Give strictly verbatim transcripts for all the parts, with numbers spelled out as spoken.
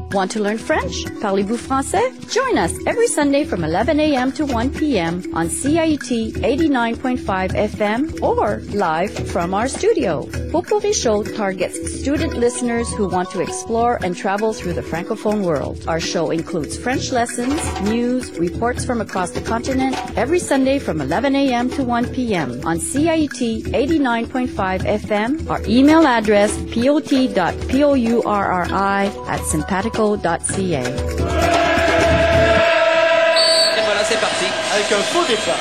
Want to learn French? Parlez-vous français? Join us every Sunday from eleven a.m. to one p.m. on C I U T eighty-nine point five F M or live from our studio. Potpourri Show targets student listeners who want to explore and travel through the Francophone world. Our show includes French lessons, news, reports from across the continent every Sunday from eleven a.m. to one p.m. on C I U T eighty-nine point five F M. Our email address pot dot pourri at simpatico dot c a. Et voilà, c'est parti. Avec un faux départ.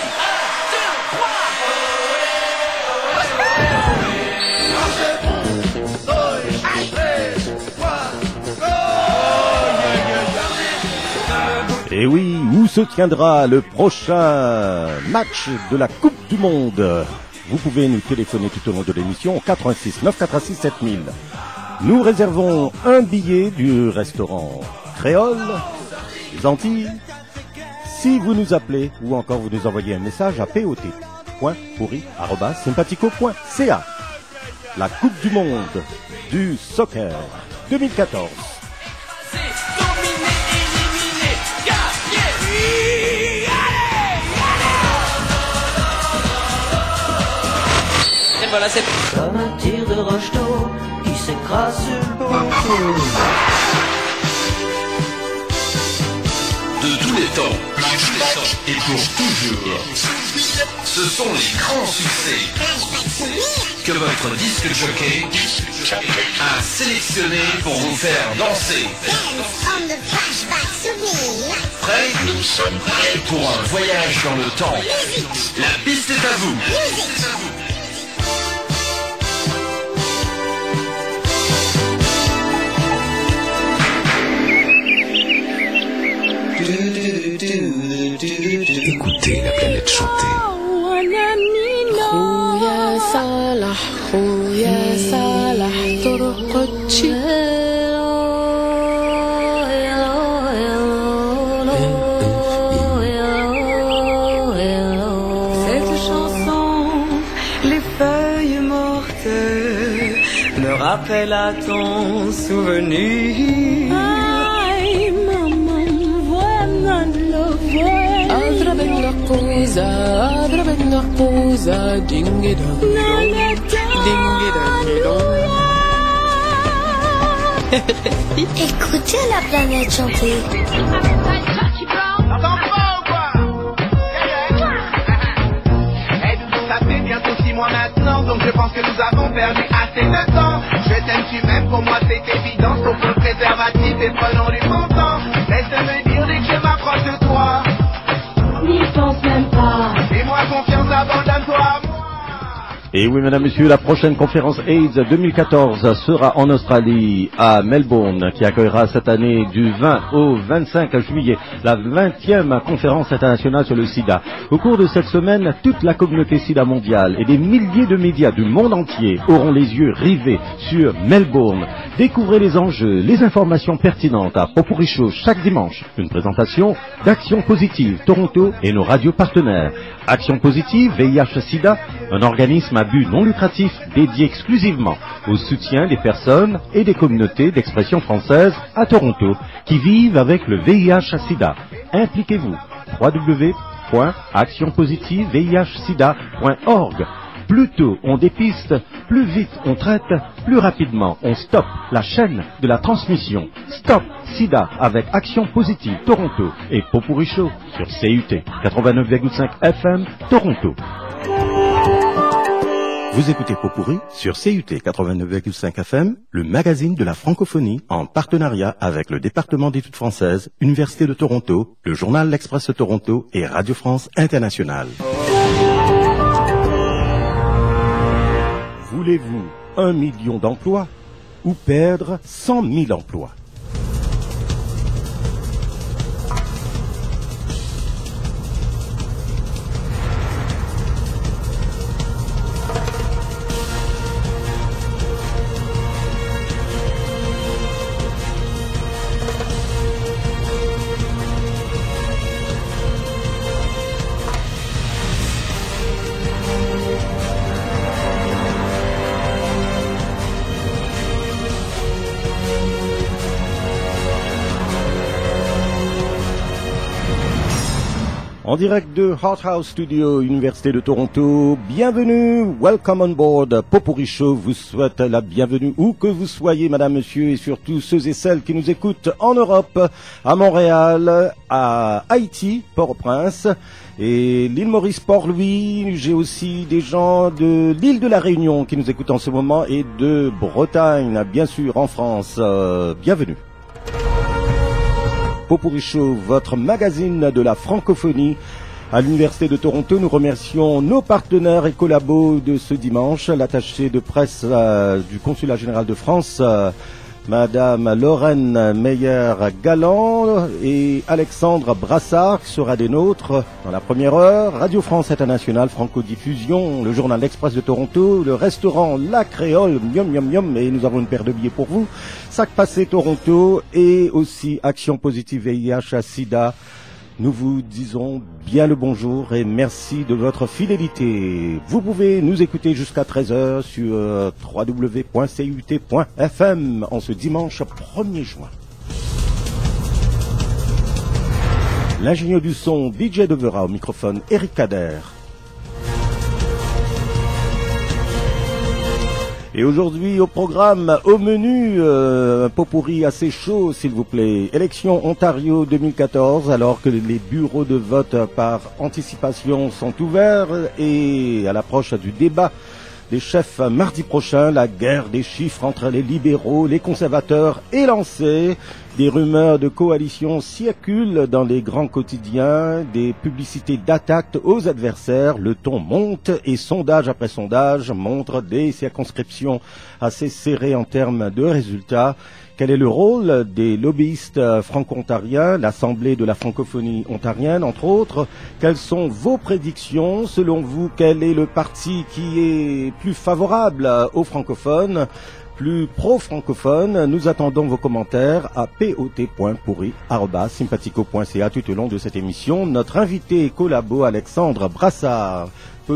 Et oui, où se tiendra le prochain match de la Coupe du Monde? Vous pouvez nous téléphoner tout au long de l'émission au quatre-vingt-six neuf cent quatre-vingt-six sept mille. Nous réservons un billet du restaurant Créole, les Antilles. Si vous nous appelez ou encore vous nous envoyez un message à pot point pourri arobase simpatico point c a. La Coupe du Monde du soccer deux mille quatorze. Et voilà, c'est comme un tir de roche d'eau qui s'écrase sur le ponton. De tous les temps, et pour toujours, ce sont les grands succès que votre disque jockey a sélectionné pour vous faire danser. Prêts? Nous sommes prêts pour un voyage dans le temps. La piste est à vous. Écoutez la planète chanter. خويا صالح خويا صالح طرقتشي Cette chanson, les feuilles mortes me rappellent à ton souvenir. أضرب النقوزة أضرب النقوزة دينجي دونج دينجي دونج. Écoutez la planète chanter. T'entends pas ou quoi? Eh, Doudou, ça fait bientôt six mois maintenant, donc je pense que nous avons perdu assez de temps. Je t'aime, tu m'aimes, pour moi c'est évident, sauf le préservatif et prenons du bon temps. Laisse me dire dès que je m'approche de toi. N'y pense même pas. Fais-moi confiance, abandonne-toi à moi. Et oui, mesdames, messieurs, la prochaine conférence AIDS deux mille quatorze sera en Australie, à Melbourne, qui accueillera cette année du vingt au vingt-cinq juillet la vingtième conférence internationale sur le sida. Au cours de cette semaine, toute la communauté sida mondiale et des milliers de médias du monde entier auront les yeux rivés sur Melbourne. Découvrez les enjeux, les informations pertinentes à Potpourri Show chaque dimanche. Une présentation d'Action Positive Toronto et nos radios partenaires. Action Positive V I H SIDA, un organisme à but non lucratif dédié exclusivement au soutien des personnes et des communautés d'expression française à Toronto qui vivent avec le V I H SIDA. Impliquez-vous. w w w point action positive v i h sida point org. Plus tôt on dépiste, plus vite on traite, plus rapidement on stoppe la chaîne de la transmission. Stop SIDA avec Action Positive Toronto et Potpourri Show sur C U T quatre-vingt-neuf virgule cinq F M Toronto. Vous écoutez Potpourri sur C U T quatre-vingt-neuf virgule cinq F M, le magazine de la francophonie en partenariat avec le département d'études françaises, Université de Toronto, le journal L'Express Toronto et Radio France Internationale. Voulez-vous un million d'emplois ou perdre cent mille emplois? En direct de Hot House Studio, Université de Toronto, bienvenue, welcome on board. Pot-Pourri Show vous souhaite la bienvenue où que vous soyez, madame, monsieur, et surtout ceux et celles qui nous écoutent en Europe, à Montréal, à Haïti, Port-au-Prince, et l'île Maurice, Port-Louis. J'ai aussi des gens de l'île de la Réunion qui nous écoutent en ce moment et de Bretagne, bien sûr, en France. Euh, bienvenue. Pot-Pourri Show, votre magazine de la francophonie à l'Université de Toronto. Nous remercions nos partenaires et collabos de ce dimanche, l'attaché de presse euh, du Consulat général de France, euh, Madame Lorraine Meyer-Galland et Alexandre Brassard qui sera des nôtres dans la première heure. Radio France Internationale, Franco-Diffusion, le journal L'Express de Toronto, le restaurant La Créole, miam miam miam, et nous avons une paire de billets pour vous. Sac Passé Toronto et aussi Action Positive V I H Sida. Nous vous disons bien le bonjour et merci de votre fidélité. Vous pouvez nous écouter jusqu'à treize heures sur w w w point c u t point f m en ce dimanche premier juin. L'ingénieur du son D J Devera au microphone, Eric Kader. Et aujourd'hui au programme, au menu, euh, un pot-pourri assez chaud s'il vous plaît. Élection Ontario deux mille quatorze, alors que les bureaux de vote par anticipation sont ouverts et à l'approche du débat des chefs mardi prochain, la guerre des chiffres entre les libéraux, les conservateurs est lancée. Des rumeurs de coalition circulent dans les grands quotidiens, des publicités d'attaque aux adversaires, le ton monte et sondage après sondage montre des circonscriptions assez serrées en termes de résultats. Quel est le rôle des lobbyistes franco-ontariens, l'Assemblée de la francophonie ontarienne, entre autres? Quelles sont vos prédictions? Selon vous, quel est le parti qui est plus favorable aux francophones, plus pro-francophone? Nous attendons vos commentaires à pot point pourri arobase sympathico point c a tout au long de cette émission. Notre invité collabo Alexandre Brassard,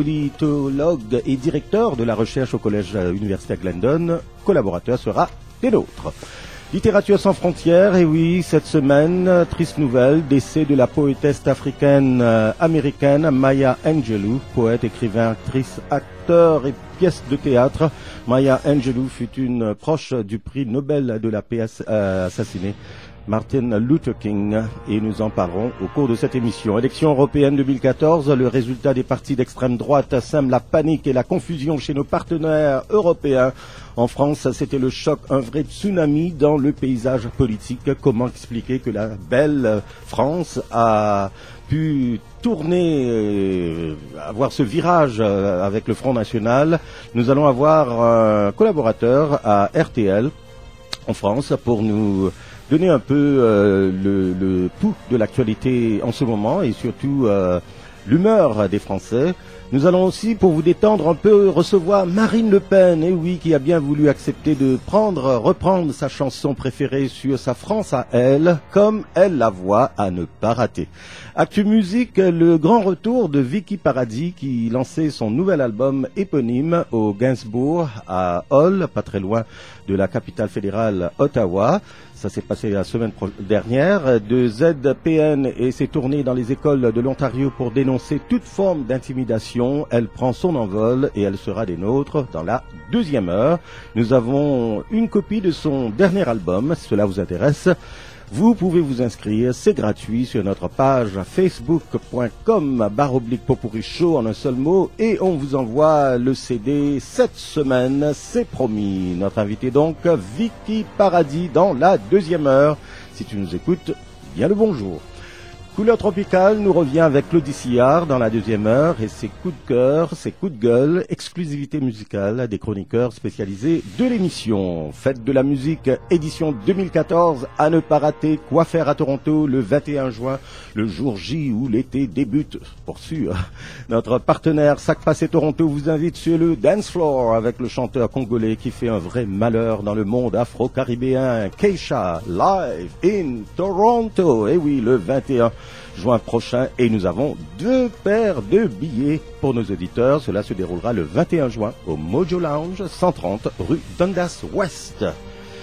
politologue et directeur de la recherche au Collège universitaire Glendon, collaborateur, sera des nôtres. Littérature sans frontières, et oui, cette semaine, triste nouvelle, décès de la poétesse africaine euh, américaine Maya Angelou, poète, écrivain, actrice, acteur et pièce de théâtre. Maya Angelou fut une proche du prix Nobel de la paix euh, assassiné Martin Luther King, et nous en parlerons au cours de cette émission. Élection européenne deux mille quatorze, le résultat des partis d'extrême droite sème la panique et la confusion chez nos partenaires européens. En France, c'était le choc, un vrai tsunami dans le paysage politique. Comment expliquer que la belle France a pu tourner, euh, avoir ce virage euh, avec le Front National? Nous allons avoir un collaborateur à R T L en France pour nous donner un peu euh, le, le pouls de l'actualité en ce moment et surtout euh, l'humeur des Français. Nous allons aussi, pour vous détendre un peu, recevoir Marine Le Pen, et oui, qui a bien voulu accepter de prendre, reprendre sa chanson préférée sur sa France à elle, comme elle la voit à ne pas rater. Actu Musique, le grand retour de Vicky Paradis, qui lançait son nouvel album éponyme au Gainsbourg, à Hull, pas très loin de la capitale fédérale Ottawa. Ça s'est passé la semaine dernière. De Z P N et ses tournées dans les écoles de l'Ontario pour dénoncer toute forme d'intimidation. Elle prend son envol et elle sera des nôtres dans la deuxième heure. Nous avons une copie de son dernier album, si cela vous intéresse. Vous pouvez vous inscrire, c'est gratuit sur notre page facebook point com barre oblique Pot-Pourri Show en un seul mot, et on vous envoie le C D cette semaine, c'est promis. Notre invité donc, Vicky Paradis, dans la deuxième heure. Si tu nous écoutes, bien le bonjour. Couleur tropicale nous revient avec Claudie Sillard dans la deuxième heure et ses coups de cœur, ses coups de gueule, exclusivité musicale des chroniqueurs spécialisés de l'émission. Fête de la musique, édition deux mille quatorze, à ne pas rater. Quoi faire à Toronto le vingt et un juin, le jour J où l'été débute, pour sûr. Notre partenaire Sac Passé Toronto vous invite sur le dance floor avec le chanteur congolais qui fait un vrai malheur dans le monde afro-caribéen, Keisha, live in Toronto. Et oui, le vingt et un juin prochain, et nous avons deux paires de billets pour nos auditeurs. Cela se déroulera le vingt et un juin au Mojo Lounge, cent trente rue Dundas Ouest.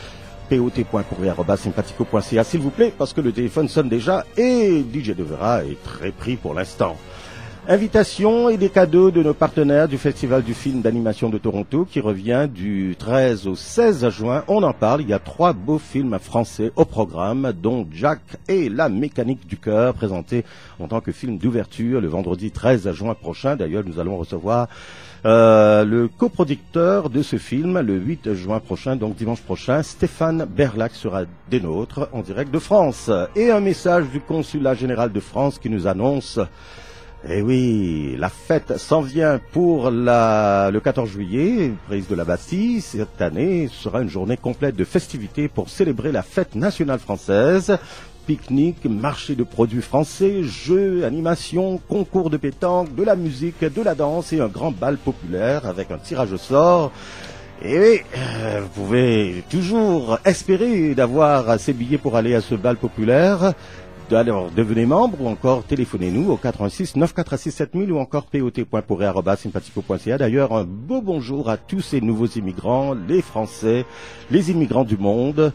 p o t point pourri arobase sympathico point c a s'il vous plaît, parce que le téléphone sonne déjà et D J Devera est très pris pour l'instant. Invitation et des cadeaux de nos partenaires du Festival du film d'animation de Toronto qui revient du treize au seize juin. On en parle, il y a trois beaux films français au programme, dont Jack et la mécanique du cœur, présenté en tant que film d'ouverture le vendredi treize juin prochain. D'ailleurs, nous allons recevoir euh, le coproducteur de ce film le huit juin prochain, donc dimanche prochain. Stéphane Berlac sera des nôtres en direct de France. Et un message du consulat général de France qui nous annonce... Eh oui, la fête s'en vient pour la, le quatorze juillet, prise de la Bastille. Cette année sera une journée complète de festivités pour célébrer la fête nationale française. Pique-nique, marché de produits français, jeux, animations, concours de pétanque, de la musique, de la danse et un grand bal populaire avec un tirage au sort. Et oui, euh, vous pouvez toujours espérer d'avoir ces billets pour aller à ce bal populaire. Alors, devenez membre ou encore téléphonez-nous au quatre un six neuf quatre six sept mille ou encore p o t point pourri arobase sympathico point c a. D'ailleurs, un beau bonjour à tous ces nouveaux immigrants, les Français, les immigrants du monde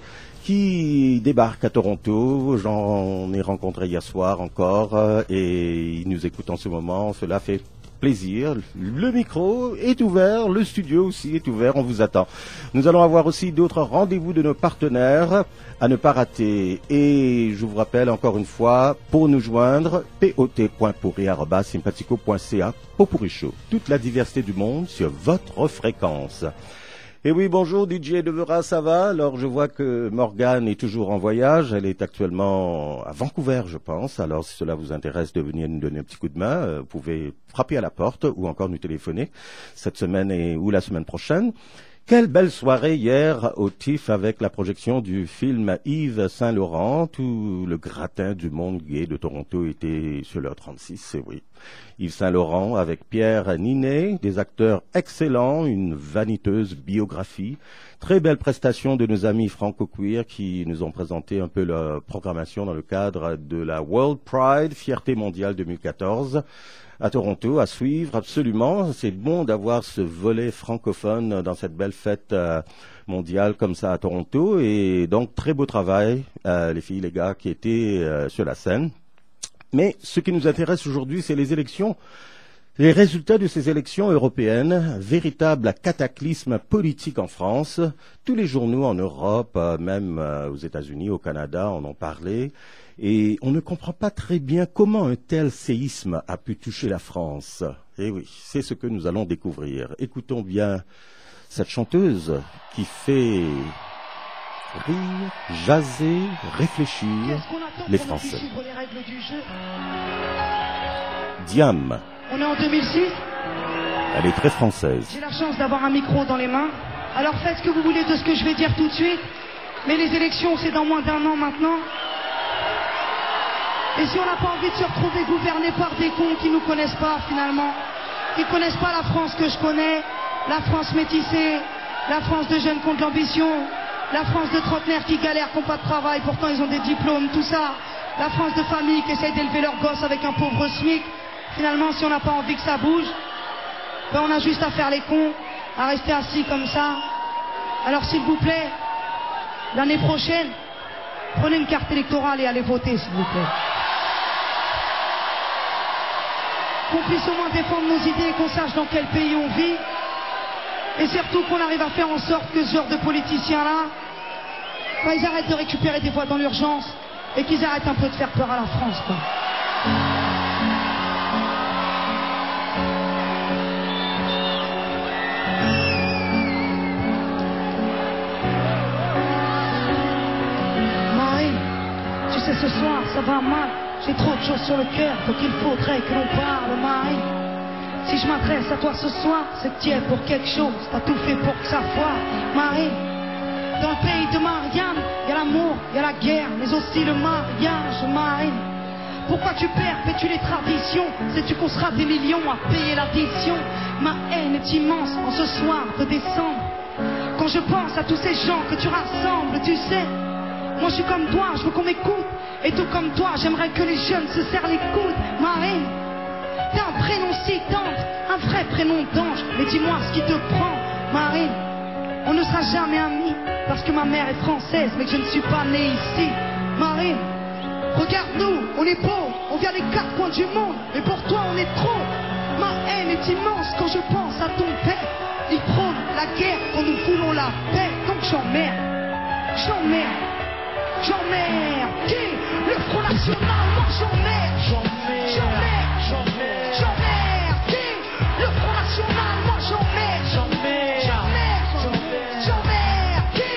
qui débarquent à Toronto. J'en ai rencontré hier soir encore euh, et ils nous écoutent en ce moment. Cela fait plaisir. Le micro est ouvert, le studio aussi est ouvert, on vous attend. Nous allons avoir aussi d'autres rendez-vous de nos partenaires à ne pas rater. Et je vous rappelle encore une fois, pour nous joindre, p o t point pourri arobase sympathico point c a, Pot-Pourri Show. Toute la diversité du monde sur votre fréquence. Et oui, bonjour D J Devera, ça va? Alors je vois que Morgane est toujours en voyage, elle est actuellement à Vancouver je pense, alors si cela vous intéresse de venir nous donner un petit coup de main, euh, vous pouvez frapper à la porte ou encore nous téléphoner cette semaine et, ou la semaine prochaine. Quelle belle soirée hier au T I F avec la projection du film Yves Saint-Laurent. Tout le gratin du monde gay de Toronto était sur l'heure trente-six, et oui. Yves Saint-Laurent avec Pierre Ninet, des acteurs excellents, une vaniteuse biographie. Très belle prestation de nos amis franco-queer qui nous ont présenté un peu leur programmation dans le cadre de la World Pride, Fierté mondiale deux mille quatorze. À Toronto, à suivre absolument. C'est bon d'avoir ce volet francophone dans cette belle fête euh, mondiale comme ça à Toronto. Et donc, très beau travail, euh, les filles, les gars qui étaient euh, sur la scène. Mais ce qui nous intéresse aujourd'hui, c'est les élections. Les résultats de ces élections européennes, véritable cataclysme politique en France. Tous les journaux en Europe, euh, même euh, aux États-Unis, au Canada, en ont parlé. Et on ne comprend pas très bien comment un tel séisme a pu toucher la France. Et oui, c'est ce que nous allons découvrir. Écoutons bien cette chanteuse qui fait rire, jaser, réfléchir les Français. Diam. On est en deux mille six. Elle est très française. J'ai la chance d'avoir un micro dans les mains. Alors faites ce que vous voulez de ce que je vais dire tout de suite. Mais les élections, c'est dans moins d'un an maintenant. Et si on n'a pas envie de se retrouver gouverné par des cons qui nous connaissent pas finalement, qui connaissent pas la France que je connais, la France métissée, la France de jeunes qui ont de l'ambition, la France de trentenaires qui galèrent, qui n'ont pas de travail, pourtant ils ont des diplômes, tout ça, la France de famille qui essaye d'élever leurs gosses avec un pauvre SMIC, finalement si on n'a pas envie que ça bouge, ben on a juste à faire les cons, à rester assis comme ça. Alors s'il vous plaît, l'année prochaine, prenez une carte électorale et allez voter s'il vous plaît. Qu'on puisse au moins défendre nos idées et qu'on sache dans quel pays on vit. Et surtout qu'on arrive à faire en sorte que ce genre de politiciens-là, ben, ils arrêtent de récupérer des voix dans l'urgence et qu'ils arrêtent un peu de faire peur à la France, quoi. Marie, tu sais, ce soir, ça va mal. J'ai trop de choses sur le cœur, donc il faudrait que l'on parle, Marie. Si je m'adresse à toi ce soir, c'est que tu es pour quelque chose, t'as tout fait pour que ça foire, Marie. Dans le pays de Marianne, il y a l'amour, il y a la guerre, mais aussi le mariage, Marie. Pourquoi tu perpétues les traditions? Sais-tu qu'on sera des millions à payer l'addition? Ma haine est immense en ce soir de décembre. Quand je pense à tous ces gens que tu rassembles, tu sais, moi je suis comme toi, je veux qu'on m'écoute. Et tout comme toi, j'aimerais que les jeunes se serrent les coudes, Marine. T'as un prénom si tendre, un vrai prénom d'ange. Mais dis-moi ce qui te prend, Marine. On ne sera jamais amis parce que ma mère est française mais que je ne suis pas né ici. Marine, regarde-nous, on est beau, on vient des quatre coins du monde, mais pour toi on est trop. Ma haine est immense quand je pense à ton père. Il prône la guerre quand nous voulons la paix. Donc j'emmerde, j'emmerde, j'emmerde. Qui? Le Front National, moi j'emmerde, j'emmerde, j'emmerde, j'emmerde. Qui? Le Front National, moi j'emmerde, j'emmerde, j'emmerde, j'emmerde. Qui?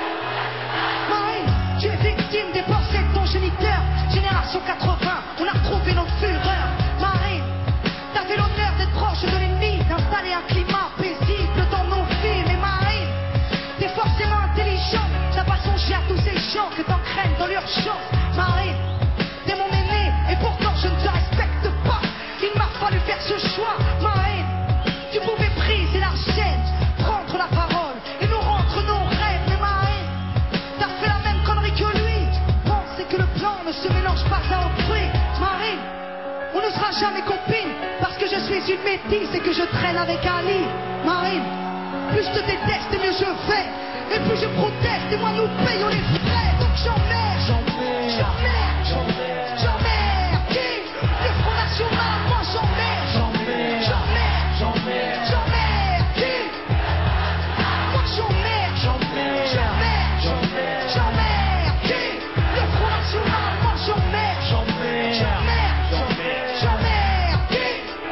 Marie, tu es victime des pensées de ton géniteur. Génération quatre-vingts, on a retrouvé notre fureur. Marie, t'as fait l'honneur d'être proche de l'ennemi, d'installer un climat paisible dans nos films. Et Marie, t'es forcément intelligent, t'as pas songé à tous ces gens que t'entraînes dans l'urgence. Marie, t'es mon aîné et pourtant je ne te respecte pas. Il m'a fallu faire ce choix. Marie, tu pouvais briser la chaîne, prendre la parole et nous rendre nos rêves. Mais Marie, t'as fait la même connerie que lui. Pensez que le plan ne se mélange pas à autrui. Marie, on ne sera jamais copines parce que je suis une métisse et que je traîne avec Ali. Marine, plus je te déteste et mieux je fais. Et plus je proteste et moins nous payons les frais. Donc j'emmerde, j'emmerde, j'emmerde, j'emmerde, j'emmerde. Qui? Le Front National, moi j'emmerde, j'emmerde, j'emmerde, j'emmerde, j'emmerde. Qui? Moi j'emmerde, j'emmerde, j'emmerde, j'emmerde, j'emmerde. Qui? Le Front National, moi j'emmerde, j'emmerde, j'emmerde, j'emmerde, j'emmerde. Qui?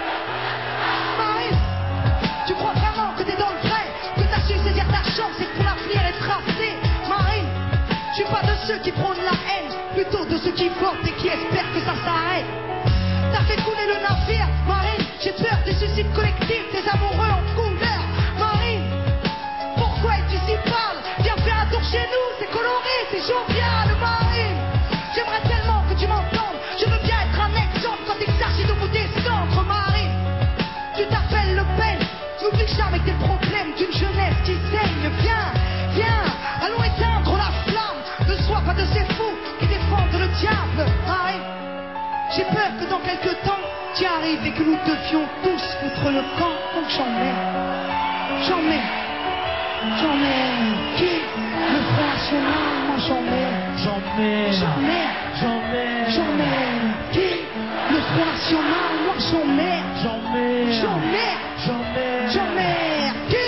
Marie, tu crois vraiment que t'es dans le vrai, que t'as su saisir ta chance et que ton avenir est tracé? Marine, je suis pas de ceux qui prônent la haine, plutôt de ceux qui votent et qui espèrent que ça s'arrête. T'as fait couler le navire, Marine, j'ai peur des suicides collectifs, des amoureux en couleur. Marine, pourquoi es-tu si pâle? Viens faire un tour chez nous, c'est coloré, c'est jovial. Marine, j'aimerais tellement que tu m'entendes, je veux bien être un exemple quand il s'agit de vous descendre. Marine, tu t'appelles Le Pen, n'oublie jamais tes problèmes d'une jeunesse qui saigne. Viens, viens, allons éteindre la flamme. Ne sois pas de ces fous qui défendent le diable. Marine, j'ai peur que dans quelques temps tu arrives et que nous devions tous foutre le camp. Donc j'emmerde, j'emmerde, j'emmerde. Qui? Le Front National, moi j'emmerde, j'emmerde, j'emmerde, j'emmerde, j'emmerde. Qui? Le Front National, moi j'emmerde, j'emmerde, j'emmerde, j'emmerde, j'emmerde. Qui?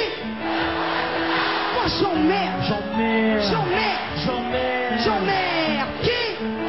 Moi j'emmerde, j'emmerde, j'emmerde, j'emmerde, j'emmerde. Qui?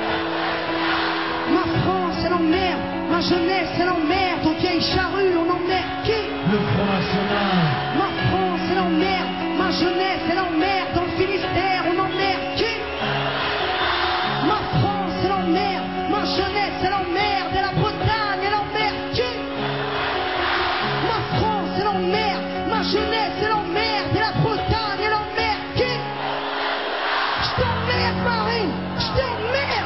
Ma France elle emmerde, ma jeunesse elle emmerde, aux vieilles charrues on emmerde. Qui? Le Front National. Ma France elle emmerde, ma jeunesse elle emmerde, dans le Finistère on emmerde. Qui? Ma France elle emmerde, ma jeunesse elle emmerde, et la Bretagne elle emmerde. Qui? Ma France elle emmerde, ma jeunesse elle emmerde, et la Bretagne elle emmerde. Qui? Je t'emmerde Marine, je t'emmerde.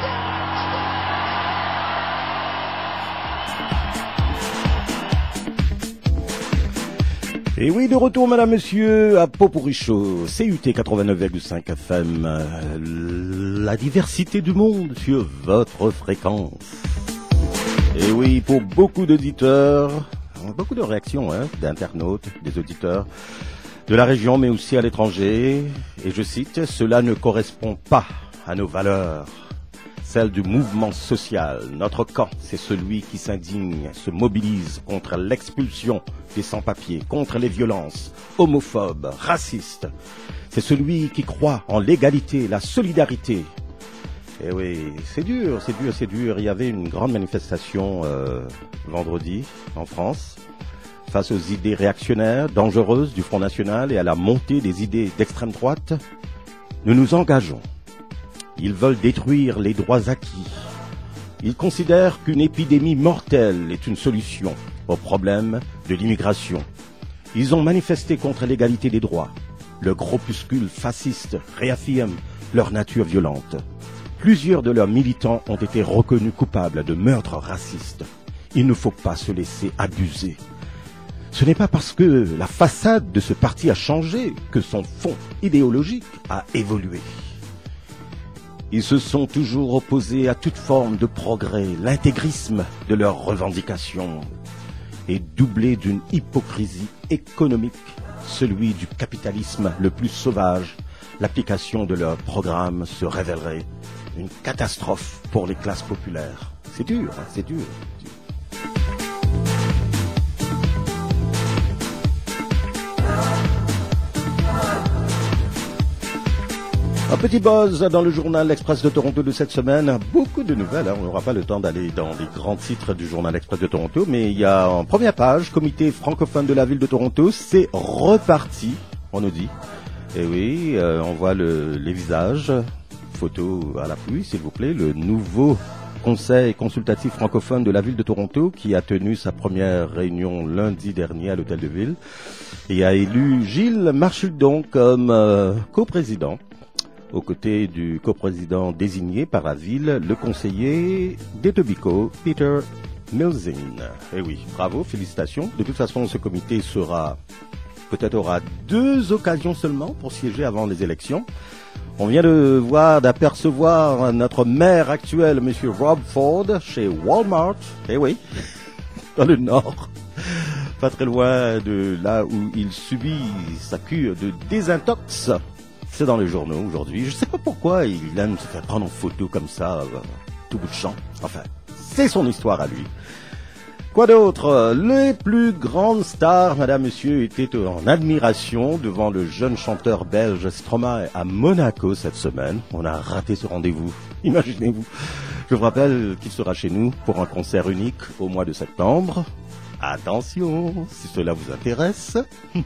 Et oui, de retour, madame, monsieur, à Poporicho, C U T quatre-vingt-neuf virgule cinq F M, euh, la diversité du monde sur votre fréquence. Et oui, pour beaucoup d'auditeurs, beaucoup de réactions, hein, d'internautes, des auditeurs de la région, mais aussi à l'étranger, et je cite, cela ne correspond pas à nos valeurs. Celle du mouvement social. Notre camp, c'est celui qui s'indigne, se mobilise contre l'expulsion des sans-papiers, contre les violences homophobes, racistes. C'est celui qui croit en l'égalité, la solidarité. Et oui, c'est dur, c'est dur, c'est dur. Il y avait une grande manifestation euh, vendredi en France face aux idées réactionnaires, dangereuses du Front National et à la montée des idées d'extrême droite. Nous nous engageons. Ils veulent détruire les droits acquis. Ils considèrent qu'une épidémie mortelle est une solution au problème de l'immigration. Ils ont manifesté contre l'égalité des droits. Le groupuscule fasciste réaffirme leur nature violente. Plusieurs de leurs militants ont été reconnus coupables de meurtres racistes. Il ne faut pas se laisser abuser. Ce n'est pas parce que la façade de ce parti a changé que son fond idéologique a évolué. Ils se sont toujours opposés à toute forme de progrès, l'intégrisme de leurs revendications. est doublé d'une hypocrisie économique, celui du capitalisme le plus sauvage. L'application de leur programme se révélerait une catastrophe pour les classes populaires. C'est dur, hein, c'est dur. Un petit buzz dans le journal L'Express de Toronto de cette semaine. Beaucoup de nouvelles, hein. On n'aura pas le temps d'aller dans les grands titres du journal L'Express de Toronto, mais il y a en première page, comité francophone de la ville de Toronto, c'est reparti, on nous dit. Et oui, euh, on voit le, les visages, photo à l'appui, s'il vous plaît, le nouveau conseil consultatif francophone de la ville de Toronto qui a tenu sa première réunion lundi dernier à l'hôtel de ville et a élu Gilles Marchildon comme euh, coprésident. Aux côtés du coprésident désigné par la ville, le conseiller d'Etobicoke, Peter Milzin. Eh oui, bravo, félicitations. De toute façon, ce comité sera, peut-être aura deux occasions seulement pour siéger avant les élections. On vient de voir, d'apercevoir notre maire actuel, M. Rob Ford, chez Walmart. Eh oui, dans le Nord. Pas très loin de là où il subit sa cure de désintox. C'est dans les journaux aujourd'hui. Je ne sais pas pourquoi il aime se faire prendre en photo comme ça, euh, tout bout de champ. Enfin, c'est son histoire à lui. Quoi d'autre? Les plus grandes stars, madame, monsieur, étaient en admiration devant le jeune chanteur belge Stromae à Monaco cette semaine. On a raté ce rendez-vous. Imaginez-vous. Je vous rappelle qu'il sera chez nous pour un concert unique au mois de septembre. Attention, si cela vous intéresse,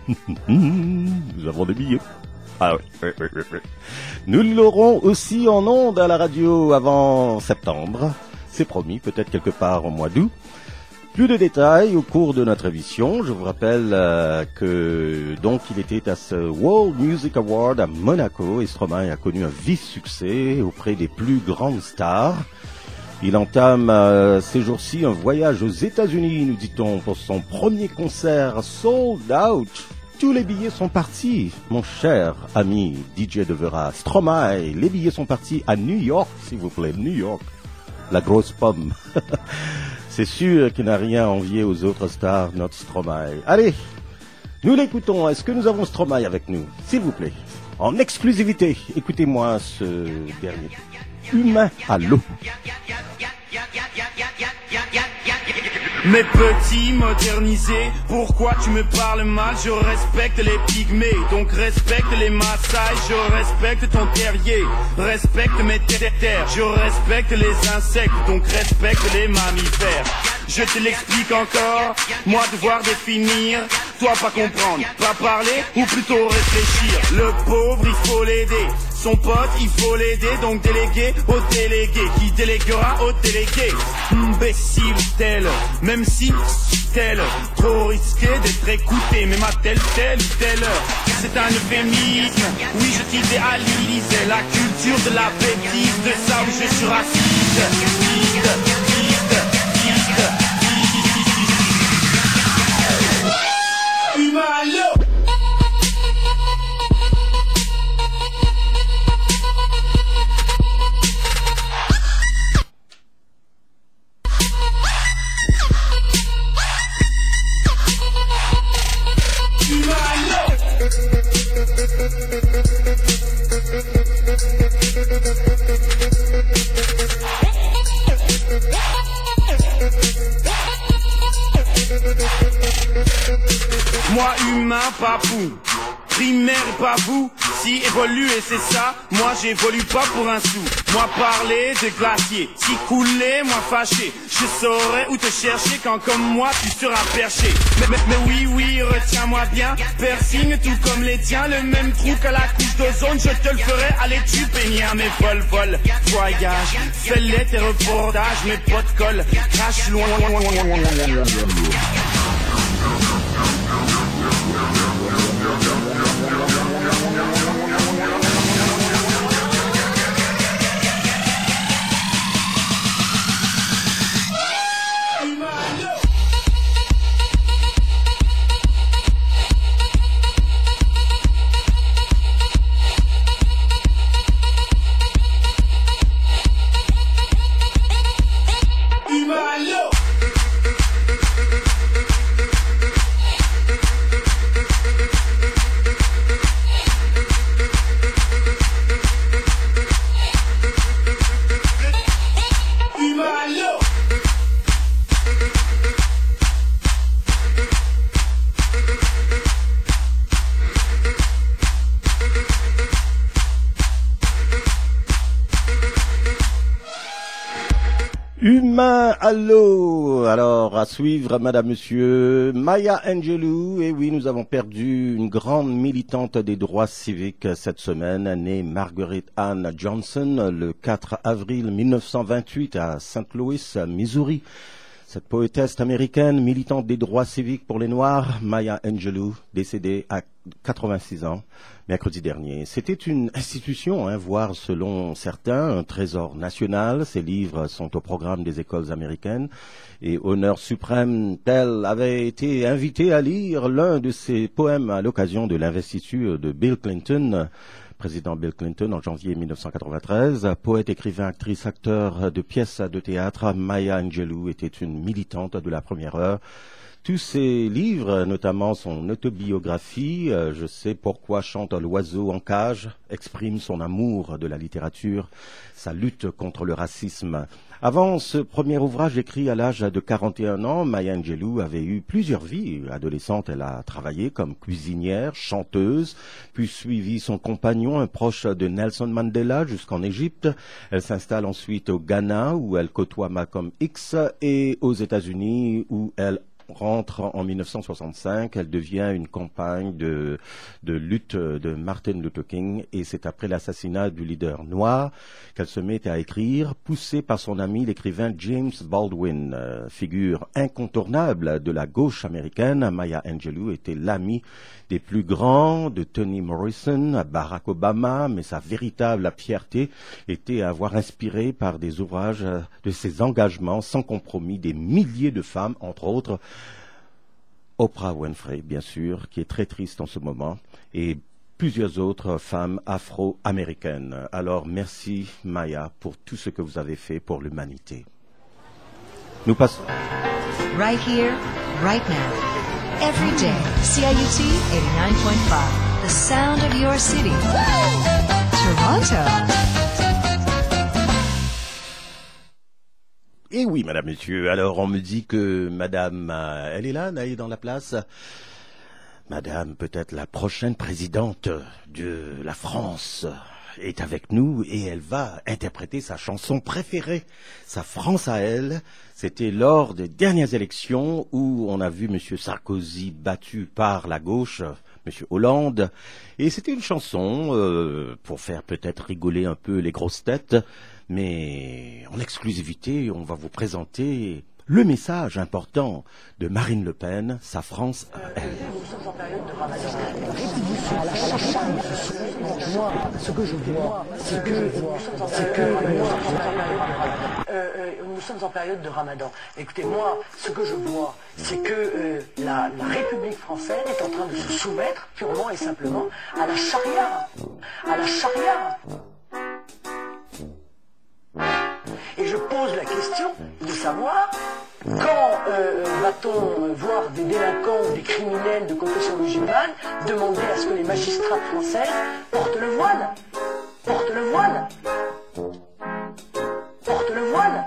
nous avons des billets. Ah oui, oui, oui, oui, oui. Nous l'aurons aussi en ondes à la radio avant septembre. C'est promis, peut-être quelque part au mois d'août. Plus de détails au cours de notre émission. Je vous rappelle euh, que donc il était à ce World Music Award à Monaco et Stromae a connu un vif succès auprès des plus grandes stars. Il entame euh, ces jours-ci un voyage aux États-Unis, nous dit-on, pour son premier concert sold out. Tous les billets sont partis, mon cher ami D J Devera. Stromae, les billets sont partis à New York, s'il vous plaît, New York, la grosse pomme. C'est sûr qu'il n'a rien à envier aux autres stars, notre Stromae. Allez, nous l'écoutons. Est-ce que nous avons Stromae avec nous, s'il vous plaît, en exclusivité? Écoutez-moi ce dernier. Humain à l'eau. Mes petits modernisés, pourquoi tu me parles mal? Je respecte les pygmées, donc respecte les Maasai. Je respecte ton terrier, respecte mes terres. Je respecte les insectes, donc respecte les mammifères. Je te l'explique encore, moi devoir définir, toi pas comprendre, pas parler ou plutôt réfléchir. Le pauvre il faut l'aider, son pote il faut l'aider, donc délégué au délégué, qui déléguera au délégué. Imbécile tel, même si tel, trop risqué d'être écouté, même à telle telle ou telle heure. C'est un euphémisme, oui je t'idéalise, la culture de la bêtise, de ça où je suis raciste. Vide, vide, vide. Humain à l'eau. Moi humain, pas vous, primaire et pas vous, si évoluer c'est ça, moi j'évolue pas pour un sou. Moi parler de glacier, si couler, moi fâché, je saurais où te chercher quand comme moi tu seras perché. Mais, mais, mais oui, oui, retiens-moi bien, piercing tout comme les tiens, le même trou que la couche d'ozone, je te le ferai, allez tu peignir mes vol, vol, voyage, fais-les tes reportages, mes potes collent, crache loin, loin, loin, loin, loin, loin, loin, loin. Humain, allô. Alors, à suivre, madame, monsieur, Maya Angelou. Et oui, nous avons perdu une grande militante des droits civiques cette semaine, née Margaret Ann Johnson le quatre avril mille neuf cent vingt-huit à Saint Louis, Missouri. Cette poétesse américaine, militante des droits civiques pour les Noirs, Maya Angelou, décédée à quatre-vingt-six ans, mercredi dernier. C'était une institution, hein, voire selon certains, un trésor national. Ses livres sont au programme des écoles américaines. Et honneur suprême, tel avait été invité à lire l'un de ses poèmes à l'occasion de l'investiture de Bill Clinton, président Bill Clinton en janvier mille neuf cent quatre-vingt-treize. Poète, écrivain, actrice, acteur de pièces de théâtre, Maya Angelou était une militante de la première heure. Tous ses livres, notamment son autobiographie, euh, Je sais pourquoi chante l'oiseau en cage, exprime son amour de la littérature, sa lutte contre le racisme. Avant ce premier ouvrage écrit à l'âge de quarante et un ans, Maya Angelou avait eu plusieurs vies. Adolescente, elle a travaillé comme cuisinière, chanteuse, puis suivi son compagnon, un proche de Nelson Mandela, jusqu'en Égypte. Elle s'installe ensuite au Ghana, où elle côtoie Malcolm X, et aux États-Unis, où elle rentre en mille neuf cent soixante-cinq, elle devient une compagne de, de lutte de Martin Luther King, et c'est après l'assassinat du leader noir qu'elle se met à écrire, poussée par son ami l'écrivain James Baldwin. Euh, figure incontournable de la gauche américaine, Maya Angelou était l'amie des plus grands, de Toni Morrison à Barack Obama, mais sa véritable fierté était à avoir inspiré par des ouvrages de ses engagements sans compromis des milliers de femmes, entre autres Oprah Winfrey, bien sûr, qui est très triste en ce moment, et plusieurs autres femmes afro-américaines. Alors, merci, Maya, pour tout ce que vous avez fait pour l'humanité. Nous passons. Right here, right now. Every day, C I U T eighty-nine point five. The sound of your city. Toronto. Et oui, madame, monsieur. Alors, on me dit que madame, euh, elle est là, elle est dans la place. Madame, peut-être la prochaine présidente de la France est avec nous et elle va interpréter sa chanson préférée, sa France à elle. C'était lors des dernières élections où on a vu monsieur Sarkozy battu par la gauche, monsieur Hollande. Et c'était une chanson euh, pour faire peut-être rigoler un peu les grosses têtes. Mais en exclusivité, on va vous présenter le message important de Marine Le Pen, sa France à elle. Nous sommes en période de ramadan. Moi, ce que je vois, c'est que c'est que nous sommes en période de ramadan. Écoutez, moi, ce que je vois, c'est que euh, la, la République française est en train de se soumettre purement et simplement à la charia, à la charia. Et je pose la question de savoir quand euh, va-t-on voir des délinquants ou des criminels de confession musulmane demander à ce que les magistrats français portent le voile, portent le voile, portent le voile.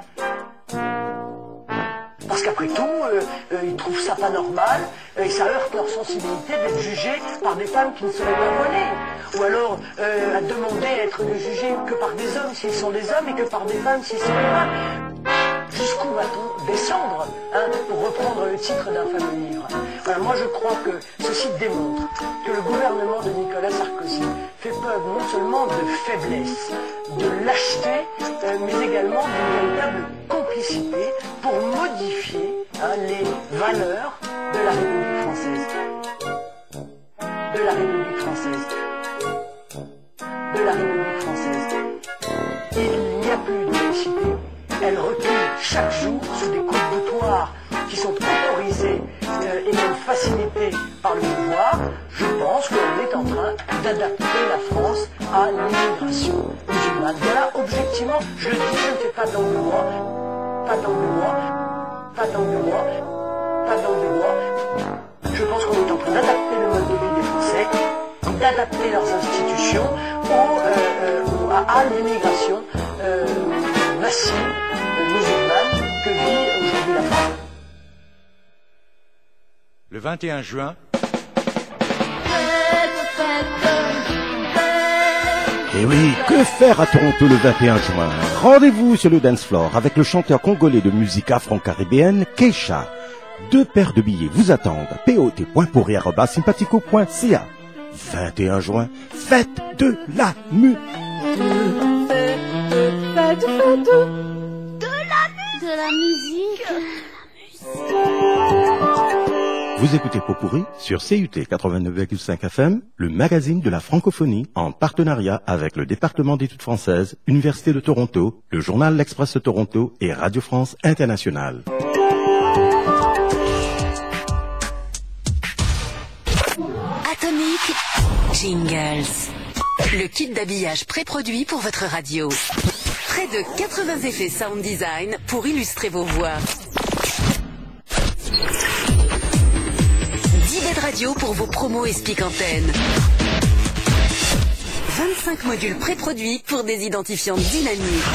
Parce qu'après tout, euh, euh, ils trouvent ça pas normal, euh, et ça heurte leur sensibilité d'être jugés par des femmes qui ne seraient pas voilées. Ou alors euh, à demander à être jugés que par des hommes s'ils sont des hommes et que par des femmes s'ils sont des femmes. Jusqu'où va-t-on descendre, hein, pour reprendre le titre d'un fameux livre. Voilà, moi je crois que ceci démontre que le gouvernement de Nicolas Sarkozy fait preuve non seulement de faiblesse, de lâcheté, euh, mais également d'une véritable complicité pour modifier, hein, les valeurs de la République française. De la République française. De la République française. Il n'y a plus de laïcité. Elle recule chaque jour sous des coups de boutoir qui sont autorisés euh, et même facilités par le pouvoir. Je pense qu'on est en train d'adapter la France à l'immigration musulmane. Voilà, objectivement, je le dis, je ne fais pas d'angle de bois, pas d'angle de bois, pas d'angle de bois, pas d'angle de bois. Je pense qu'on est en train d'adapter le mode de vie des Français, d'adapter leurs institutions au, euh, euh, à, à l'immigration euh, massive euh, musulmane que vit aujourd'hui la France. Le vingt et un juin, Et oui, que faire à Toronto le vingt et un juin? Rendez-vous sur le dance floor avec le chanteur congolais de musique afro-caribéenne, Keisha. Deux paires de billets vous attendent. pot.pourri arobase sympathico point c a. vingt et un juin, fête de la musique. Fête, fête, fête de la musique. De la musique. Vous écoutez Pot-Pourri sur C U T quatre-vingt-neuf virgule cinq F M, le magazine de la francophonie en partenariat avec le département d'études françaises, Université de Toronto, le journal L'Express de Toronto et Radio France Internationale. Atomic Jingles. Le kit d'habillage pré-produit pour votre radio. Près de quatre-vingts effets sound design pour illustrer vos voix. dix baies de radio pour vos promos et speak antennes. vingt-cinq modules pré-produits pour des identifiants dynamiques.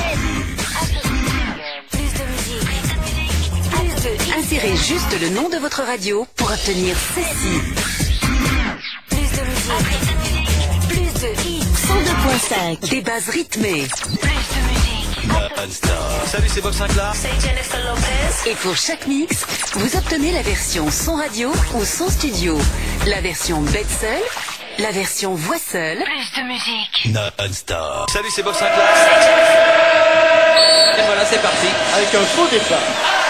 Plus de musique. Plus de... Insérez juste le nom de votre radio pour obtenir ceci. Plus de musique. Plus de hits. cent deux virgule cinq. Des bases rythmées. Plus de musique. Salut, c'est Bob Sinclair. C'est Jennifer Lopez. Et pour chaque mix, vous obtenez la version son radio ou son studio. La version bête seule, la version voix seule. Plus de musique. Non-stop. Salut, c'est Bob Sinclair. Et voilà, c'est parti. Avec un faux départ.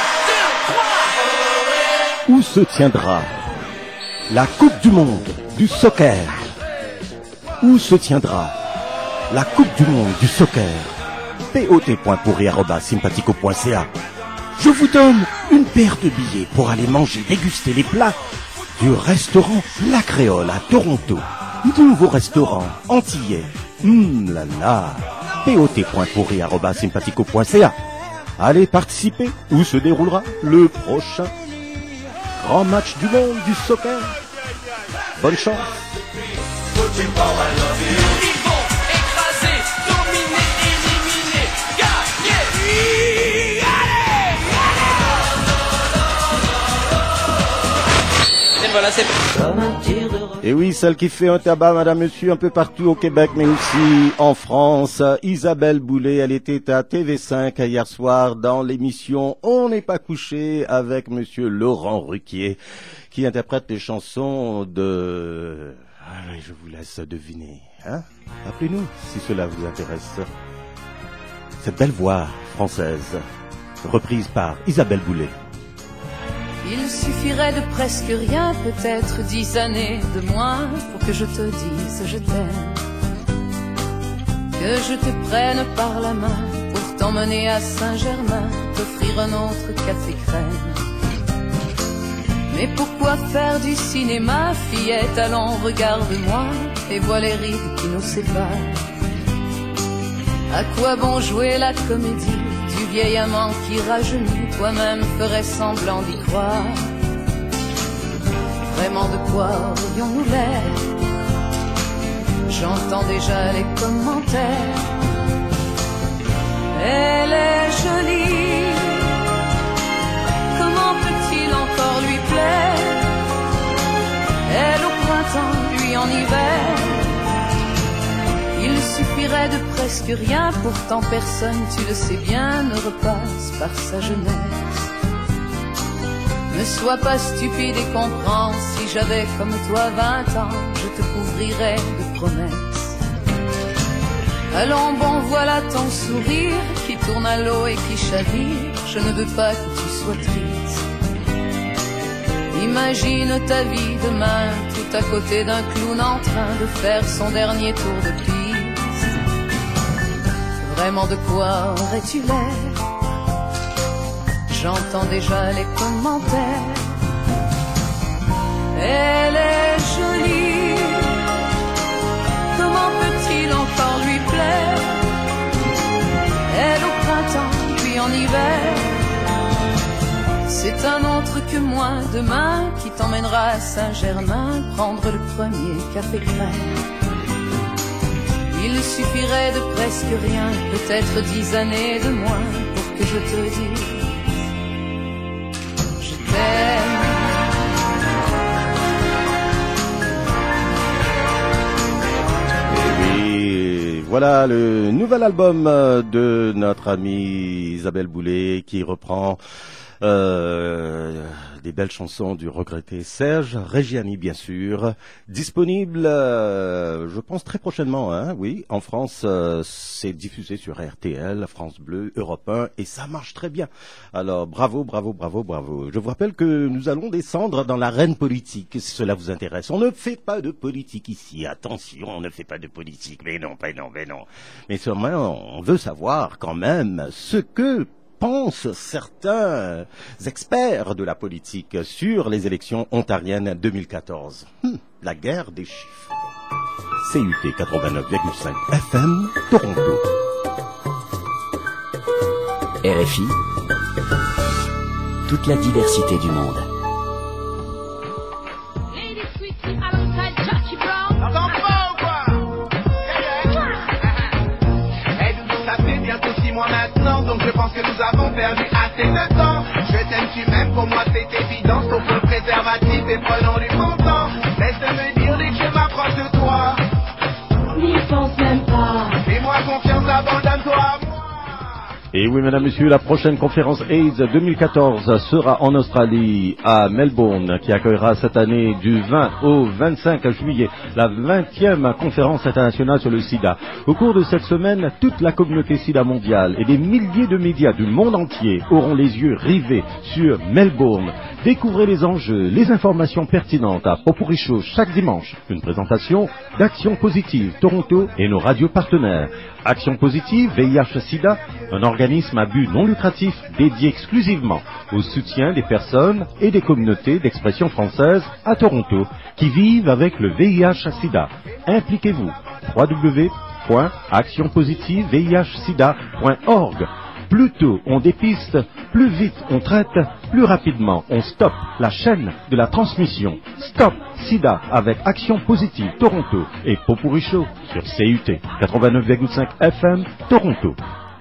Où se tiendra la Coupe du Monde du soccer? Où se tiendra la Coupe du Monde du soccer? pot.pourri arobase sympathico point c a. Je vous donne une paire de billets pour aller manger, déguster les plats du restaurant La Créole à Toronto. Nouveau restaurant antillais. Hum là là. pot.pourri arobase sympathico point c a. Allez participer où se déroulera le prochain grand match du monde du soccer. Bonne chance. Ils vont écraser, dominer, éliminer, gagner. Allez, allez. Et voilà, c'est parti. Et oui, celle qui fait un tabac, madame, monsieur, un peu partout au Québec, mais aussi en France. Isabelle Boulay, elle était à T V cinq hier soir dans l'émission On n'est pas couché avec monsieur Laurent Ruquier, qui interprète les chansons de... Allez, je vous laisse deviner. Hein? Appelez-nous si cela vous intéresse. Cette belle voix française, reprise par Isabelle Boulay. Il suffirait de presque rien, peut-être dix années de moins, pour que je te dise je t'aime. Que je te prenne par la main pour t'emmener à Saint-Germain, t'offrir un autre café crème. Mais pourquoi faire du cinéma, fillette, allons regarde-moi et vois les rides qui nous séparent. À quoi bon jouer la comédie du vieil amant qui rajeunit, toi-même ferais semblant d'y croire. Vraiment de quoi aurions-nous l'air? J'entends déjà les commentaires. Elle est jolie, comment peut-il encore lui plaire? Elle au printemps, lui en hiver. Il suffirait de presque rien, pourtant personne, tu le sais bien, ne repasse par sa jeunesse. Ne sois pas stupide et comprends, si j'avais comme toi vingt ans, je te couvrirais de promesses. Allons bon, voilà ton sourire qui tourne à l'eau et qui chavire, je ne veux pas que tu sois triste. Imagine ta vie demain, tout à côté d'un clown en train de faire son dernier tour de piste. Vraiment de quoi aurais-tu l'air? J'entends déjà les commentaires. Elle est jolie, comment peut-il encore lui plaire? Elle au printemps, lui en hiver. C'est un autre que moi demain qui t'emmènera à Saint-Germain prendre le premier café crème. Il suffirait de presque rien, peut-être dix années de moins pour que je te dise je t'aime. Et oui, Voilà le nouvel album de notre amie Isabelle Boulay qui reprend euh, des belles chansons du regretté Serge Reggiani, bien sûr. Disponible, euh, je pense, très prochainement, hein, oui. En France, euh, c'est diffusé sur R T L, France Bleu, Europe un, et ça marche très bien. Alors, bravo, bravo, bravo, bravo. Je vous rappelle que nous allons descendre dans l'arène politique, si cela vous intéresse. On ne fait pas de politique ici. Attention, on ne fait pas de politique. Mais non, mais non, mais non. Mais seulement, on veut savoir quand même ce que pensent certains experts de la politique sur les élections ontariennes deux mille quatorze. Hum, la guerre des chiffres. C U T quatre-vingt-neuf virgule cinq F M, Toronto. R F I, toute la diversité du monde. Donc je pense que nous avons perdu assez de temps. Je t'aime, tu m'aimes, pour moi c'est évident. Sauf le préservatif et prenons du bon temps. Laisse-moi dire dès que je m'approche de toi. N'y pense même pas. Fais-moi confiance, abandonne-toi à moi. Et oui, mesdames, messieurs, la prochaine conférence AIDS deux mille quatorze sera en Australie, à Melbourne, qui accueillera cette année du vingt au vingt-cinq juillet la vingtième conférence internationale sur le sida. Au cours de cette semaine, toute la communauté sida mondiale et des milliers de médias du monde entier auront les yeux rivés sur Melbourne. Découvrez les enjeux, les informations pertinentes à Popuricho chaque dimanche. Une présentation d'Action Positive Toronto et nos radios partenaires. Action Positive, V I H SIDA, un organisme à but non lucratif dédié exclusivement au soutien des personnes et des communautés d'expression française à Toronto qui vivent avec le V I H SIDA. Impliquez-vous. w w w point action positive v i h sida point org. Plus tôt on dépiste, plus vite on traite, plus rapidement on stoppe la chaîne de la transmission. Stop SIDA avec Action Positive Toronto et Popuricho sur C U T quatre-vingt-neuf virgule cinq F M Toronto.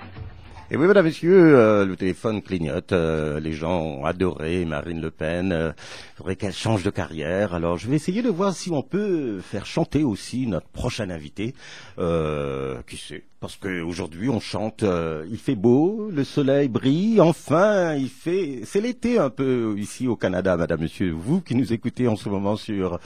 Et oui, mesdames, messieurs, euh, le téléphone clignote. Euh, les gens ont adoré Marine Le Pen. Euh, il faudrait qu'elle change de carrière. Alors, je vais essayer de voir si on peut faire chanter aussi notre prochain invité. Euh, qui sait ? Parce qu'aujourd'hui, on chante, euh, il fait beau, le soleil brille, enfin, il fait... C'est l'été un peu ici au Canada, madame, monsieur. Vous qui nous écoutez en ce moment sur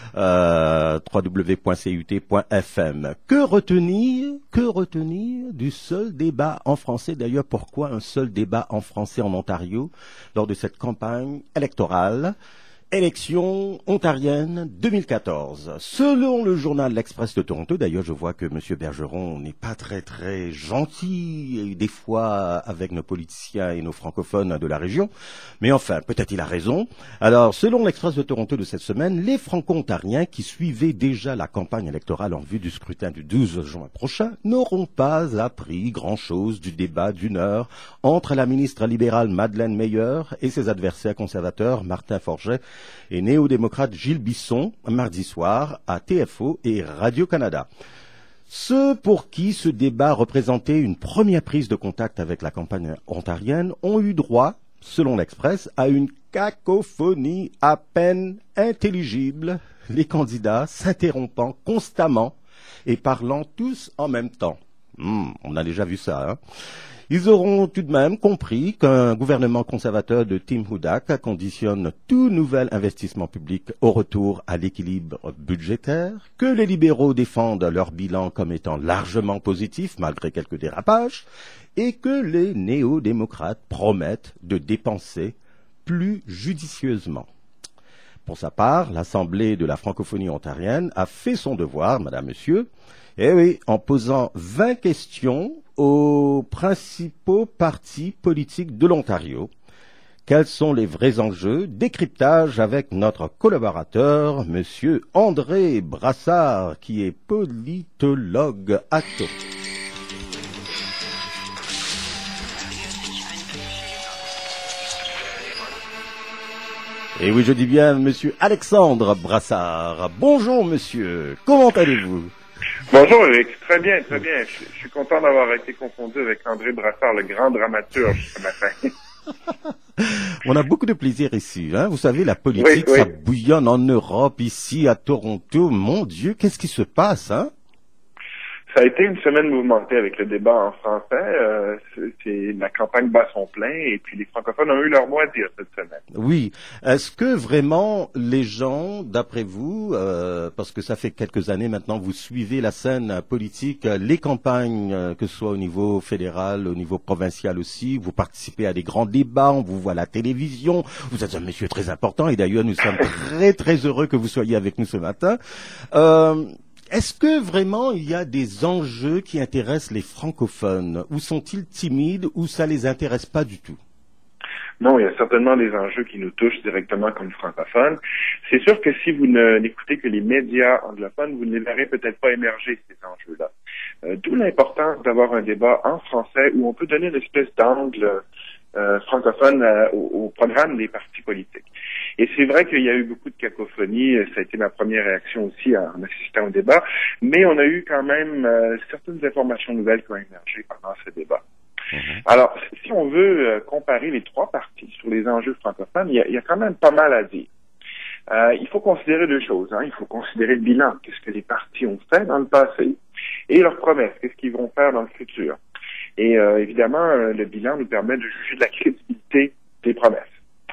euh, w w w point c u t point f m. Que retenir, que retenir du seul débat en français? D'ailleurs, pourquoi un seul débat en français en Ontario lors de cette campagne électorale? Élections ontariennes deux mille quatorze. Selon le journal L'Express de Toronto, d'ailleurs je vois que M. Bergeron n'est pas très très gentil, et des fois avec nos politiciens et nos francophones de la région, mais enfin, peut-être il a raison. Alors, selon L'Express de Toronto de cette semaine, les franco-ontariens qui suivaient déjà la campagne électorale en vue du scrutin du douze juin prochain n'auront pas appris grand-chose du débat d'une heure entre la ministre libérale Madeleine Meyer et ses adversaires conservateurs Martin Forget et néo-démocrate Gilles Bisson, mardi soir, à T F O et Radio-Canada. Ceux pour qui ce débat représentait une première prise de contact avec la campagne ontarienne ont eu droit, selon l'Express, à une cacophonie à peine intelligible, les candidats s'interrompant constamment et parlant tous en même temps. Mmh, on a déjà vu ça, hein. Ils auront tout de même compris qu'un gouvernement conservateur de Tim Hudak conditionne tout nouvel investissement public au retour à l'équilibre budgétaire, que les libéraux défendent leur bilan comme étant largement positif malgré quelques dérapages, et que les néo-démocrates promettent de dépenser plus judicieusement. Pour sa part, l'Assemblée de la francophonie ontarienne a fait son devoir, madame, monsieur, eh oui, en posant vingt questions aux principaux partis politiques de l'Ontario. Quels sont les vrais enjeux? Décryptage avec notre collaborateur, monsieur André Brassard, qui est politologue à Toronto. Et oui, je dis bien monsieur Alexandre Brassard. Bonjour monsieur, comment allez-vous? Bonjour Eric, très bien, très bien. Je, je suis content d'avoir été confondu avec André Brassard, le grand dramaturge ce matin. On a beaucoup de plaisir ici, hein. Vous savez, la politique, oui, oui. Ça bouillonne en Europe, ici à Toronto. Mon Dieu, qu'est-ce qui se passe, hein? Ça a été une semaine mouvementée avec le débat en français. Euh, c'est, c'est la campagne bat son plein et puis les francophones ont eu leur mot à dire cette semaine. Oui. Est-ce que vraiment les gens, d'après vous, euh, parce que ça fait quelques années maintenant, vous suivez la scène politique, les campagnes, euh, que ce soit au niveau fédéral, au niveau provincial aussi, vous participez à des grands débats, on vous voit à la télévision, vous êtes un monsieur très important et d'ailleurs nous sommes très très heureux que vous soyez avec nous ce matin. Euh, Est-ce que vraiment il y a des enjeux qui intéressent les francophones? Ou sont-ils timides ou ça les intéresse pas du tout? Non, il y a certainement des enjeux qui nous touchent directement comme francophones. C'est sûr que si vous ne, n'écoutez que les médias anglophones, vous ne les verrez peut-être pas émerger, ces enjeux-là. Euh, d'où l'importance d'avoir un débat en français où on peut donner une espèce d'angle euh, francophone euh, au, au programme des partis politiques. Et c'est vrai qu'il y a eu beaucoup de cacophonie, ça a été ma première réaction aussi en assistant au débat, mais on a eu quand même euh, certaines informations nouvelles qui ont émergé pendant ce débat. Mm-hmm. Alors, si on veut euh, comparer les trois partis sur les enjeux francophones, il y a, il y a quand même pas mal à dire. Euh, il faut considérer deux choses. Hein. Il faut considérer le bilan, qu'est-ce que les partis ont fait dans le passé, et leurs promesses, qu'est-ce qu'ils vont faire dans le futur. Et euh, évidemment, euh, le bilan nous permet de juger de la crédibilité des promesses.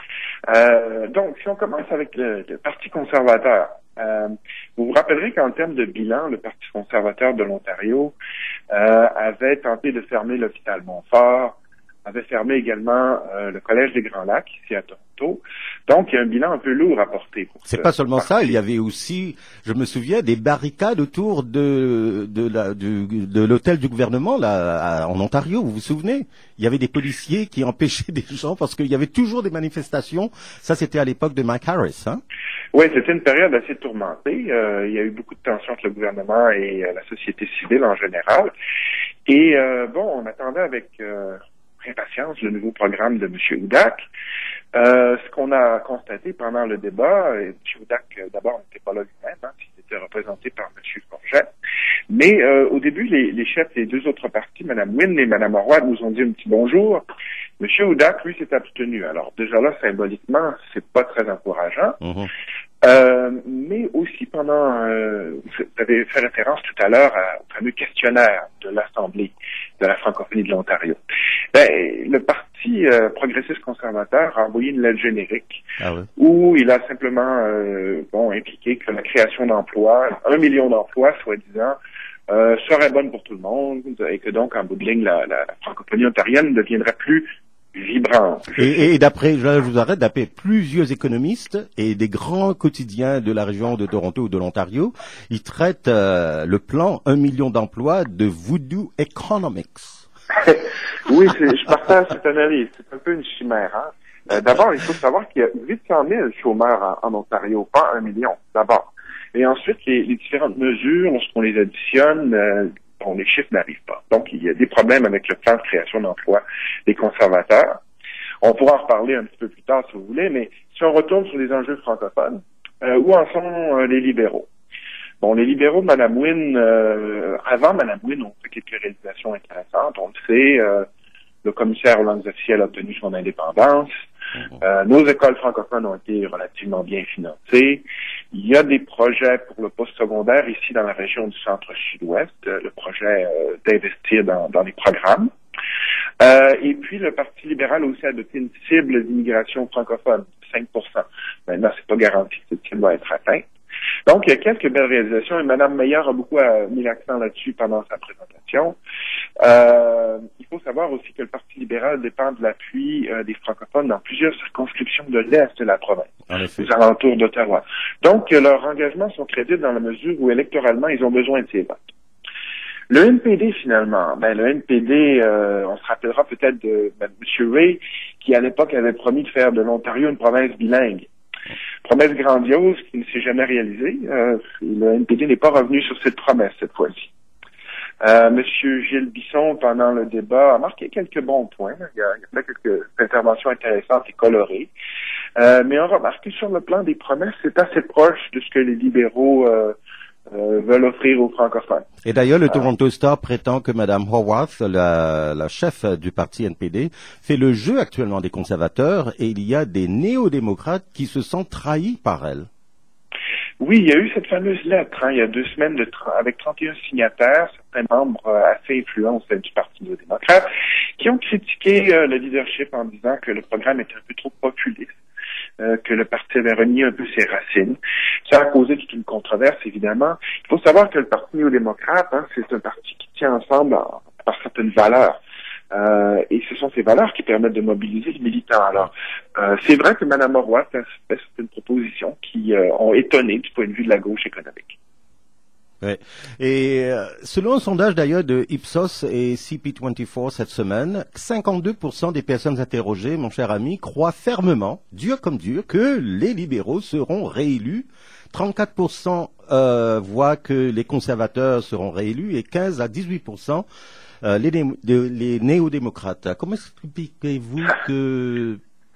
Euh, donc, si on commence avec le, le Parti conservateur, euh, vous vous rappellerez qu'en termes de bilan, le Parti conservateur de l'Ontario euh, avait tenté de fermer l'hôpital Montfort, avait fermé également euh, le Collège des Grands Lacs, ici à Toronto. Donc, il y a un bilan un peu lourd à porter. Pour C'est pas seulement parti. Ça, il y avait aussi, je me souviens, des barricades autour de de, la, du, de l'hôtel du gouvernement là, à, en Ontario, vous vous souvenez? Il y avait des policiers qui empêchaient des gens parce qu'il y avait toujours des manifestations. Ça, c'était à l'époque de Mike Harris, hein? Oui, c'était une période assez tourmentée. Euh, il y a eu beaucoup de tensions entre le gouvernement et euh, la société civile en général. Et euh, bon, on attendait avec euh, impatience le nouveau programme de M. Hudak. Euh, ce qu'on a constaté pendant le débat, et M. Hudak, euh, d'abord, n'était pas là lui-même, hein, il était représenté par M. Forget. Mais euh, au début, les, les chefs des deux autres partis, Mme Wynne et Mme Roy, nous ont dit un petit bonjour. M. Hudak, lui, s'est abstenu. Alors déjà là, symboliquement, c'est pas très encourageant. Mmh. Euh, mais aussi pendant, euh, vous avez fait référence tout à l'heure au fameux questionnaire de l'Assemblée de la francophonie de l'Ontario. Ben, le Parti euh, progressiste conservateur a envoyé une lettre générique ah oui. où il a simplement euh, bon impliqué que la création d'emplois, un million d'emplois, soi-disant, euh, serait bonne pour tout le monde et que donc, en bout de ligne, la, la, la francophonie ontarienne ne deviendrait plus vibrante. Et, et d'après, je vous arrête, d'après plusieurs économistes et des grands quotidiens de la région de Toronto ou de l'Ontario, ils traitent euh, le plan un million d'emplois de voodoo economics. Oui, c'est, je partage cette analyse. C'est un peu une chimère. Hein? Euh, d'abord, il faut savoir qu'il y a huit cent mille chômeurs en, en Ontario, pas un million, d'abord. Et ensuite, les, les différentes mesures, lorsqu'on les additionne, euh, bon, les chiffres n'arrivent pas. Donc, il y a des problèmes avec le plan de création d'emplois des conservateurs. On pourra en reparler un petit peu plus tard, si vous voulez, mais si on retourne sur les enjeux francophones, euh, où en sont euh, les libéraux? Bon, les libéraux, Mme Wynne, euh, avant Mme Wynne, ont fait quelques réalisations intéressantes. On le sait, euh, le commissaire aux langues officielles a obtenu son indépendance. Euh, nos écoles francophones ont été relativement bien financées. Il y a des projets pour le post-secondaire ici dans la région du centre-sud-ouest, euh, le projet euh, d'investir dans, dans les programmes. Euh, et puis, le Parti libéral a aussi adopté une cible d'immigration francophone, cinq pour cent. Maintenant, c'est pas garanti que cette cible va être atteinte. Donc, il y a quelques belles réalisations et Mme Meyer a beaucoup euh, mis l'accent là-dessus pendant sa présentation. Euh, il faut savoir aussi que le Parti libéral dépend de l'appui euh, des francophones dans plusieurs circonscriptions de l'Est de la province, aux alentours d'Ottawa. Donc, euh, leurs engagements sont crédibles dans la mesure où, électoralement, ils ont besoin de ces votes. Le N P D, finalement, ben le N P D, euh, on se rappellera peut-être de ben, M. Ray, qui à l'époque avait promis de faire de l'Ontario une province bilingue. Promesse grandiose qui ne s'est jamais réalisée. Euh, le N P D n'est pas revenu sur cette promesse cette fois-ci. Euh, Monsieur Gilles Bisson, pendant le débat, a marqué quelques bons points. Il y a, il y a fait quelques interventions intéressantes et colorées. Euh, mais on remarque que sur le plan des promesses, c'est assez proche de ce que les libéraux euh, euh, veulent offrir aux francophones. Et d'ailleurs, le euh, Toronto Star prétend que Mme Horwath, la, la chef du parti N P D, fait le jeu actuellement des conservateurs et il y a des néo-démocrates qui se sentent trahis par elle. Oui, il y a eu cette fameuse lettre, hein, il y a deux semaines, de tra- avec trente et un signataires, certains membres euh, assez influents au sein du Parti néo-démocrate, qui ont critiqué euh, le leadership en disant que le programme était un peu trop populiste, euh, que le parti avait renié un peu ses racines. Ça a causé toute une controverse, évidemment. Il faut savoir que le Parti néo-démocrate, hein, c'est un parti qui tient ensemble en, par certaines valeurs. Euh, et ce sont ces valeurs qui permettent de mobiliser les militants. Alors, euh, c'est vrai que Mme Marois fait certaines propositions qui euh, ont étonné du point de vue de la gauche économique. Ouais. Et euh, selon un sondage d'ailleurs de Ipsos et C P vingt-quatre cette semaine, cinquante-deux pour cent des personnes interrogées, mon cher ami, croient fermement, dur comme dur, que les libéraux seront réélus. trente-quatre pour cent euh, voient que les conservateurs seront réélus et quinze à dix-huit pour cent Euh, les, né- de, les néo-démocrates. Comment expliquez-vous que...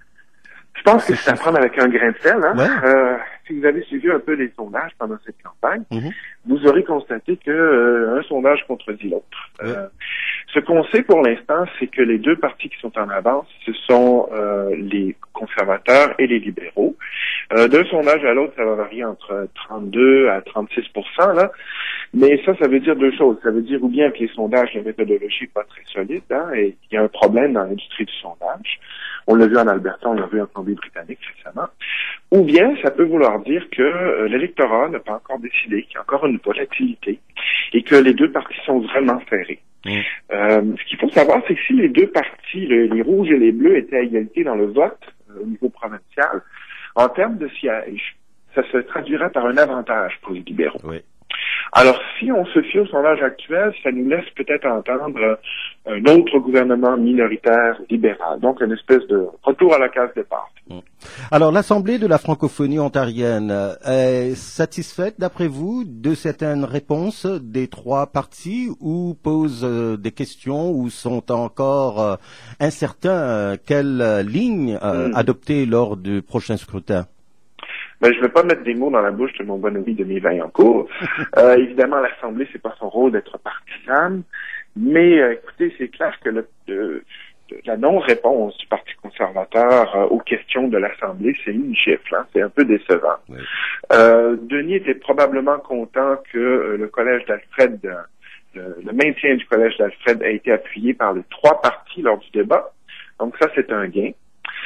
Je pense que c'est à prendre avec un grain de sel. Hein? Ouais. Euh, si vous avez suivi un peu les sondages pendant cette campagne, Mm-hmm. vous aurez constaté que euh, un sondage contredit l'autre. Ouais. Euh, ce qu'on sait pour l'instant, c'est que les deux partis qui sont en avance, ce sont euh, les conservateurs et les libéraux. Euh, d'un sondage à l'autre, ça va varier entre trente-deux à trente-six pour cent, là. Mais ça, ça veut dire deux choses. Ça veut dire ou bien que les sondages, la méthodologie n'est pas très solide, hein, et il y a un problème dans l'industrie du sondage. On l'a vu en Alberta, on l'a vu en Colombie-Britannique récemment. Ou bien, ça peut vouloir dire que euh, l'électorat n'a pas encore décidé, qu'il y a encore une volatilité, et que les deux partis sont vraiment serrés. Mmh. Euh, ce qu'il faut savoir, c'est que si les deux partis, le, les rouges et les bleus, étaient à égalité dans le vote euh, au niveau provincial, en termes de sièges, ça se traduirait par un avantage pour les libéraux. Oui. Alors, si on se fie au sondage actuel, ça nous laisse peut-être entendre un autre gouvernement minoritaire libéral, donc une espèce de retour à la case départ. Alors, l'Assemblée de la francophonie ontarienne est satisfaite, d'après vous, de certaines réponses des trois partis ou pose euh, des questions ou sont encore euh, incertains euh, quelle ligne euh, Mm. adopter lors du prochain scrutin? Ben, je ne vais pas mettre des mots dans la bouche de mon bon ami Denis Vaillancourt. Euh, évidemment, l'Assemblée, c'est pas son rôle d'être partisane, mais euh, écoutez, c'est clair que le, euh, la non-réponse du Parti conservateur euh, aux questions de l'Assemblée, c'est une chiffre, hein, c'est un peu décevant. Oui. Euh, Denis était probablement content que euh, le collège d'Alfred, euh, le, le maintien du collège d'Alfred a été appuyé par les trois partis lors du débat, donc ça, c'est un gain.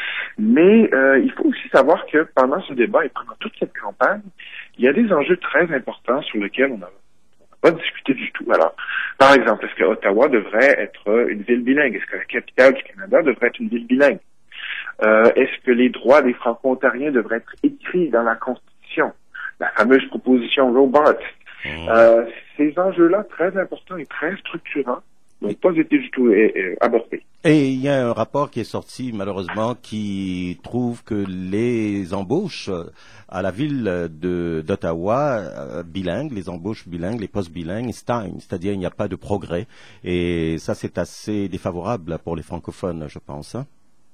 Mais euh, il faut aussi savoir que pendant ce débat et pendant toute cette campagne, il y a des enjeux très importants sur lesquels on n'a pas discuté du tout. Alors, par exemple, est-ce que Ottawa devrait être une ville bilingue? Est-ce que la capitale du Canada devrait être une ville bilingue? Euh, est-ce que les droits des Franco-Ontariens devraient être écrits dans la Constitution? La fameuse proposition Robart. Euh, ces enjeux-là, très importants et très structurants, n'ont pas été du tout euh, euh, abordés. Et il y a un rapport qui est sorti, malheureusement, qui trouve que les embauches à la ville de, d'Ottawa, euh, bilingues, les embauches bilingues, les postes bilingues, stagnent, c'est-à-dire il n'y a pas de progrès. Et ça, c'est assez défavorable pour les francophones, je pense. Hein?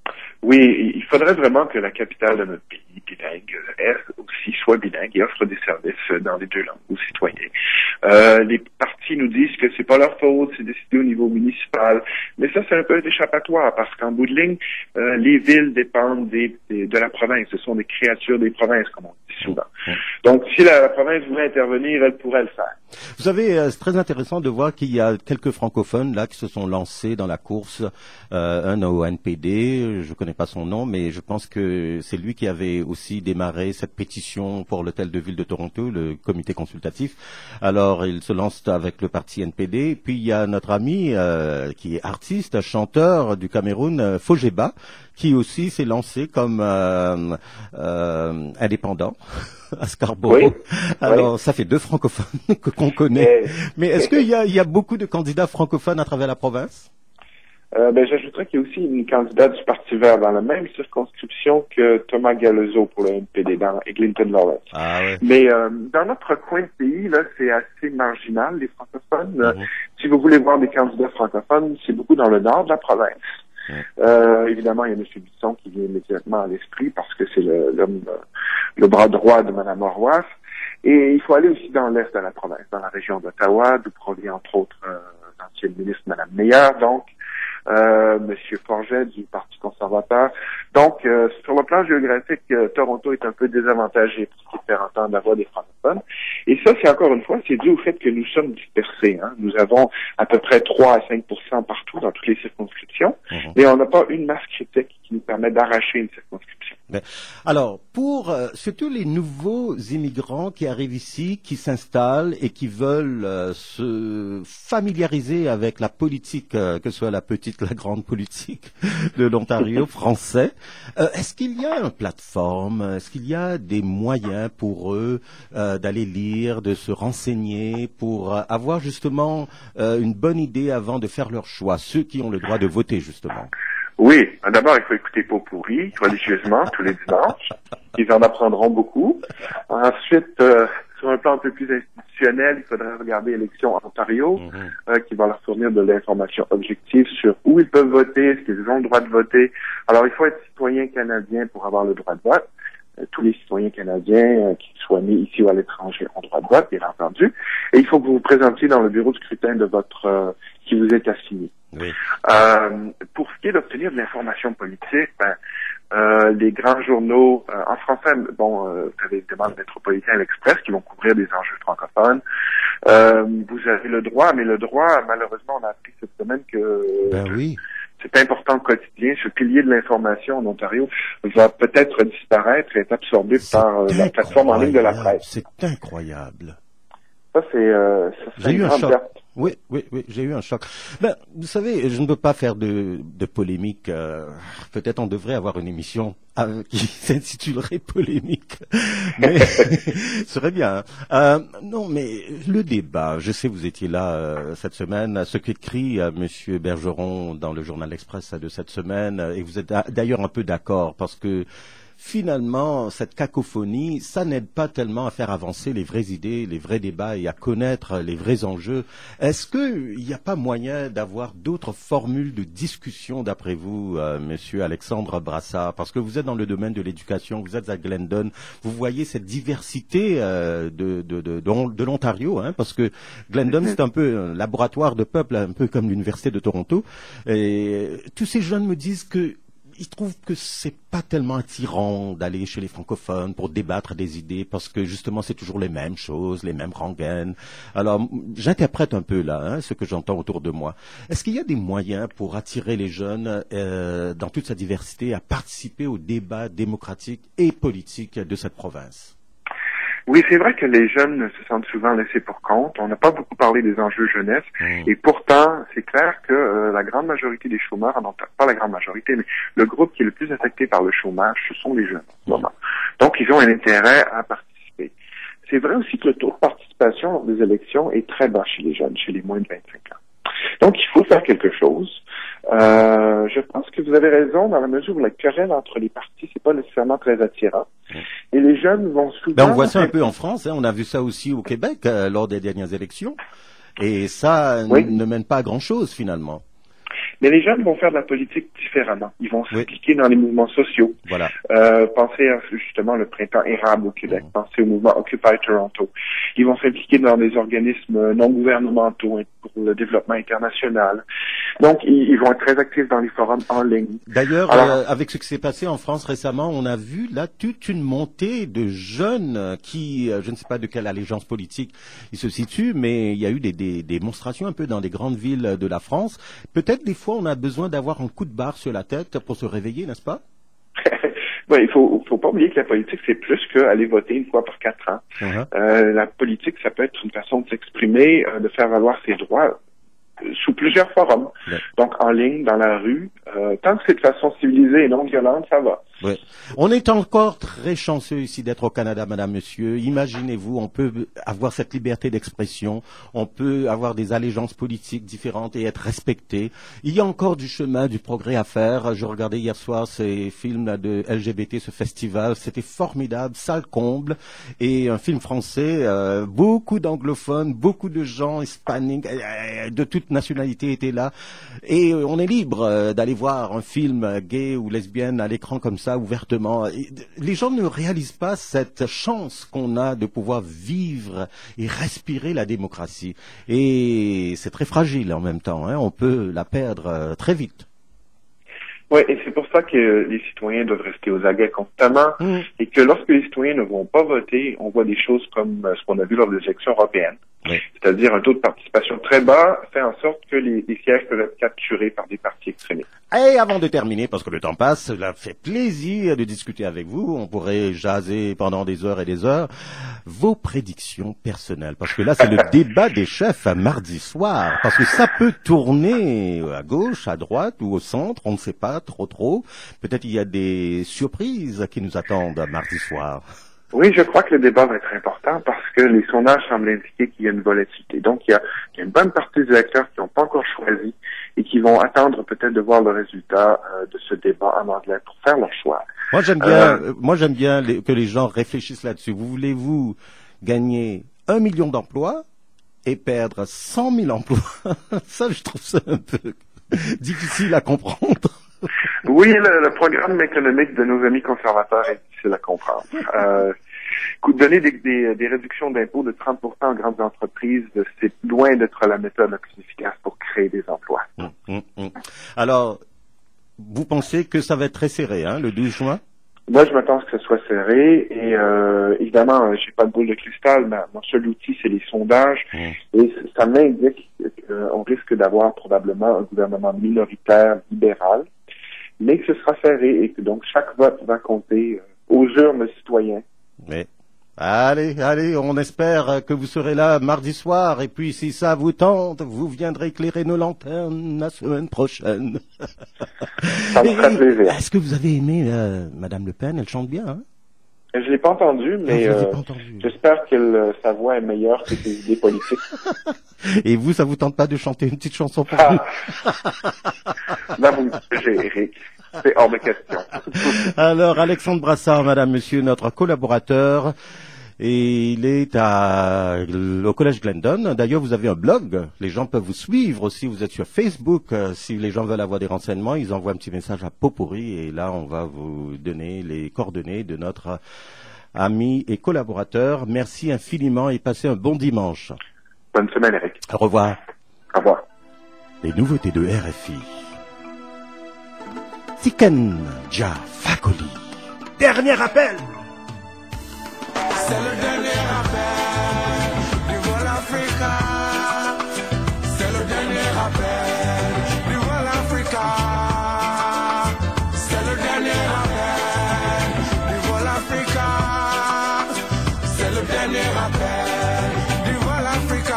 Oui, il faudrait vraiment que la capitale de notre pays, bilingue, est aussi soit bilingue et offre des services dans les deux langues aux citoyens. Euh, les partis nous disent que c'est pas leur faute, c'est décidé au niveau municipal, mais ça c'est un peu d'échappatoire parce qu'en bout de ligne, euh, les villes dépendent des, des, de la province, ce sont des créatures des provinces comme on dit souvent. Donc si la, la province voulait intervenir, elle pourrait le faire. Vous savez, euh, c'est très intéressant de voir qu'il y a quelques francophones là qui se sont lancés dans la course, euh, un au N P D, je connais pas son nom, mais je pense que c'est lui qui avait aussi démarré cette pétition pour l'hôtel de ville de Toronto, le comité consultatif. Alors, il se lance avec le parti N P D. Puis, il y a notre ami euh, qui est artiste, chanteur du Cameroun, euh, Fojeba, qui aussi s'est lancé comme euh, euh, indépendant à Scarborough. Oui. Alors, oui. ça fait deux francophones que qu'on connaît. Mais est-ce qu'il y a, il y a beaucoup de candidats francophones à travers la province? Euh, ben, j'ajouterais qu'il y a aussi une candidate du Parti vert dans la même circonscription que Thomas Galezo pour le N P D dans Eglinton Lawrence. Ah, ouais. Mais euh, dans notre coin de pays, là, c'est assez marginal, les francophones. Mm-hmm. Si vous voulez voir des candidats francophones, c'est beaucoup dans le nord de la province. Mm. Euh, évidemment, il y a M. Bisson qui vient immédiatement à l'esprit parce que c'est le, l'homme, le bras droit de Mme Marois. Et il faut aller aussi dans l'est de la province, dans la région d'Ottawa, d'où provient entre autres euh, l'ancienne ministre Mme Meyer. Donc, euh, Monsieur Forget du Parti conservateur. Donc, euh, sur le plan géographique, euh, Toronto est un peu désavantagé pour ce qui est faire entendre la voix des francophones. Et ça, c'est encore une fois, c'est dû au fait que nous sommes dispersés. Hein. Nous avons à peu près trois à cinq pour cent partout dans toutes les circonscriptions, mmh. mais on n'a pas une masse critique qui nous permet d'arracher une circonscription. Mais, alors, pour euh, surtout les nouveaux immigrants qui arrivent ici, qui s'installent et qui veulent euh, se familiariser avec la politique, euh, que ce soit la petite, la grande politique de l'Ontario français, euh, est-ce qu'il y a une plateforme, est-ce qu'il y a des moyens pour eux euh, d'aller lire, de se renseigner, pour euh, avoir justement euh, une bonne idée avant de faire leur choix, ceux qui ont le droit de voter justement? Oui, d'abord, il faut écouter Pot-Pourri religieusement tous les dimanches. Ils en apprendront beaucoup. Ensuite, euh, sur un plan un peu plus institutionnel, il faudrait regarder Élections Ontario, mm-hmm. euh, qui va leur fournir de l'information objective sur où ils peuvent voter, est-ce qu'ils ont le droit de voter. Alors, il faut être citoyen canadien pour avoir le droit de vote. Euh, tous les citoyens canadiens, euh, qu'ils soient nés ici ou à l'étranger, ont le droit de vote, bien entendu. Et il faut que vous vous présentiez dans le bureau de scrutin de votre euh, qui vous est assigné. Oui. Euh, pour ce qui est d'obtenir de l'information politique, ben, euh, les grands journaux, euh, en français, bon, euh, vous avez évidemment le Métropolitain et l'Express qui vont couvrir des enjeux francophones. Euh, vous avez le droit, mais le droit, malheureusement, on a appris cette semaine que ben oui. c'est important au quotidien. Ce pilier de l'information en Ontario va peut-être disparaître et être absorbé c'est par euh, la plateforme en ligne de la presse. C'est incroyable. Ça, c'est, euh, ça, c'est J'ai une eu un grande choc. perte. Oui, oui, oui, j'ai eu un choc. Ben, vous savez, je ne veux pas faire de, de polémique. Euh, peut-être on devrait avoir une émission euh, qui s'intitulerait Polémique. Mais ce serait bien. Hein. Euh, non, mais le débat, je sais, vous étiez là euh, cette semaine. Ce qu'écrit euh, Monsieur Bergeron dans le journal Express de cette semaine, et vous êtes d'ailleurs un peu d'accord parce que finalement, cette cacophonie, ça n'aide pas tellement à faire avancer les vraies idées, les vrais débats et à connaître les vrais enjeux. Est-ce qu'il n'y a pas moyen d'avoir d'autres formules de discussion, d'après vous, euh, Monsieur Alexandre Brassard? Parce que vous êtes dans le domaine de l'éducation, vous êtes à Glendon, vous voyez cette diversité euh, de, de, de, de, de l'Ontario, hein, parce que Glendon, c'est un peu un laboratoire de peuple, un peu comme l'Université de Toronto. Et tous ces jeunes me disent que ils trouvent que c'est pas tellement attirant d'aller chez les francophones pour débattre des idées parce que justement c'est toujours les mêmes choses, les mêmes rengaines. Alors j'interprète un peu là hein, ce que j'entends autour de moi. Est-ce qu'il y a des moyens pour attirer les jeunes euh, dans toute sa diversité à participer au débat démocratique et politique de cette province? Oui, c'est vrai que les jeunes se sentent souvent laissés pour compte. On n'a pas beaucoup parlé des enjeux jeunesse. Mmh. Et pourtant, c'est clair que euh, la grande majorité des chômeurs, non pas la grande majorité, mais le groupe qui est le plus affecté par le chômage, ce sont les jeunes en ce moment. Donc, ils ont un intérêt à participer. C'est vrai aussi que le taux de participation lors des élections est très bas chez les jeunes, chez les moins de vingt-cinq ans. Donc, il faut faire quelque chose. Euh, je pense que vous avez raison dans la mesure où la querelle entre les partis, c'est pas nécessairement très attirant. Et les jeunes vont souvent... Ben, on voit ça un peu en France, hein. On a vu ça aussi au Québec euh, lors des dernières élections. Et ça oui. ne mène pas à grand-chose finalement. Mais les jeunes vont faire de la politique différemment. Ils vont s'impliquer oui. dans les mouvements sociaux. Voilà. Euh, pensez à justement le printemps érable au Québec. Mmh. Pensez au mouvement Occupy Toronto. Ils vont s'impliquer dans des organismes non gouvernementaux pour le développement international. Donc, ils, ils vont être très actifs dans les forums en ligne. D'ailleurs, Alors, euh, avec ce qui s'est passé en France récemment, on a vu là toute une montée de jeunes qui, je ne sais pas de quelle allégeance politique ils se situent, mais il y a eu des, des, des démonstrations un peu dans des grandes villes de la France. Peut-être des fois, on a besoin d'avoir un coup de barre sur la tête pour se réveiller, n'est-ce pas? Oui, il faut, faut pas oublier que la politique, c'est plus qu'aller voter une fois par quatre ans. Uh-huh. Euh, la politique, ça peut être une façon de s'exprimer, euh, de faire valoir ses droits euh, sous plusieurs forums. Ouais. Donc, en ligne, dans la rue. Euh, tant que c'est de façon civilisée et non violente, ça va. Ouais. On est encore très chanceux ici d'être au Canada, madame, monsieur. Imaginez-vous, on peut avoir cette liberté d'expression, on peut avoir des allégeances politiques différentes et être respecté. Il y a encore du chemin, du progrès à faire. Je regardais hier soir ces films de L G B T, ce festival, c'était formidable, salle comble, et un film français, euh, beaucoup d'anglophones, beaucoup de gens hispaniques, euh, de toute nationalité était là. Et on est libre d'aller voir un film gay ou lesbienne à l'écran comme ça, ouvertement. Et les gens ne réalisent pas cette chance qu'on a de pouvoir vivre et respirer la démocratie. Et c'est très fragile en même temps, hein. On peut la perdre très vite. Oui, et c'est pour ça que les citoyens doivent rester aux aguets constamment mmh. et que lorsque les citoyens ne vont pas voter, on voit des choses comme ce qu'on a vu lors des élections européennes. Oui. C'est-à-dire un taux de participation très bas fait en sorte que les, les sièges peuvent être capturés par des partis extrémistes. Et avant de terminer, parce que le temps passe, cela fait plaisir de discuter avec vous. On pourrait jaser pendant des heures et des heures. Vos prédictions personnelles, parce que là, c'est le débat des chefs à mardi soir. Parce que ça peut tourner à gauche, à droite ou au centre, on ne sait pas trop trop. Peut-être il y a des surprises qui nous attendent mardi soir. Oui, je crois que le débat va être important parce que les sondages semblent indiquer qu'il y a une volatilité. Donc, il y a, il y a une bonne partie des électeurs qui n'ont pas encore choisi et qui vont attendre peut-être de voir le résultat euh, de ce débat en anglais pour faire leur choix. Moi, j'aime bien, euh, moi, j'aime bien les, que les gens réfléchissent là-dessus. Vous voulez-vous gagner un million d'emplois et perdre cent mille emplois? Ça, je trouve ça un peu difficile à comprendre. Oui, le, le programme économique de nos amis conservateurs est difficile à comprendre. Euh, donner des, des, des réductions d'impôts de trente pour cent aux grandes entreprises, c'est loin d'être la méthode la plus efficace pour créer des emplois. Hum, hum, hum. Alors, vous pensez que ça va être très serré, hein, le douze juin? Moi, je m'attends à ce que ce soit serré et euh, évidemment, j'ai pas de boule de cristal, mais mon seul outil, c'est les sondages mmh. et ça m'indique qu'on risque d'avoir probablement un gouvernement minoritaire libéral, mais que ce sera serré et que donc chaque vote va compter aux urnes citoyens. Mais allez, allez, on espère que vous serez là mardi soir et puis si ça vous tente, vous viendrez éclairer nos lanternes la semaine prochaine. Ça me ferait plaisir. Est-ce que vous avez aimé euh, Madame Le Pen? Elle chante bien, hein? Je l'ai pas entendu, mais ah, euh, pas entendu. J'espère que euh, sa voix est meilleure que ses idées politiques. Et vous, ça vous tente pas de chanter une petite chanson pour ah. nous? Là, vous me jugez, Eric. C'est hors de question. Alors, Alexandre Brassard, Madame, Monsieur, notre collaborateur, et il est à, au Collège Glendon. D'ailleurs, vous avez un blog. Les gens peuvent vous suivre aussi. Vous êtes sur Facebook. Si les gens veulent avoir des renseignements, ils envoient un petit message à Popuri et là, on va vous donner les coordonnées de notre ami et collaborateur. Merci infiniment et passez un bon dimanche. Bonne semaine, Eric. Au revoir. Au revoir. Les nouveautés de R F I. Tiken Jah Fakoly. Dernier appel. C'est le dernier appel du vol Africa. C'est le dernier appel du vol Africa. C'est le dernier appel du vol Africa. C'est le dernier appel du vol Africa.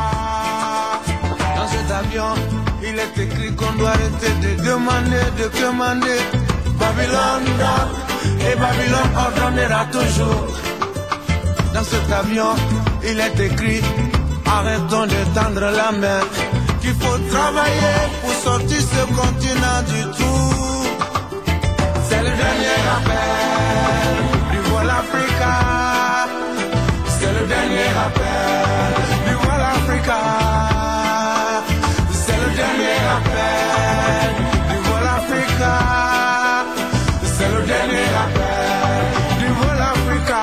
Dans cet avion, il est écrit qu'on doit arrêter de demander, de commander. Babylone dort et Babylone ordonnera toujours. Dans cet avion, il est écrit, arrêtons de tendre la main, qu'il faut travailler pour sortir ce continent du tout. C'est le dernier appel du vol Africa. C'est le dernier appel du vol Africa. C'est le dernier appel du vol Africa. C'est le dernier appel du vol Africa.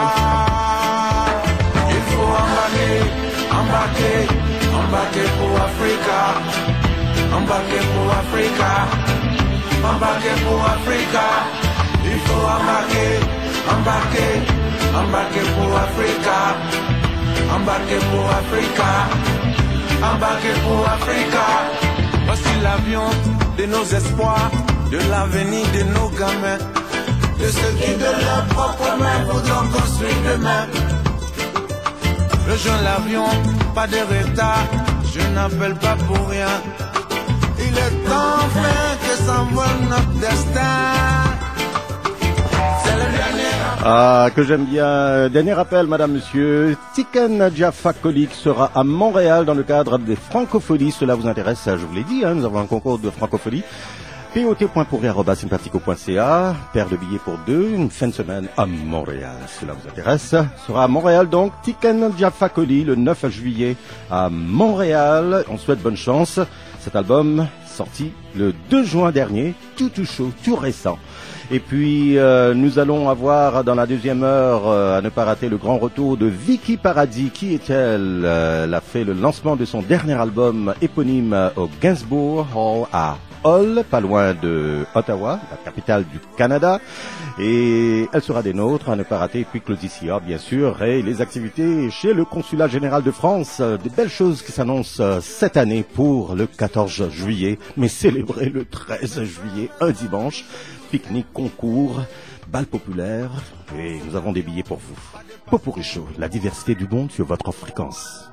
Embarquer, embarquer pour Africa, embarquer pour Africa, embarquer pour Africa. Il faut embarquer, embarquer, embarquer pour Africa, embarquer pour Africa, embarquer pour Africa. Voici l'avion de nos espoirs, de l'avenir de nos gamins, de ceux qui de leurs propres mains voudront construire demain. Rejoins l'avion, pas de retard, je n'appelle pas pour rien. Il est temps enfin que s'envole notre destin. C'est le dernier appel. Ah, que j'aime bien. Dernier appel, Madame, Monsieur. Tiken Jah Fakoly sera à Montréal dans le cadre des Francopholies. Cela vous intéresse, ça, je vous l'ai dit, hein, nous avons un concours de francophonie. P O T point pourri arobase sympathico point c a, paire de billets pour deux, une fin de semaine à Montréal. Cela vous intéresse? Sera à Montréal donc, Tiken Jah Fakoly le neuf juillet à Montréal. On souhaite bonne chance. Cet album sorti le deux juin dernier, tout tout chaud, tout récent. Et puis euh, nous allons avoir dans la deuxième heure euh, à ne pas rater le grand retour de Vicky Paradis. Qui est-elle? euh, Elle a fait le lancement de son dernier album éponyme au Gainsbourg Hall à Hull, pas loin de Ottawa, la capitale du Canada. Et elle sera des nôtres à ne pas rater. Et puis Claudicia, bien sûr, et les activités chez le Consulat Général de France. Des belles choses qui s'annoncent cette année pour le quatorze juillet, mais célébré le treize juillet, un dimanche. Pique-nique, concours, bal populaire, et nous avons des billets pour vous. Popurrí Show, la diversité du monde sur votre fréquence.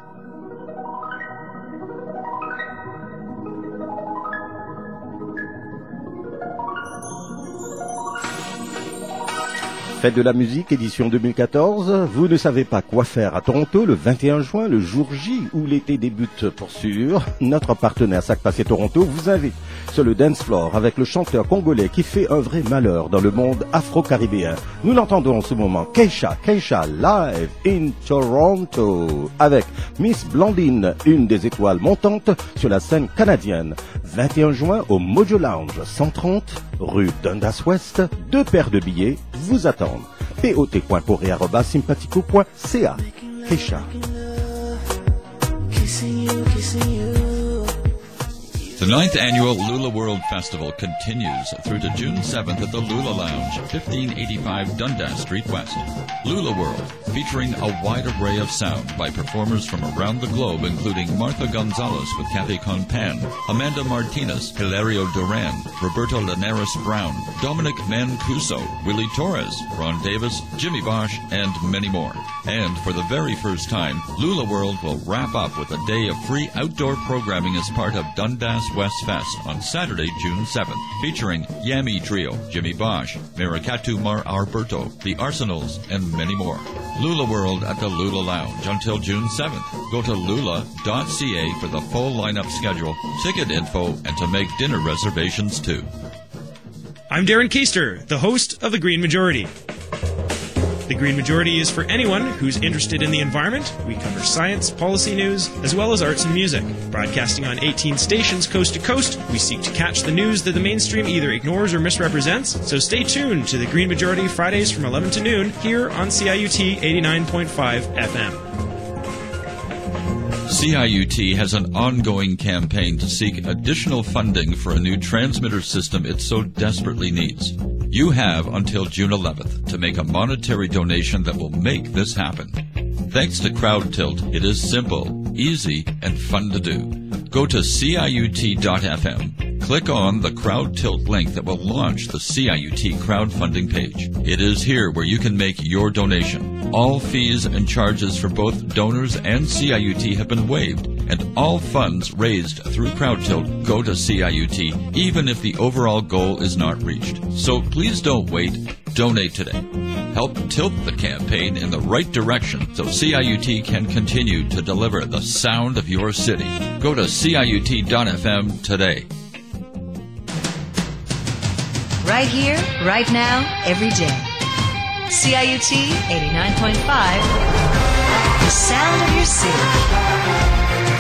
Fête de la musique, édition deux mille quatorze. Vous ne savez pas quoi faire à Toronto le vingt et un juin, le jour J, où l'été débute pour sûr. Notre partenaire Sac Passé Toronto vous invite sur le dance floor avec le chanteur congolais qui fait un vrai malheur dans le monde afro-caribéen. Nous l'entendons en ce moment, Keisha, Keisha live in Toronto avec Miss Blondine, une des étoiles montantes sur la scène canadienne. vingt et un juin au Mojo Lounge, cent trente rue Dundas West. Deux paires de billets vous attendent. P O T point pourri arobase sympathico point c a. Keisha. The ninth annual Lula World Festival continues through to June seventh at the Lula Lounge, fifteen eighty-five Dundas Street West. Lula World, featuring a wide array of sound by performers from around the globe, including Martha Gonzalez with Kathy Conpan, Amanda Martinez, Hilario Duran, Roberto Linares Brown, Dominic Mancuso, Willie Torres, Ron Davis, Jimmy Bosch, and many more. And for the very first time, Lula World will wrap up with a day of free outdoor programming as part of Dundas West Fest on Saturday, June seventh, featuring Yami Trio, Jimmy Bosch, Maracatu Mar Alberto, The Arsenals, and many more. Lula World at the Lula Lounge until June seventh. Go to lula dot c a for the full lineup schedule, ticket info, and to make dinner reservations too. I'm Darren Keister, the host of The Green Majority. The Green Majority is for anyone who's interested in the environment. We cover science, policy news, as well as arts and music. Broadcasting on eighteen stations coast to coast, we seek to catch the news that the mainstream either ignores or misrepresents. So stay tuned to The Green Majority Fridays from eleven to noon here on C I U T eighty-nine point five F M. C I U T has an ongoing campaign to seek additional funding for a new transmitter system it so desperately needs. You have until June eleventh to make a monetary donation that will make this happen. Thanks to CrowdTilt, it is simple, easy, and fun to do. Go to C I U T dot F M. Click on the CrowdTilt link that will launch the C I U T crowdfunding page. It is here where you can make your donation. All fees and charges for both donors and C I U T have been waived, and all funds raised through CrowdTilt go to C I U T, even if the overall goal is not reached. So please don't wait. Donate today. Help tilt the campaign in the right direction so C I U T can continue to deliver the sound of your city. Go to C I U T dot F M today. Right here, right now, every day. C I U T eighty-nine point five, the sound of your city.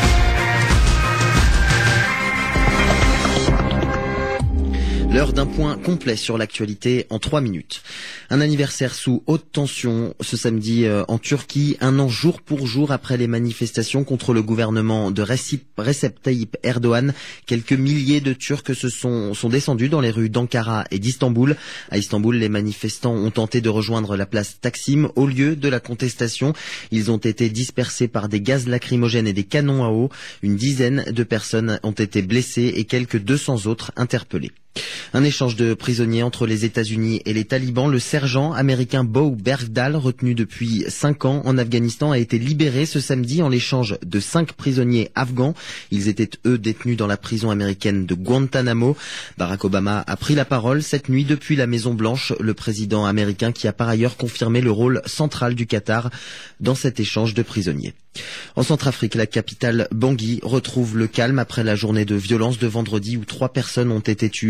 L'heure d'un point complet sur l'actualité en trois minutes. Un anniversaire sous haute tension ce samedi euh, en Turquie, un an jour pour jour après les manifestations contre le gouvernement de Recep, Recep Tayyip Erdogan. Quelques milliers de Turcs se sont, sont descendus dans les rues d'Ankara et d'Istanbul. À Istanbul, les manifestants ont tenté de rejoindre la place Taksim au lieu de la contestation. Ils ont été dispersés par des gaz lacrymogènes et des canons à eau. Une dizaine de personnes ont été blessées et quelques deux cents autres interpellés. Un échange de prisonniers entre les États-Unis et les talibans. Le sergent américain Bo Bergdahl, retenu depuis cinq ans en Afghanistan, a été libéré ce samedi en l'échange de cinq prisonniers afghans. Ils étaient eux détenus dans la prison américaine de Guantanamo. Barack Obama a pris la parole cette nuit depuis la Maison Blanche, le président américain qui a par ailleurs confirmé le rôle central du Qatar dans cet échange de prisonniers. En Centrafrique, la capitale Bangui retrouve le calme après la journée de violence de vendredi où trois personnes ont été tuées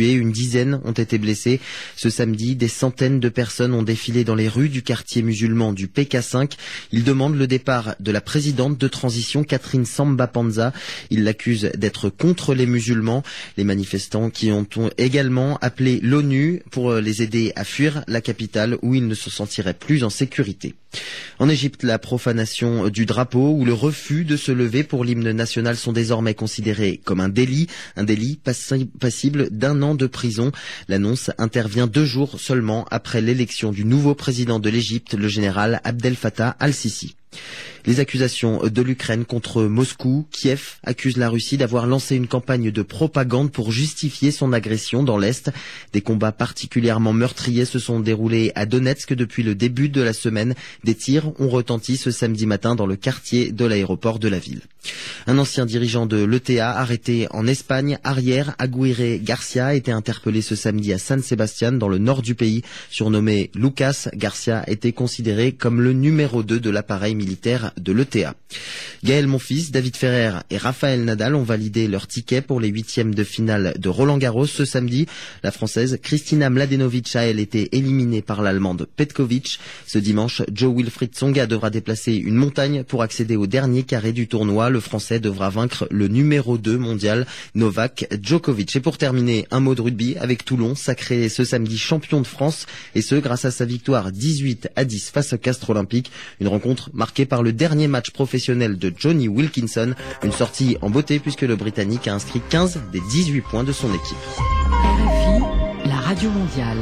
tués, une dizaine ont été blessés. Ce samedi, des centaines de personnes ont défilé dans les rues du quartier musulman du P K cinq. Ils demandent le départ de la présidente de transition, Catherine Samba Panza. Ils l'accusent d'être contre les musulmans. Les manifestants qui ont également appelé l'ONU pour les aider à fuir la capitale où ils ne se sentiraient plus en sécurité. En Égypte, la profanation du drapeau ou le refus de se lever pour l'hymne national sont désormais considérés comme un délit, un délit passi- passible d'un an de prison. L'annonce intervient deux jours seulement après l'élection du nouveau président de l'Égypte, le général Abdel Fattah al-Sisi. Les accusations de l'Ukraine contre Moscou, Kiev accuse la Russie d'avoir lancé une campagne de propagande pour justifier son agression dans l'Est. Des combats particulièrement meurtriers se sont déroulés à Donetsk depuis le début de la semaine. Des tirs ont retenti ce samedi matin dans le quartier de l'aéroport de la ville. Un ancien dirigeant de l'E T A arrêté en Espagne, Arrière Aguirre Garcia, a été interpellé ce samedi à San Sebastián dans le nord du pays. Surnommé Lucas, Garcia était considéré comme le numéro deux de l'appareil militaire de l'E T A. Gaël Monfils, David Ferrer et Rafael Nadal ont validé leur ticket pour les huitièmes de finale de Roland-Garros ce samedi. La Française Kristina Mladenovic a elle été éliminée par l'Allemande Petkovic. Ce dimanche, Joe Wilfried Tsonga devra déplacer une montagne pour accéder au dernier carré du tournoi. Le Français devra vaincre le numéro deux mondial, Novak Djokovic. Et pour terminer, un mot de rugby avec Toulon, sacré ce samedi champion de France, et ce grâce à sa victoire dix-huit à dix face au Castres Olympique. Une rencontre marquée par le dernier match professionnel de Johnny Wilkinson. Une sortie en beauté puisque le Britannique a inscrit quinze des dix-huit points de son équipe. R F I, la radio mondiale.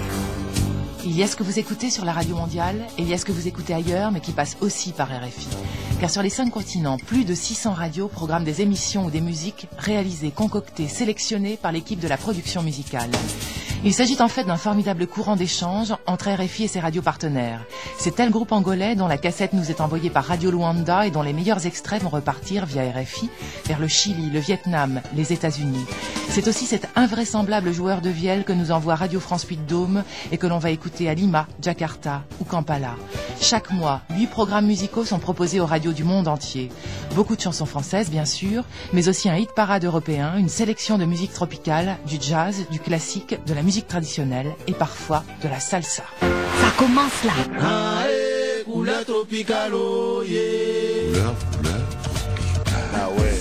Il y a ce que vous écoutez sur la radio mondiale et il y a ce que vous écoutez ailleurs mais qui passe aussi par R F I. Car sur les cinq continents, plus de six cents radios programment des émissions ou des musiques réalisées, concoctées, sélectionnées par l'équipe de la production musicale. Il s'agit en fait d'un formidable courant d'échange entre R F I et ses radios partenaires. C'est tel groupe angolais dont la cassette nous est envoyée par Radio Luanda et dont les meilleurs extraits vont repartir via R F I vers le Chili, le Vietnam, les États-Unis. C'est aussi cet invraisemblable joueur de vielle que nous envoie Radio France Puy-de-Dôme et que l'on va écouter à Lima, Jakarta ou Kampala. Chaque mois, huit programmes musicaux sont proposés aux radios du monde entier. Beaucoup de chansons françaises, bien sûr, mais aussi un hit parade européen, une sélection de musique tropicale, du jazz, du classique, de la musique traditionnelle et parfois de la salsa. Ça commence là. Ah, eh, couleur tropicale, oh, yeah. Couleur, couleur tropicale. Ah ouais.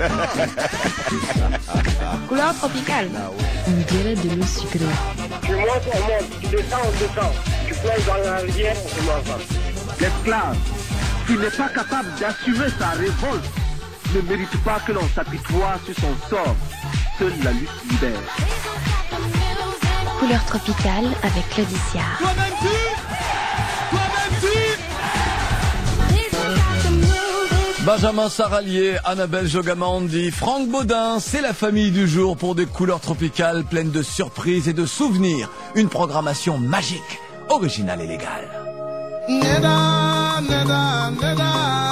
Couleur tropicale. On dirait de l'eau sucrée. Tu montes, on monte, tu descends, on descend. Tu plonges dans la rivière, on se lance. L'esclave qui n'est pas capable d'assumer sa révolte ne mérite pas que l'on s'apitoie sur son sort. Seule la lutte libère. Couleur tropicale avec Claudicia. Toi-même tu Toi-même tu Benjamin Saralier, Annabelle Jogamandi, Franck Baudin, c'est la famille du jour pour des couleurs tropicales pleines de surprises et de souvenirs. Une programmation magique, originale et légale. Neda, neda, neda.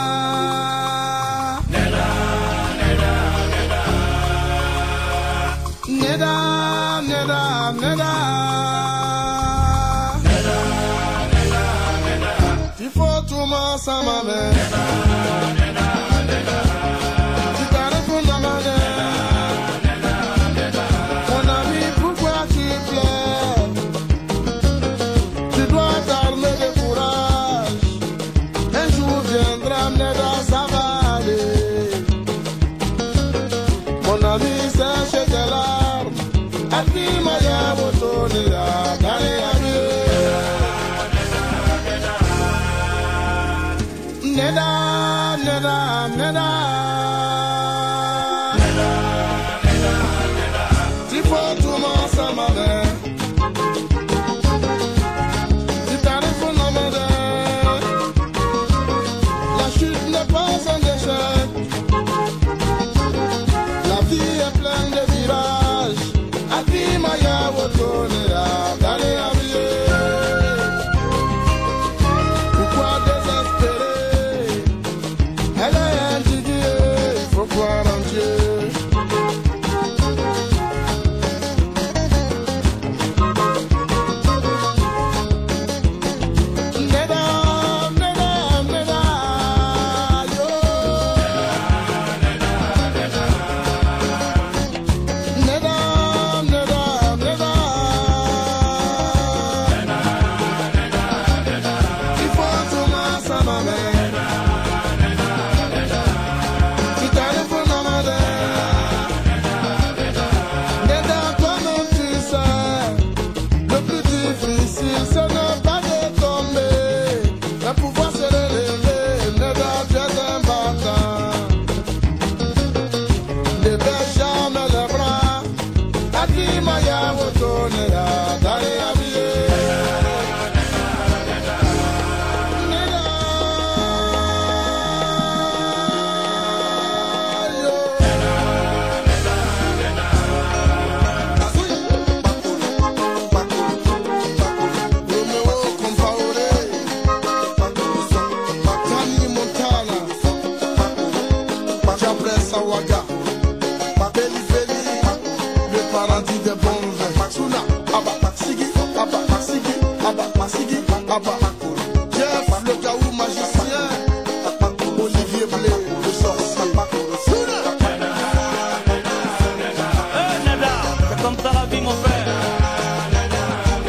Neda, neda, neda. Neda, neda, neda. Neda, neda, neda. Il faut tout m'en s'en m'amener. Neda, neda. Neda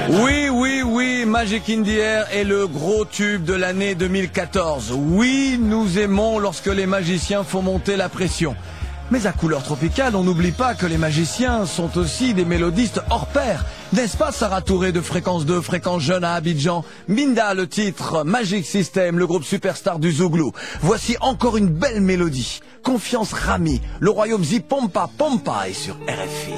Oui, oui, oui, Magic in the Air est le gros tube de l'année deux mille quatorze. Oui, nous aimons lorsque les magiciens font monter la pression. Mais à couleur tropicale, on n'oublie pas que les magiciens sont aussi des mélodistes hors pair. N'est-ce pas Sarah Touré de Fréquence deux, Fréquence Jeune à Abidjan? Minda, le titre, Magic System, le groupe superstar du Zouglou. Voici encore une belle mélodie. Confiance Rami, le royaume Zipompa Pompa est sur R F I.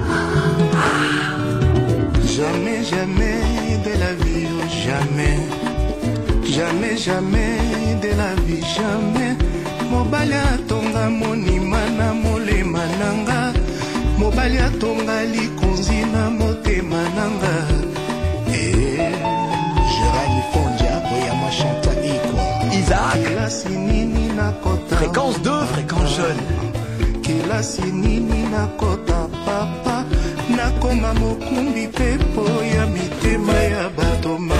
Jamais, jamais de la vie, oh jamais. Jamais, jamais de la vie, jamais. Mobali atonga monima na molema nanga, mobali atonga likonzi na motema nanga. Eh, Gérald Fondia, Boyama Chanta Ikwa. Isaac, Kelasi nini na kota. Fréquence deux, Fréquence Jeune. Kelasi nini na kota papa, nakoma mokumbi pepo ya mitema ya batoma.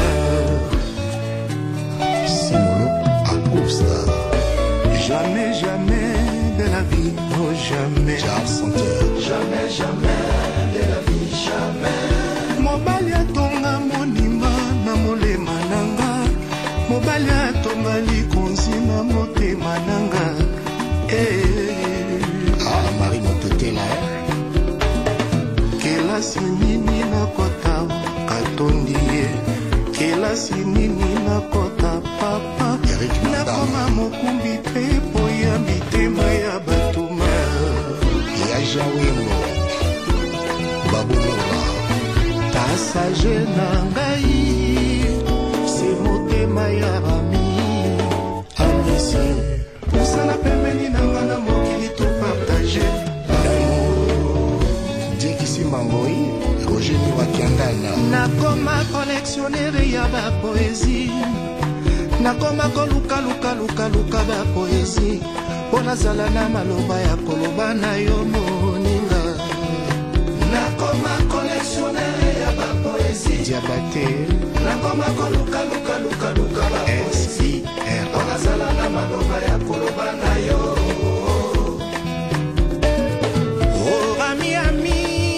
Simolo Acosta. Jamais, jamais de la vie, oh jamais. Jamais, jamais de la vie, jamais. Mobali atonga monima na molema nanga, mobali atonga likonzi na motema nanga. Eh, ah, Marie Motetela. Kelasi nini na kota katondie, kelasi nini na kota papa. Nakoma mokumbi pepo ya mitema ya batuma ya jawimbo babulora tasaje na ngai se motema ya rami amisi usana pembeni na ngana mokili to partage d'amour dikisi mangoi Roger Wakiandana nakoma collectionnaire ya ba poésie nakoma koluka luka luka luka ba poésie pona zala na maloba ya koloba na yo moninga nakoma collectionnaire ya ba poésie diabate nakoma koluka luka luka luka ba poésie pona zala na maloba ya koloba na yo oh ami ami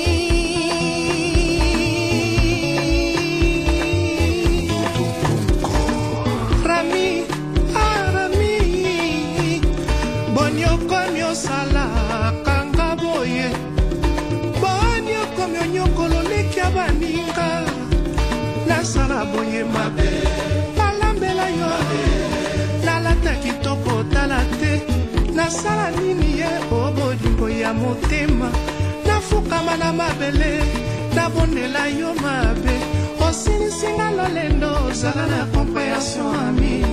sala kanga boye bani komyo nyokolo lekia baninga la sala boye mabe palambela yo la lata kitoko talate la sala nini ye obodingo ya motema na fukama na mabele na bonela yo mabe osinisinga lolendo zala na compréhension ami.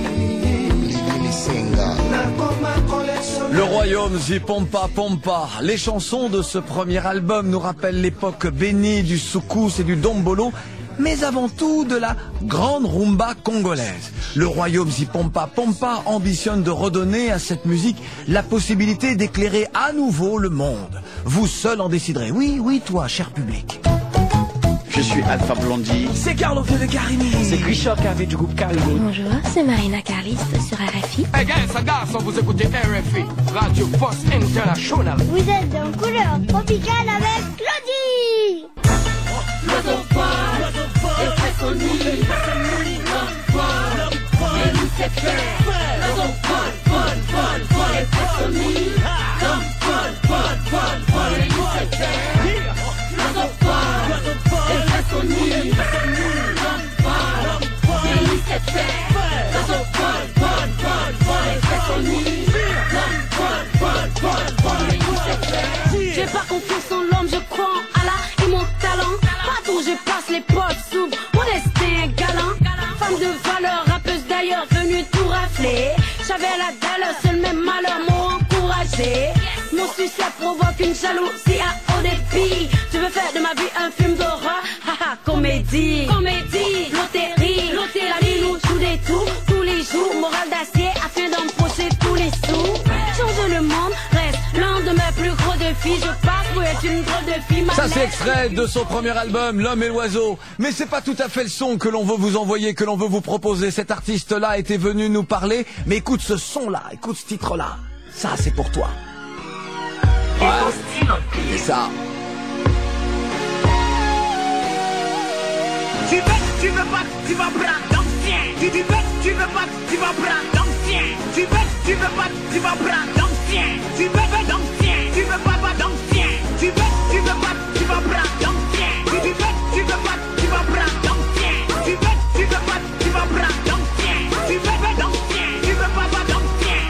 Le royaume Zipompa Pompa. Les chansons de ce premier album nous rappellent l'époque bénie du soukous et du dombolo, mais avant tout de la grande rumba congolaise. Le royaume Zipompa Pompa ambitionne de redonner à cette musique la possibilité d'éclairer à nouveau le monde. Vous seul en déciderez. Oui, oui, toi, cher public. Je suis Alpha Blondie. C'est Carlo de Carini. C'est Grisha Carvé du groupe Carini. Bonjour, c'est Marina Carliste sur R F I. Hey guys, c'est garçon, vous écoutez R F I, Radio Force International. Vous êtes dans couleur tropicale avec Claudie. L'oiseau folle, et fait son nid. L'homme folle, et nous c'est faire. L'oiseau folle, folle, folle, folle, et fait son nid. L'homme folle, folle, folle, folle, et nous c'est faire. L'oiseau folle, et fait son nid. L'homme folle, et nous c'est faire. L'oiseau folle, folle, folle, folle, et fait son nid. L'homme folle, folle, folle, folle, et nous c'est faire. J'ai pas confiance en l'homme, je crois en Allah et mon talent. Partout où je passe, les potes s'ouvrent, mon destin est galant. Femme de valeur, rappeuse d'ailleurs, venue tout rafler. J'avais la dalle, seul mes malheurs m'ont encouragé. Mon succès provoque une jalousie à haut débit. Tu veux faire de ma vie un film d'horreur, haha, comédie. Comédie, loterie, loterie, la vie nous joue des tours. Tous les jours, morale d'acier afin d'empocher tous les sous. Changer le monde reste l'un de mes plus gros défis. Je passe pour être une drôle de fille. Ça c'est extrait de son premier album, L'Homme et l'Oiseau. Mais c'est pas tout à fait le son que l'on veut vous envoyer, que l'on veut vous proposer. Cet artiste-là était venu nous parler. Mais écoute ce son-là, écoute ce titre-là. Ça c'est pour toi. Ouais. Et ça. Tu veux, tu veux pas, tu vas prendre, donc tiens. Tu veux, tu veux pas, tu vas prendre, donc tiens. Tu veux, tu veux pas, tu vas prendre, donc tiens. Tu veux, donc tiens. Tu veux pas, pas, donc tiens. Tu veux, tu veux pas, tu vas prendre, donc tiens. Tu veux, tu veux pas, tu vas prendre, donc tiens. Tu veux, tu veux pas, tu vas prendre, donc tiens. Tu veux, donc tiens. Tu veux pas, pas, donc tiens.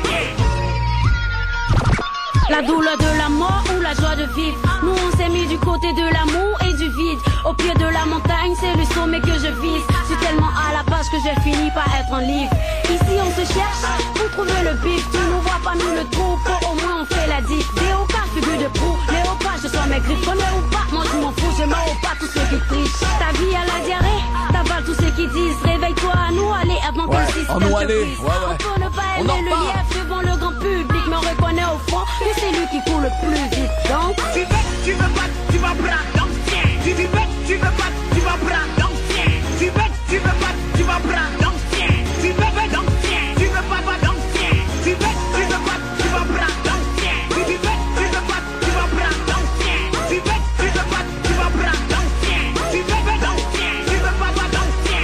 La douleur de la mort ou la joie de vivre. Nous on s'est mis du côté de l'amour et du vide. Au pied de la montagne, c'est le sommet que je vise. Je suis tellement à la page que j'ai fini par être un livre. Ici on se cherche pour trouver le bif. Tu nous vois pas nous le troupeau, au moins on fait la diff. Déoka, figure de proue, léopard, je sens mes griffes. Connais ou pas, moi je m'en fous, je m'en pas tous ceux qui trichent. Ta vie à la diarrhée, t'avales tous ceux qui disent. Réveille-toi à nous aller avant que Ouais, le système en nous te aller, brise. ouais, ouais. On peut ne pas On aimer en le reparle. lièvre devant le grand public, mais on reconnaît au fond que c'est lui qui court le plus vite. Donc, Tu veux, tu veux pas, tu vas prendre, donc tiens. Tu veux, tu veux pas, tu vas prendre, donc tiens. Tu veux, tu veux pas, tu vas prendre, donc tiens. Tu veux, donc tiens. Tu veux pas, pas, donc tiens. Tu veux, tu veux pas, tu vas prendre, donc tiens. Tu veux, tu veux pas, tu vas prendre, donc tiens. Tu veux, tu veux pas, tu vas prendre, donc tiens. Tu veux, donc tiens. Tu veux pas, pas, donc tiens.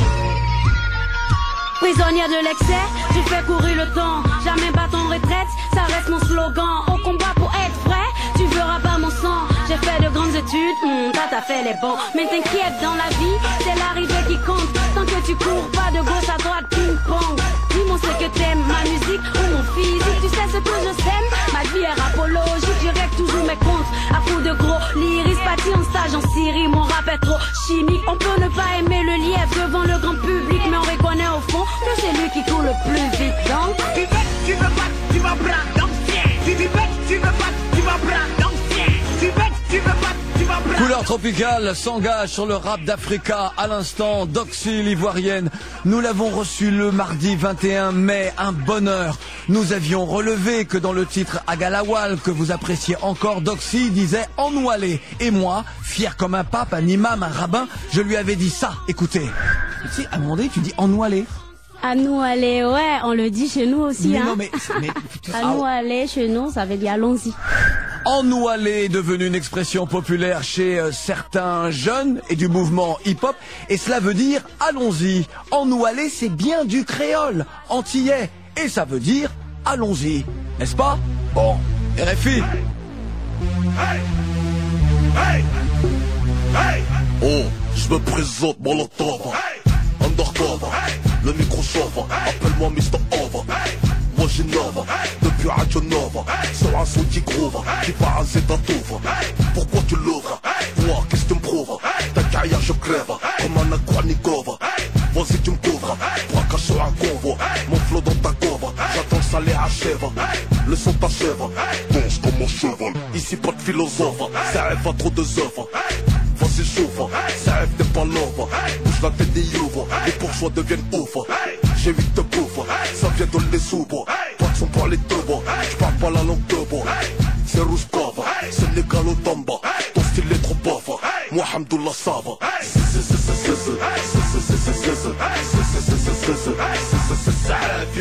prisonnière de l'excès, je fais courir le temps. Jamais pas ton retraite, ça reste mon slogan. Au combat pour être vrai, tu verras pas mon sang. J'ai fait de grandes études, hmm, t'as t'as fait les bons. Mais t'inquiète, dans la vie, c'est l'arrivée qui compte. Tant que tu cours pas de gauche à droite, ping-pong. Dis-moi ce que t'aimes, ma musique ou mon physique. Tu sais ce que je sème, ma vie est rapologique. Je règle toujours mes comptes à coups de gros lyrisme. Parti en stage en Syrie, mon rap est trop chimique. On peut ne pas aimer le lièvre devant le grand public, mais on reconnaît au fond que c'est lui qui court le plus vite. Donc, Tu veux, tu veux pas, tu vas prendre, donc tiens. Tu veux, tu veux pas, tu vas prendre, donc tiens. Tu veux, tu veux pas, tu vas prendre. Couleur tropicale s'engage sur le rap d'Africa. À l'instant, Doxy l'ivoirienne. Nous l'avons reçu le mardi vingt et un mai, un bonheur. Nous avions relevé que dans le titre Agalawal, que vous appréciez encore, Doxy disait Enoualé. Et moi, fier comme un pape, un imam, un rabbin, je lui avais dit ça. Écoutez, tu sais, à un moment donné, tu dis Enoualé. à nous aller, ouais, on le dit chez nous aussi. Mais hein. non, mais, mais à ah, nous aller, chez nous, ça veut dire allons-y. Enoualé est devenu une expression populaire chez euh, certains jeunes et du mouvement hip-hop, et cela veut dire allons-y. Enoualé, c'est bien du créole, antillais, et ça veut dire allons-y, n'est-ce pas? Bon, R F I. Oh, je me présente, Molotov, undercover, le micro chauffe, appelle-moi mister Over. Moi j'innove, depuis Radio Nova, sur un son qui groove, qui parasite ta touffe. Pourquoi tu l'ouvres? Toi, qu'est-ce que tu me prouves? Ta carrière je crève, comme un Akwanikova. Vas-y tu me couvres, braquage sur un convoi. Mon flow dans ta couvre, j'attends que ça les achève. Le son t'achève, danse comme un cheval. Ici pas de philosophe, ça rêve à trop de œuvres. Vas-y chauffe, ça rêve t'es pas l'ouvre. Bouge la tête des ouvres, les bourgeois deviennent ouf. J'ai huit de bouffe, ça vient de les sous-bois. Pas de son par les deux bois, j'parle pas la langue de bois. C'est rouge cave, c'est légal au tamba. Ton style est trop bave, moi hamdoullah ça va. C'est c'est c'est c'est c'est c'est c'est c'est c'est c'est c'est c'est c'est c'est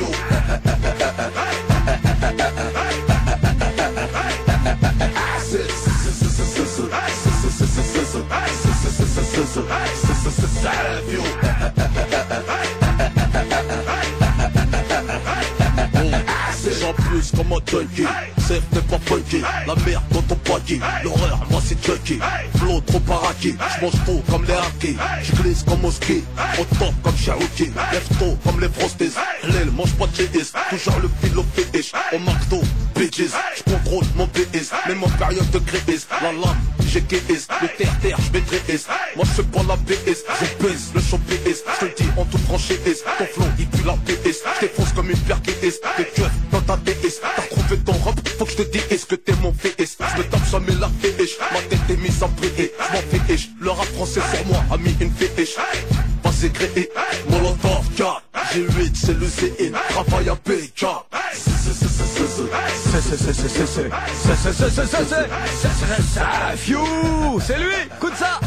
en plus comme un junkie, c'est t'es pas funky. La merde dans ton paquet, l'horreur moi c'est junkie. Flow trop paraqué, j'mange trop comme les hackers. J'glisse comme au ski, au top comme Cherokee. Lève tôt comme les frosties, l'aile mange pas de chéis. Toujours le fil au fétiche, au McDo, bitches. J'contrôle mon P S, même en période de crise. La lame, j'ai K S, le terre-terre j'maîtrise. Moi j'fais pas la P S, je pèse le champ P S. J'te dis en toute franchise, ton flow il pue la P S. J't'effonce comme une pierre K S, t'es keufs dans ta D S. T'as trouvé ton rap, faut que je te dise est-ce que t'es mon P S. Je me tape jamais la P S, ma tête est mise en P S. Je m'en fais ish, le rap français sur moi a mis une P S. Pas c'est créé, Molotov quatre, G huit c'est le C N, travaille à P K. C'est c'est c'est c'est c'est c'est c'est c'est c'est c'est C'est, c'est, c'est, c'est, c'est, c'est, c'est, c'est, c'est, Fiu, c'est lui, écoute ça.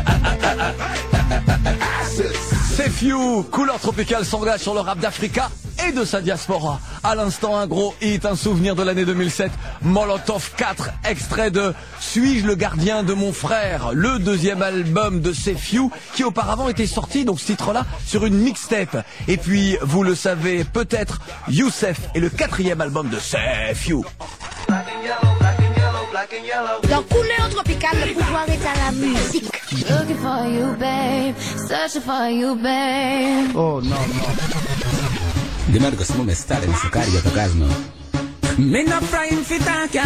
C'est Fiu, couleur tropicale s'engage sur le rap d'Africa. et de sa diaspora. À l'instant, un gros hit, un souvenir de l'année deux mille sept, Molotov quatre, extrait de Suis-je le gardien de mon frère, le deuxième album de Sefiu, qui auparavant était sorti, donc ce titre-là, sur une mixtape. Et puis, vous le savez peut-être, Youssef est le quatrième album de Sefiu. Leur couleur tropicale, le pouvoir est à la musique. Looking for you, babe. Searching for you, babe. Oh, no, no. Demarco, siamo me stare in carica a casno. Me na frying fitaka.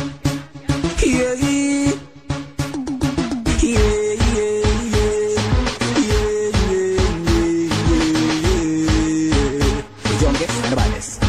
Yeah, yeah. Yeah, yeah, yeah. Yeah, yeah, yeah, yeah. Don't get nervous.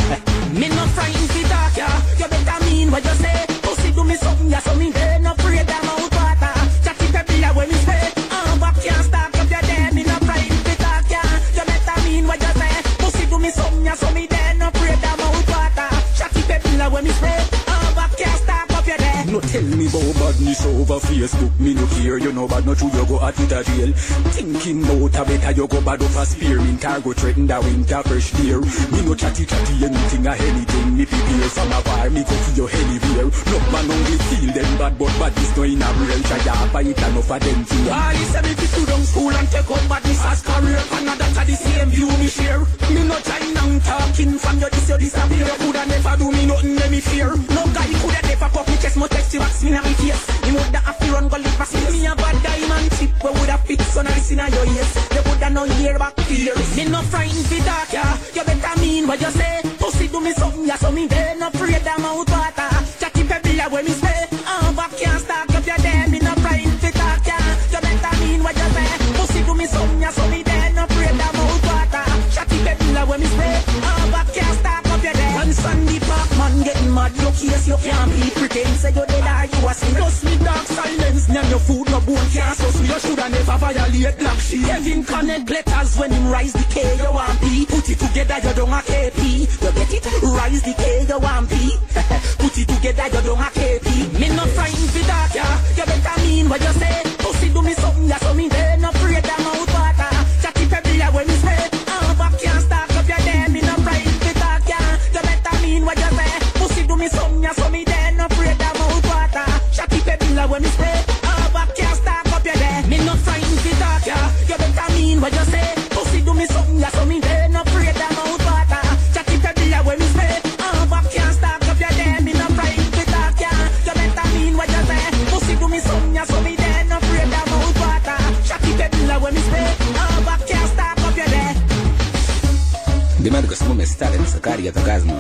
Me no frying fitaka. You better mean what you say. Pussy do me something, ya so me there. No afraid I'm out water. Chatty pepper when me say. Oh, but can't stop up your day. Me no frying fitaka. You better mean what you say. Pussy do me something, ya so me there. No afraid I'm out water. Chatty pepper when me spray. Oh, but can't stop up your day. No tell me about badness over Facebook. Me no care, you know bad, no true, you go at it a jail. Thinking about a better, you go bad off a spearmint. Cargo threaten the winter fresh deer. Me no chatty chatty anything or anything. Me prepare from a bar, me go to your heli beer. No man only feel them bad, but badness no in a real try to buy it enough of them to ya. I say me fit to down school and take up badness as career. And that's the same view me share. Me no try now talking from your this, you disappear. Coulda never do me nothing, let me fear. No guy coulda never pop me chest, mo text you, ask me na me face. Me woulda have to run, go live past me a bad diamond tip. We woulda fix so now listen to your ears. They woulda no hear back fears. Me no frightened fi talk ya. You better mean what you say. Pussy do me something, ya so me there. No afraid I'm out water. Chatty pebble when me spray. Oh, but can't stop up your day. Me no frightened fi talk ya. You better mean what you say. Pussy do me something, ya so me there. No afraid I'm out water. Chatty pebble when me spray. Oh, but can't stop up your day. When Sandy Park man getting mad, your case you can't be pretend say you dead or you a sin. Just me dark silence, name your food no bone can't so you shoulda never violate black sheep. Kevin connect letters when him rise the K you want P. Put it together you don't a K P. You get it? Rise the K you want P. Put it together you don't a K P. Me no frightened fi talk ya. You better mean what you say. Pussy do me something ya so me there. No afraid I'm out water. Chatty pebble when me spray. Oh, but can't start up your day. Me no frightened fi talk ya. You better mean what you say. Pussy do me something ya so me there. No afraid I'm out water. Chatty pebble when me spray. Oh, but can't start up your day. Me no frightened fi talk ya. You better mean what you say. Pussy do me something ya so me there. No afraid I'm out water. Chatty pebble when me spray. Oh, but can't start up your day. Me no frightened fi talk ya. You better mean what you say. Pussy do me something ya so me there. No afraid I'm out water. Chatty pebble when me spray. Oh, but can't start up your day. Demarco, siamo me stare in carica a casno.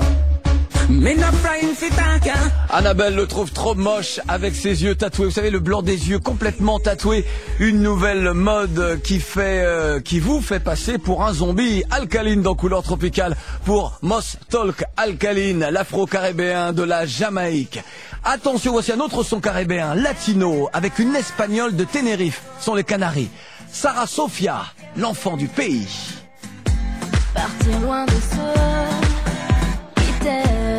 Annabelle le trouve trop moche avec ses yeux tatoués. Vous savez, le blanc des yeux complètement tatoué. Une nouvelle mode qui fait, euh, qui vous fait passer pour un zombie. Alkaline dans Couleur Tropicale pour Mos Talk Alkaline, l'afro-caribéen de la Jamaïque. Attention, voici un autre son caribéen, latino, avec une espagnole de Tenerife. Ce sont les Canaries. Sarah Sofia, l'enfant du pays. Partir loin de ceux qui t'aiment.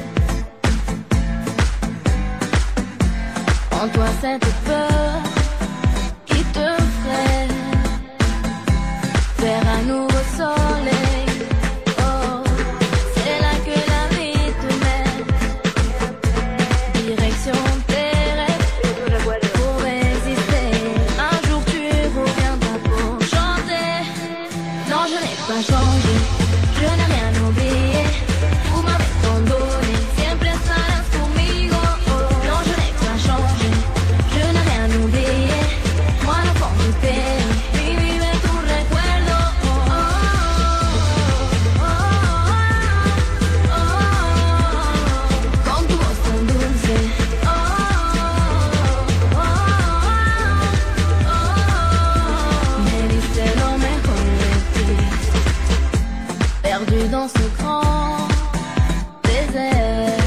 En toi cette peur qui te ferait vers un nouveau soleil. Oh, c'est là que la vie te met. Direction tes rêves pour résister. Un jour tu reviendras pour chanter. Non, je n'ai pas changé, je n'ai rien oublié. Vous m'avez tant donné, siempre estarás conmigo. Non, je n'ai pas changé, je n'ai rien oublié. Moi, l'enfant du pays, vive tu recuerdo. Oh, oh, oh, oh, oh, con tu voz tan dulce. Oh, oh, oh, oh, me diste lo mejor de ti. Perdu dans ce grand désert,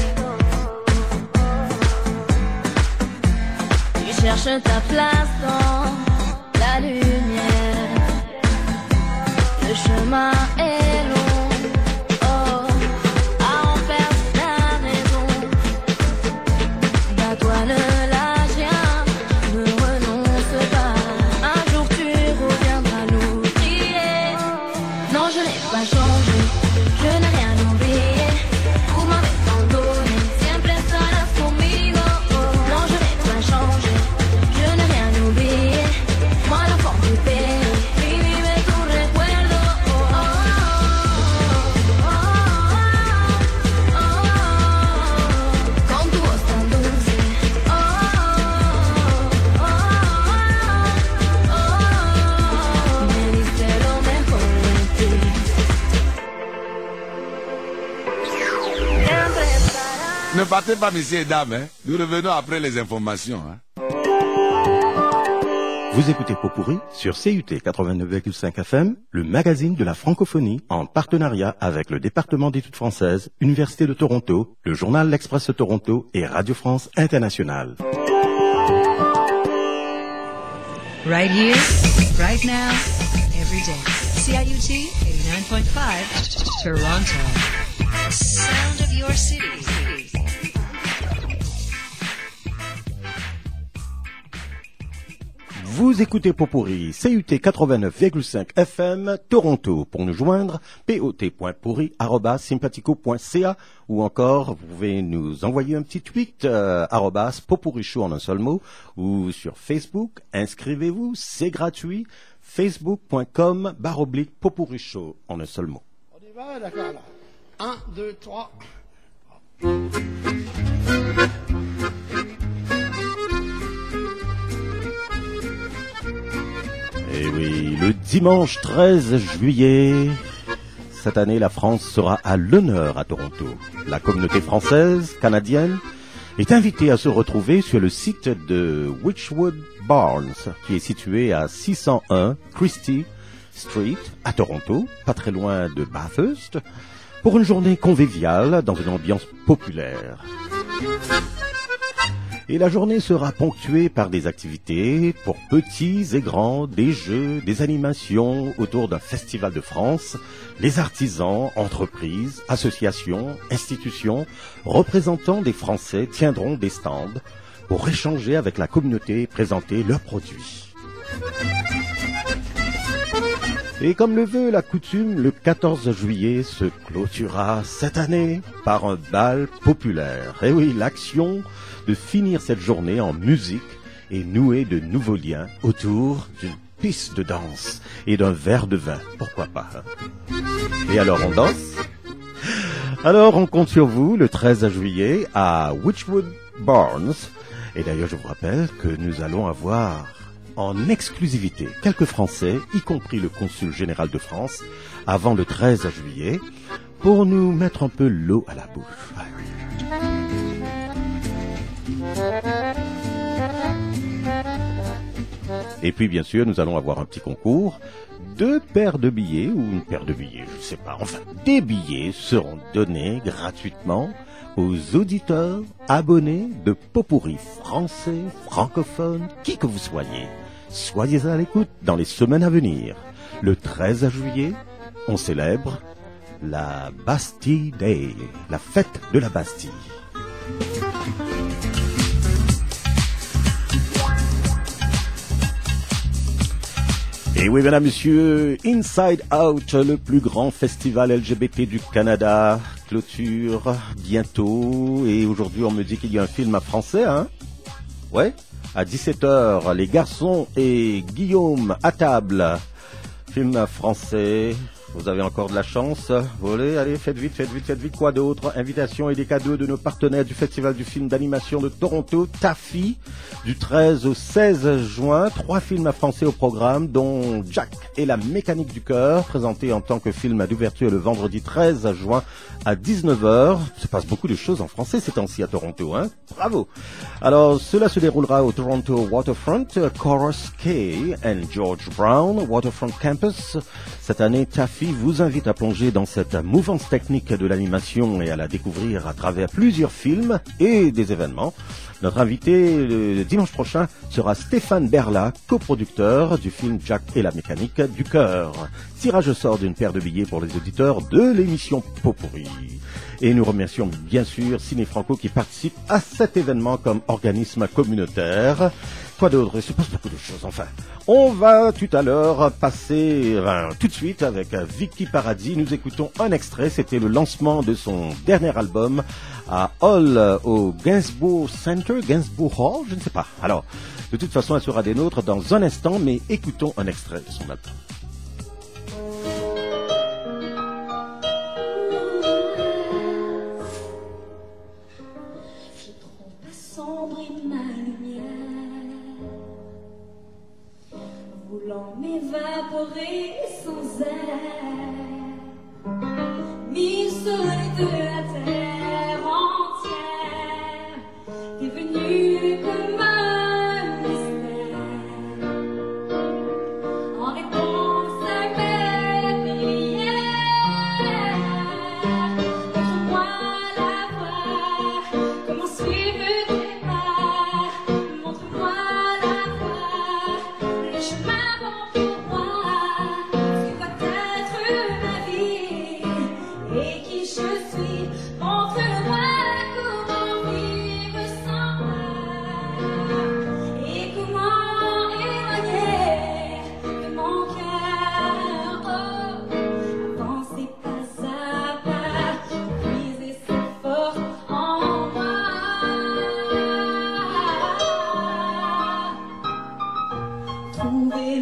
tu cherches ta place dans la lumière. Le chemin est long, oh, à en perdre la raison. Bats-toi, ne lâche rien, ne renonce pas. Un jour tu reviendras nous crier. Non, je n'ai pas changé, partez pas, messieurs et dames. Hein. Nous revenons après les informations. Hein. Vous écoutez Pot-Pourri sur C U T quatre-vingt-neuf virgule cinq F M, le magazine de la francophonie, en partenariat avec le département d'études françaises, Université de Toronto, le journal L'Express de Toronto et Radio France Internationale. Right here, right now, every day. C I U T eighty-nine point five, Toronto. Sound of your city. Vous écoutez Pot-Pourri, C U T quatre-vingt-neuf virgule cinq F M, Toronto. Pour nous joindre, pot point pourri arobase sympathico point c a ou encore, vous pouvez nous envoyer un petit tweet, euh, arobase Pot-Pourri Show en un seul mot, ou sur Facebook, inscrivez-vous, c'est gratuit, facebook point com barre oblique Pot-Pourri Show en un seul mot. On y va, d'accord, là. Un, deux, trois. Et oui, le dimanche treize juillet, cette année, la France sera à l'honneur à Toronto. La communauté française, canadienne, est invitée à se retrouver sur le site de Witchwood Barns, qui est situé à six cent un Christie Street, à Toronto, pas très loin de Bathurst, pour une journée conviviale dans une ambiance populaire. Et la journée sera ponctuée par des activités pour petits et grands, des jeux, des animations autour d'un festival de France. Les artisans, entreprises, associations, institutions, représentants des Français tiendront des stands pour échanger avec la communauté et présenter leurs produits. Et comme le veut la coutume, le quatorze juillet se clôturera cette année par un bal populaire. Et oui, l'action de finir cette journée en musique et nouer de nouveaux liens autour d'une piste de danse et d'un verre de vin. Pourquoi pas, hein? Et alors on danse? Alors on compte sur vous le treize juillet à Witchwood Barns. Et d'ailleurs je vous rappelle que nous allons avoir en exclusivité quelques Français, y compris le consul général de France, avant le treize juillet, pour nous mettre un peu l'eau à la bouche. Ah oui. Et puis bien sûr, nous allons avoir un petit concours. Deux paires de billets, ou une paire de billets, je ne sais pas. Enfin, des billets seront donnés gratuitement aux auditeurs abonnés de Pot-Pourri français, francophones, qui que vous soyez. Soyez à l'écoute dans les semaines à venir. Le treize juillet, on célèbre la Bastille Day, la fête de la Bastille. Et oui, mesdames, messieurs, Inside Out, le plus grand festival L G B T du Canada, clôture bientôt. Et aujourd'hui, on me dit qu'il y a un film français, hein? Ouais, à dix-sept heures, Les Garçons et Guillaume à table. Film français. Vous avez encore de la chance. Vous voulez, allez, faites vite, faites vite, faites vite. Quoi d'autre? Invitations et des cadeaux de nos partenaires du Festival du film d'animation de Toronto, Taffy, du treize au seize juin. Trois films français au programme, dont Jack et la mécanique du cœur, présenté en tant que film d'ouverture le vendredi treize juin à dix-neuf heures. Il se passe beaucoup de choses en français ces temps-ci à Toronto, hein? Bravo! Alors, cela se déroulera au Toronto Waterfront, Chorus K and George Brown Waterfront Campus. Cette année, Taffy vous invite à plonger dans cette mouvance technique de l'animation et à la découvrir à travers plusieurs films et des événements. Notre invité le dimanche prochain sera Stéphane Berla, coproducteur du film Jack et la mécanique du cœur. Tirage au sort d'une paire de billets pour les auditeurs de l'émission Pot-Pourri. Et nous remercions bien sûr Ciné Franco qui participe à cet événement comme organisme communautaire. Quoi d'autre? Il se passe beaucoup de choses, enfin. On va tout à l'heure passer, enfin, tout de suite avec Vicky Paradis. Nous écoutons un extrait, c'était le lancement de son dernier album à Hall au Gainsbourg Center, Gainsbourg Hall, je ne sais pas. Alors, de toute façon, elle sera des nôtres dans un instant, mais écoutons un extrait de son album. Voulant m'évaporer sans air, mise sur les deux la terre entière.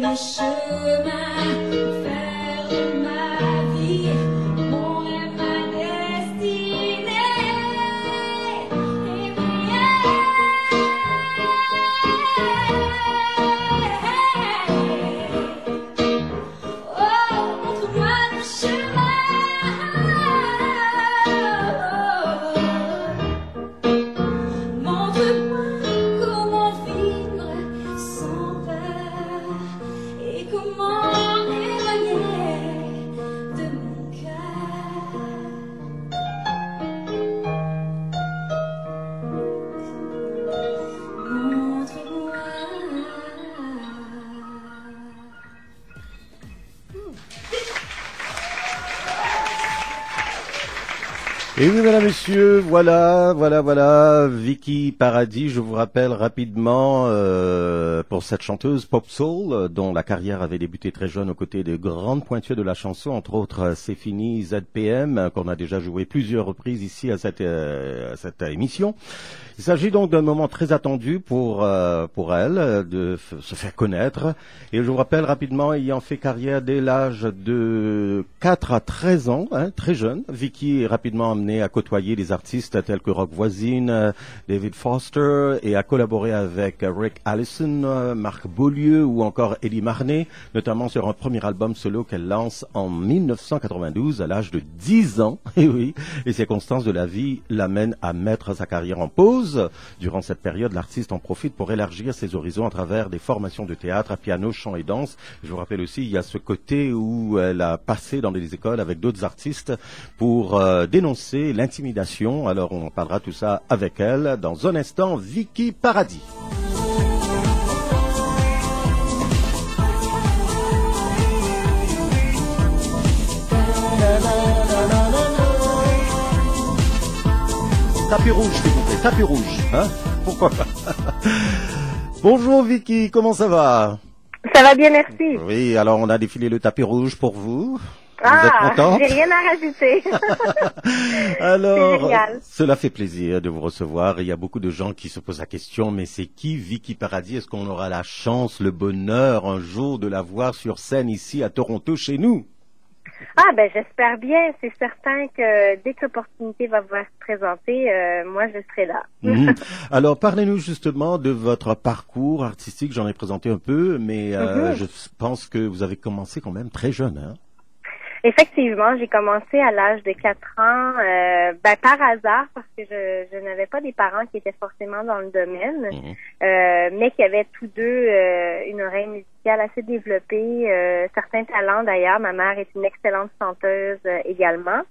le chemin, faire de ma vie mon rêve, ma destinée. Et bien, oh, montre-moi le chemin. Montre-moi comment vivre sans peur et comment éloigner de mon cœur. Et oui, mesdames, messieurs, voilà, voilà, voilà, Vicky Paradis, je vous rappelle rapidement, euh, pour cette chanteuse pop soul, euh, dont la carrière avait débuté très jeune aux côtés de grandes pointures de la chanson, entre autres euh, C'est Fini, Z P M, euh, qu'on a déjà joué plusieurs reprises ici à cette, euh, à cette émission. Il s'agit donc d'un moment très attendu pour euh, pour elle, euh, de f- se faire connaître. Et je vous rappelle rapidement, ayant fait carrière dès l'âge de quatre à treize ans, hein, très jeune, Vicky est rapidement amenée à côtoyer des artistes tels que Rock Voisine, euh, David Foster, et à collaborer avec euh, Rick Allison, euh, Marc Beaulieu ou encore Eddie Marnay, notamment sur un premier album solo qu'elle lance en mille neuf cent quatre-vingt-douze à l'âge de dix ans. Et oui, les circonstances de la vie l'amènent à mettre sa carrière en pause. Durant cette période, l'artiste en profite pour élargir ses horizons à travers des formations de théâtre, à piano, chant et danse. Je vous rappelle aussi, il y a ce côté où elle a passé dans des écoles avec d'autres artistes pour euh, dénoncer l'intimidation. Alors on parlera tout ça avec elle dans un instant. Vicky Paradis. Tapis rouge, s'il vous plaît, tapis rouge, hein? Pourquoi pas? Bonjour Vicky, comment ça va? Ça va bien, merci. Oui, alors on a défilé le tapis rouge pour vous. Vous Ah, êtes contente? j'ai rien à rajouter. Alors, C'est génial. cela fait plaisir de vous recevoir. Il y a beaucoup de gens qui se posent la question, mais c'est qui Vicky Paradis? Est-ce qu'on aura la chance, le bonheur un jour de la voir sur scène ici à Toronto, chez nous? Ah, ben j'espère bien. C'est certain que dès que l'opportunité va pouvoir se présenter, euh, moi je serai là. Mhm. Alors, parlez-nous justement de votre parcours artistique. J'en ai présenté un peu, mais euh, Mhm. je pense que vous avez commencé quand même très jeune, hein? Effectivement, j'ai commencé à l'âge de quatre ans, euh, ben par hasard, parce que je, je n'avais pas des parents qui étaient forcément dans le domaine, euh, mais qui avaient tous deux euh, une oreille musicale assez développée, euh, certains talents d'ailleurs. Ma mère est une excellente chanteuse euh, également.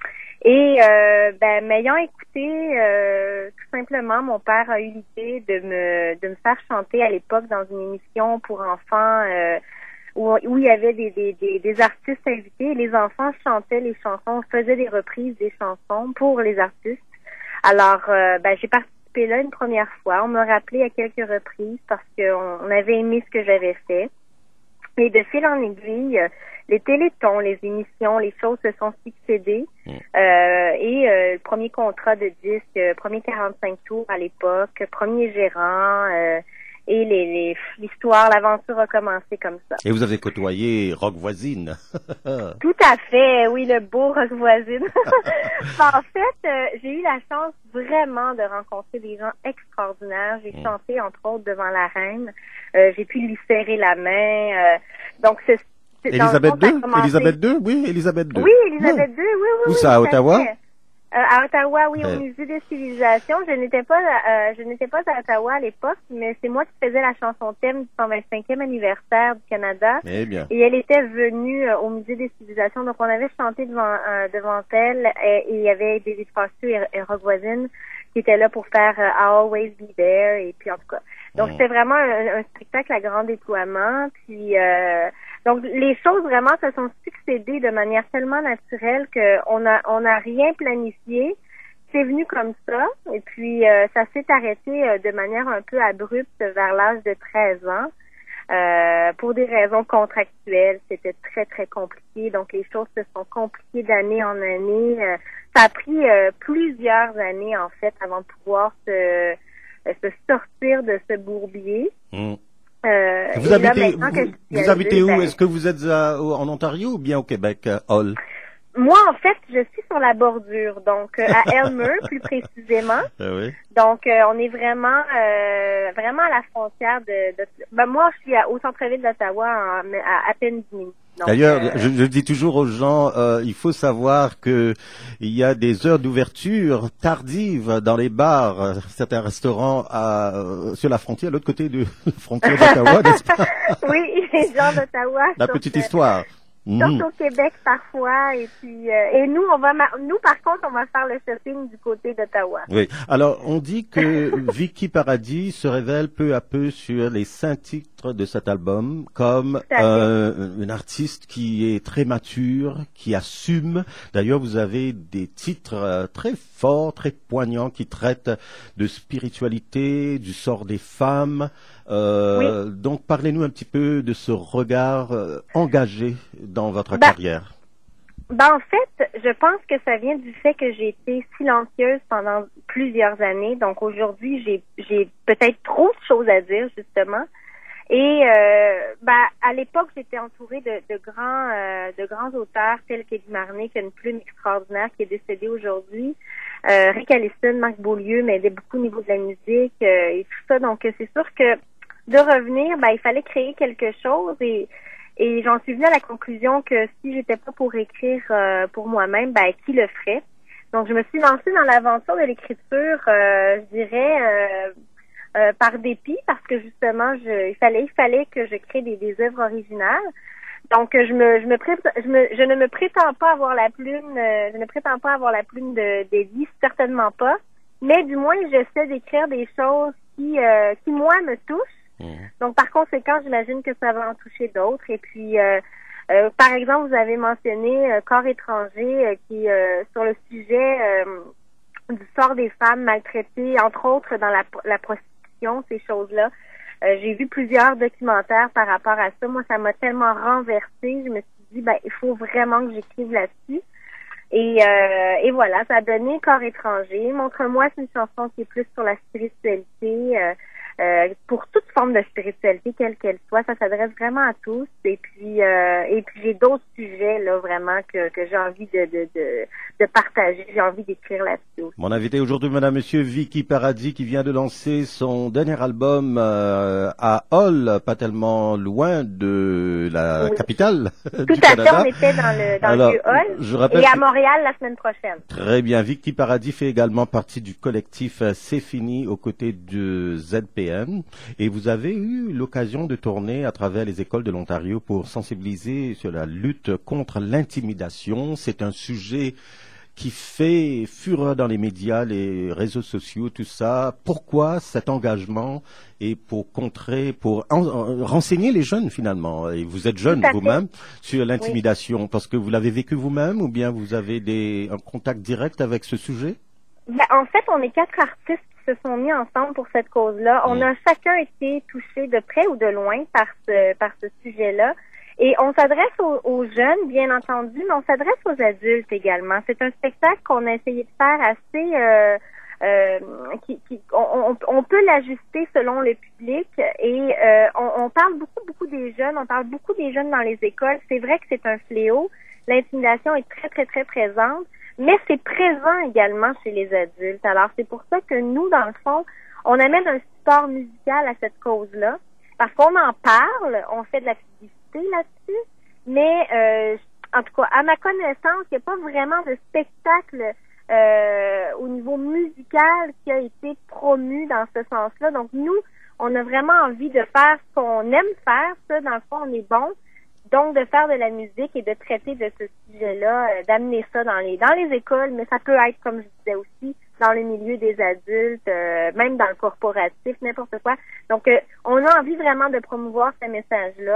Et euh, ben m'ayant écouté, euh, tout simplement, mon père a eu l'idée de me de me faire chanter à l'époque dans une émission pour enfants. Euh, Où, où il y avait des, des, des, des artistes invités et les enfants chantaient les chansons, faisaient des reprises des chansons pour les artistes. Alors, euh, ben, j'ai participé là une première fois. On m'a rappelé à quelques reprises parce qu'on on avait aimé ce que j'avais fait. Et de fil en aiguille, les télétons, les émissions, les choses se sont succédées. Euh, et euh, le premier contrat de disque, euh, premier quarante-cinq tours à l'époque, premier gérant... Euh, Et les, les, l'histoire, l'aventure a commencé comme ça. Et vous avez côtoyé Rock Voisine. Tout à fait, oui, le beau Rock Voisine. En fait, euh, j'ai eu la chance vraiment de rencontrer des gens extraordinaires. J'ai Mm. chanté, entre autres, devant la reine. Euh, j'ai pu lui serrer la main. Euh, donc, c'est... c'est dans le Élisabeth fond, ça a deux? commencé- Élisabeth deux? Oui, Élisabeth deux. Oui, Élisabeth deux, oui, oui. Où oui, ça, à tout Ottawa? fait. Euh, à Ottawa, oui, Ouais. au Musée des civilisations. Je n'étais pas, euh, je n'étais pas à Ottawa à l'époque, mais c'est moi qui faisais la chanson thème du cent vingt-cinquième anniversaire du Canada. Eh bien. Et elle était venue euh, au Musée des civilisations, donc on avait chanté devant euh, devant elle, et, et il y avait David Foster et, et Rock Voisine qui étaient là pour faire euh, I'll Always Be There, et puis en tout cas. Donc Mm. c'était vraiment un, un spectacle à grand déploiement, puis euh, donc les choses vraiment se sont succédées de manière tellement naturelle qu'on a on a rien planifié. C'est venu comme ça, et puis euh, ça s'est arrêté euh, de manière un peu abrupte vers l'âge de treize ans. Euh, pour des raisons contractuelles, c'était très, très compliqué. Donc, les choses se sont compliquées d'année en année. Euh, ça a pris euh, plusieurs années, en fait, avant de pouvoir se, se sortir de ce bourbier. Mm. Euh, Vous et là, habitez, maintenant que vous, je suis vous adulte, habitez où? ben, Est-ce que vous êtes à- en Ontario ou bien au Québec, euh, Hall? Moi, en fait, je suis sur la bordure, donc euh, à Elmer, plus précisément. Ah oui. Donc, euh, on est vraiment, euh, vraiment à la frontière de. de ben, moi, je suis à- au centre-ville d'Ottawa, en- à, à peine dix minutes. Donc, D'ailleurs, euh, je, je dis toujours aux gens, euh, il faut savoir que il y a des heures d'ouverture tardives dans les bars, euh, certains restaurants à, euh, sur la frontière, l'autre côté de la frontière d'Ottawa, n'est-ce pas? oui, les gens d'Ottawa. La sont, petite euh, histoire. Surtout Mhm. au Québec parfois, et puis euh, et nous on va ma- nous par contre on va faire le shopping du côté d'Ottawa. Oui. Alors, on dit que Vicky Paradis se révèle peu à peu sur les cinq titres de cet album comme Tout à fait. euh, une artiste qui est très mature, qui assume. D'ailleurs, vous avez des titres euh, très forts, très poignants qui traitent de spiritualité, du sort des femmes. Euh, Donc, parlez-nous un petit peu de ce regard euh, engagé dans votre Bah, carrière. Ben en fait, je pense que ça vient du fait que j'ai été silencieuse pendant plusieurs années. Donc aujourd'hui, j'ai j'ai peut-être trop de choses à dire justement. Et euh, ben à l'époque, j'étais entourée de, de grands euh, de grands auteurs tels qu'Eddie Marnay, qui a une plume extraordinaire, qui est décédé aujourd'hui. Euh, Rick Allison, Marc Beaulieu m'aidait beaucoup au niveau de la musique euh, et tout ça. Donc c'est sûr que de revenir, ben il fallait créer quelque chose et Et j'en suis venue à la conclusion que si j'étais pas pour écrire euh, pour moi-même, ben qui le ferait? Donc je me suis lancée dans l'aventure de l'écriture, euh, je dirais euh, euh, par dépit, parce que justement, je, il fallait, il fallait que je crée des, des œuvres originales. Donc je me, je me, pré- je me, je ne me prétends pas avoir la plume, euh, je ne prétends pas avoir la plume de d'Eddie, certainement pas. Mais du moins, j'essaie d'écrire des choses qui, euh, qui moi me touchent. Donc, par conséquent, j'imagine que ça va en toucher d'autres. Et puis, euh, euh, par exemple, vous avez mentionné euh, Corps étranger, euh, qui euh, sur le sujet euh, du sort des femmes maltraitées, entre autres dans la, la prostitution, ces choses-là. Euh, j'ai vu plusieurs documentaires par rapport à ça. Moi, ça m'a tellement renversée. Je me suis dit, ben, il faut vraiment que j'écrive là-dessus. Et, euh, et voilà, ça a donné Corps étranger. Montre-moi, c'est une chanson qui est plus sur la spiritualité. Euh, Euh, pour toute forme de spiritualité, quelle qu'elle soit, ça s'adresse vraiment à tous. Et puis, euh, et puis j'ai d'autres sujets là vraiment que, que j'ai envie de, de, de, de partager. J'ai envie d'écrire là-dessus aussi. Mon invité aujourd'hui, Madame, Monsieur, Vicky Paradis, qui vient de lancer son dernier album euh, à Hall, pas tellement loin de la Oui. capitale Tout du à Canada. fait, on était dans le dans Alors, le vieux hall je rappelle et à que- Montréal la semaine prochaine. Très bien. Vicky Paradis fait également partie du collectif euh, C'est Fini aux côtés de Z P M. Et vous avez eu l'occasion de tourner à travers les écoles de l'Ontario pour sensibiliser sur la lutte contre l'intimidation. C'est un sujet qui fait fureur dans les médias, les réseaux sociaux, tout ça. Pourquoi cet engagement et pour contrer, pour en- en- renseigner les jeunes finalement? Et vous êtes jeune Tout à fait. vous-même sur l'intimidation parce que vous l'avez vécu vous-même ou bien vous avez des, un contact direct avec ce sujet? Ben, en fait, on est quatre artistes qui se sont mis ensemble pour cette cause-là. On a chacun été touché de près ou de loin par ce par ce sujet-là. Et on s'adresse aux, aux jeunes, bien entendu, mais on s'adresse aux adultes également. C'est un spectacle qu'on a essayé de faire assez... Euh, euh, qui, qui, on, on, on peut l'ajuster selon le public et euh, on, on parle beaucoup, beaucoup des jeunes. On parle beaucoup des jeunes dans les écoles. C'est vrai que c'est un fléau. L'intimidation est très, très, très présente. Mais c'est présent également chez les adultes. Alors, c'est pour ça que nous, dans le fond, on amène un support musical à cette cause-là. Parce qu'on en parle, on fait de la publicité là-dessus, mais euh, en tout cas, à ma connaissance, il n'y a pas vraiment de spectacle euh, au niveau musical qui a été promu dans ce sens-là. Donc, nous, on a vraiment envie de faire ce qu'on aime faire. Ça, dans le fond, on est bon. Donc, de faire de la musique et de traiter de ce sujet-là, euh, d'amener ça dans les dans les écoles, mais ça peut être, comme je disais aussi, dans le milieu des adultes, euh, même dans le corporatif, n'importe quoi. Donc, euh, on a envie vraiment de promouvoir ce message-là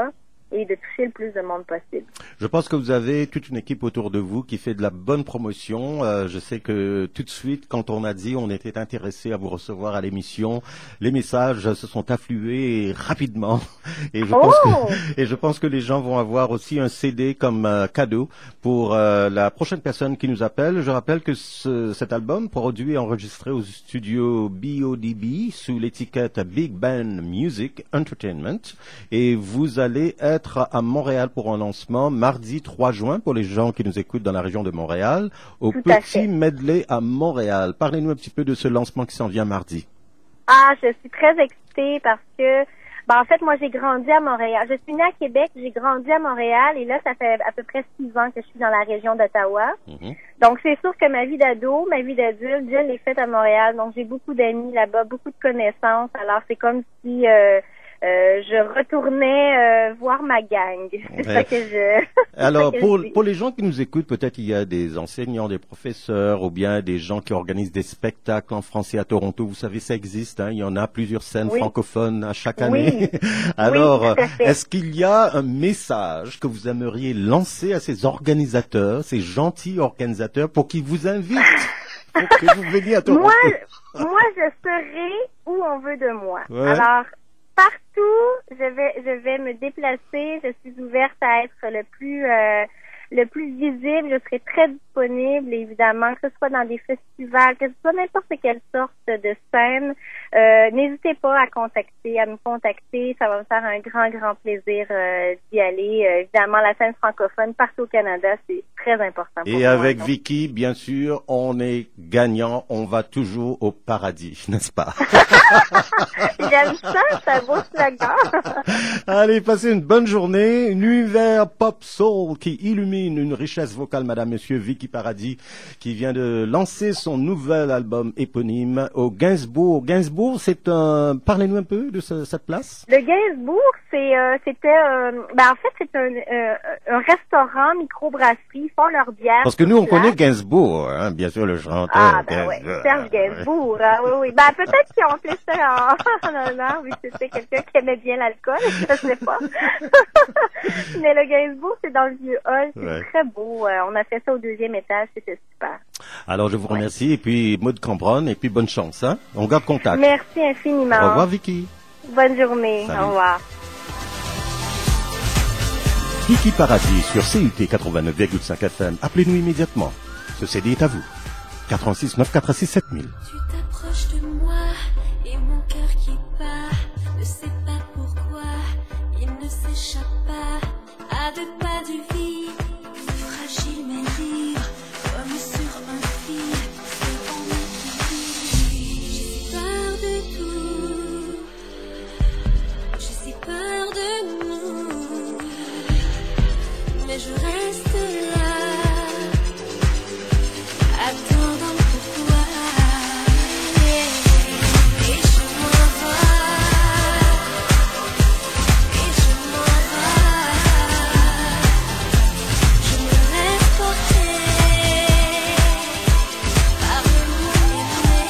et de toucher le plus de monde possible. Je pense que vous avez toute une équipe autour de vous qui fait de la bonne promotion. Euh, je sais que tout de suite, quand on a dit on était intéressé à vous recevoir à l'émission, les messages se sont afflués rapidement. Et je, oh pense que, et je pense que les gens vont avoir aussi un C D comme euh, cadeau pour euh, la prochaine personne qui nous appelle. Je rappelle que ce, cet album, produit et enregistré au studio B O D B sous l'étiquette Big Band Music Entertainment. Et vous allez être à Montréal pour un lancement mardi trois juin pour les gens qui nous écoutent dans la région de Montréal, au Tout Petit Medley à Montréal. Parlez-nous un petit peu de ce lancement qui s'en vient mardi. Ah, je suis très excitée parce que, ben, en fait, moi, j'ai grandi à Montréal. Je suis née à Québec, j'ai grandi à Montréal et là, ça fait à peu près six ans que je suis dans la région d'Ottawa. Mm-hmm. Donc, c'est sûr que ma vie d'ado, ma vie d'adulte, je l'ai faite à Montréal. Donc, j'ai beaucoup d'amis là-bas, beaucoup de connaissances. Alors, c'est comme si... Euh, Euh, je retournais euh, voir ma gang. C'est ouais. ça que je... Alors, que pour, je pour les gens qui nous écoutent, peut-être il y a des enseignants, des professeurs, ou bien des gens qui organisent des spectacles en français à Toronto. Vous savez, ça existe, hein? Il y en a plusieurs scènes oui. francophones à chaque année. Oui. Alors, oui, est-ce qu'il y a un message que vous aimeriez lancer à ces organisateurs, ces gentils organisateurs, pour qu'ils vous invitent, pour que vous veniez à Toronto? Moi, moi, je serai où on veut de moi. Ouais. Alors, partout, je vais, je vais me déplacer. Je suis ouverte à être le plus, euh, le plus visible. Je serai très disponible, évidemment, que ce soit dans des festivals, que ce soit n'importe quelle sorte de scène. Euh, n'hésitez pas à contacter, à me contacter. Ça va me faire un grand, grand plaisir euh, d'y aller. Euh, évidemment, la scène francophone partout au Canada, c'est très important. Et avec moi, Vicky, bien sûr, on est gagnant. On va toujours au paradis, n'est-ce pas? J'aime ça, c'est un beau slogan. Allez, passez une bonne journée. Un univers pop soul qui illumine une richesse vocale, madame, monsieur. Vicky Paradis, qui vient de lancer son nouvel album éponyme au Gainsbourg. Gainsbourg, c'est un... Parlez-nous un peu de ce, cette place. Le Gainsbourg, c'est, euh, c'était... Euh, ben, en fait, c'est un, euh, un restaurant, microbrasserie. Ils font leur bière. Parce que nous, on connaît Gainsbourg, hein, bien sûr, le chanteur. Ah, ben oui, Serge Gainsbourg. Ah, oui, oui. Ben, peut-être qu'ils ont appelé ça en, en honneur, vu que c'était quelqu'un qui aimait bien l'alcool, je sais pas. Mais le Gainsbourg, c'est dans le vieux hall. C'est ouais. très beau. On a fait ça au deuxième étage. C'était super. Alors, je vous remercie. Ouais. Et puis, Maud Cambronne. Et puis, bonne chance. Hein? On garde contact. Merci infiniment. Au revoir, Vicky. Bonne journée. Salut. Au revoir. Vicky Paradis sur C U T quatre-vingt-neuf virgule cinq F M. Appelez-nous immédiatement. Ce C D est à vous. quatre un six neuf quatre six sept mille. Tu t'approches de moi et mon cœur qui bat. Ne sais pas pourquoi il ne s'échappe pas. À deux pas du vide, fragile mais libre, comme sur un fil, c'est en équilibre. J'ai peur de tout, j'ai si peur de nous, mais je reste là, attendant pourquoi. Et je m'en vais, et je m'en vais, je me laisse porter par le monde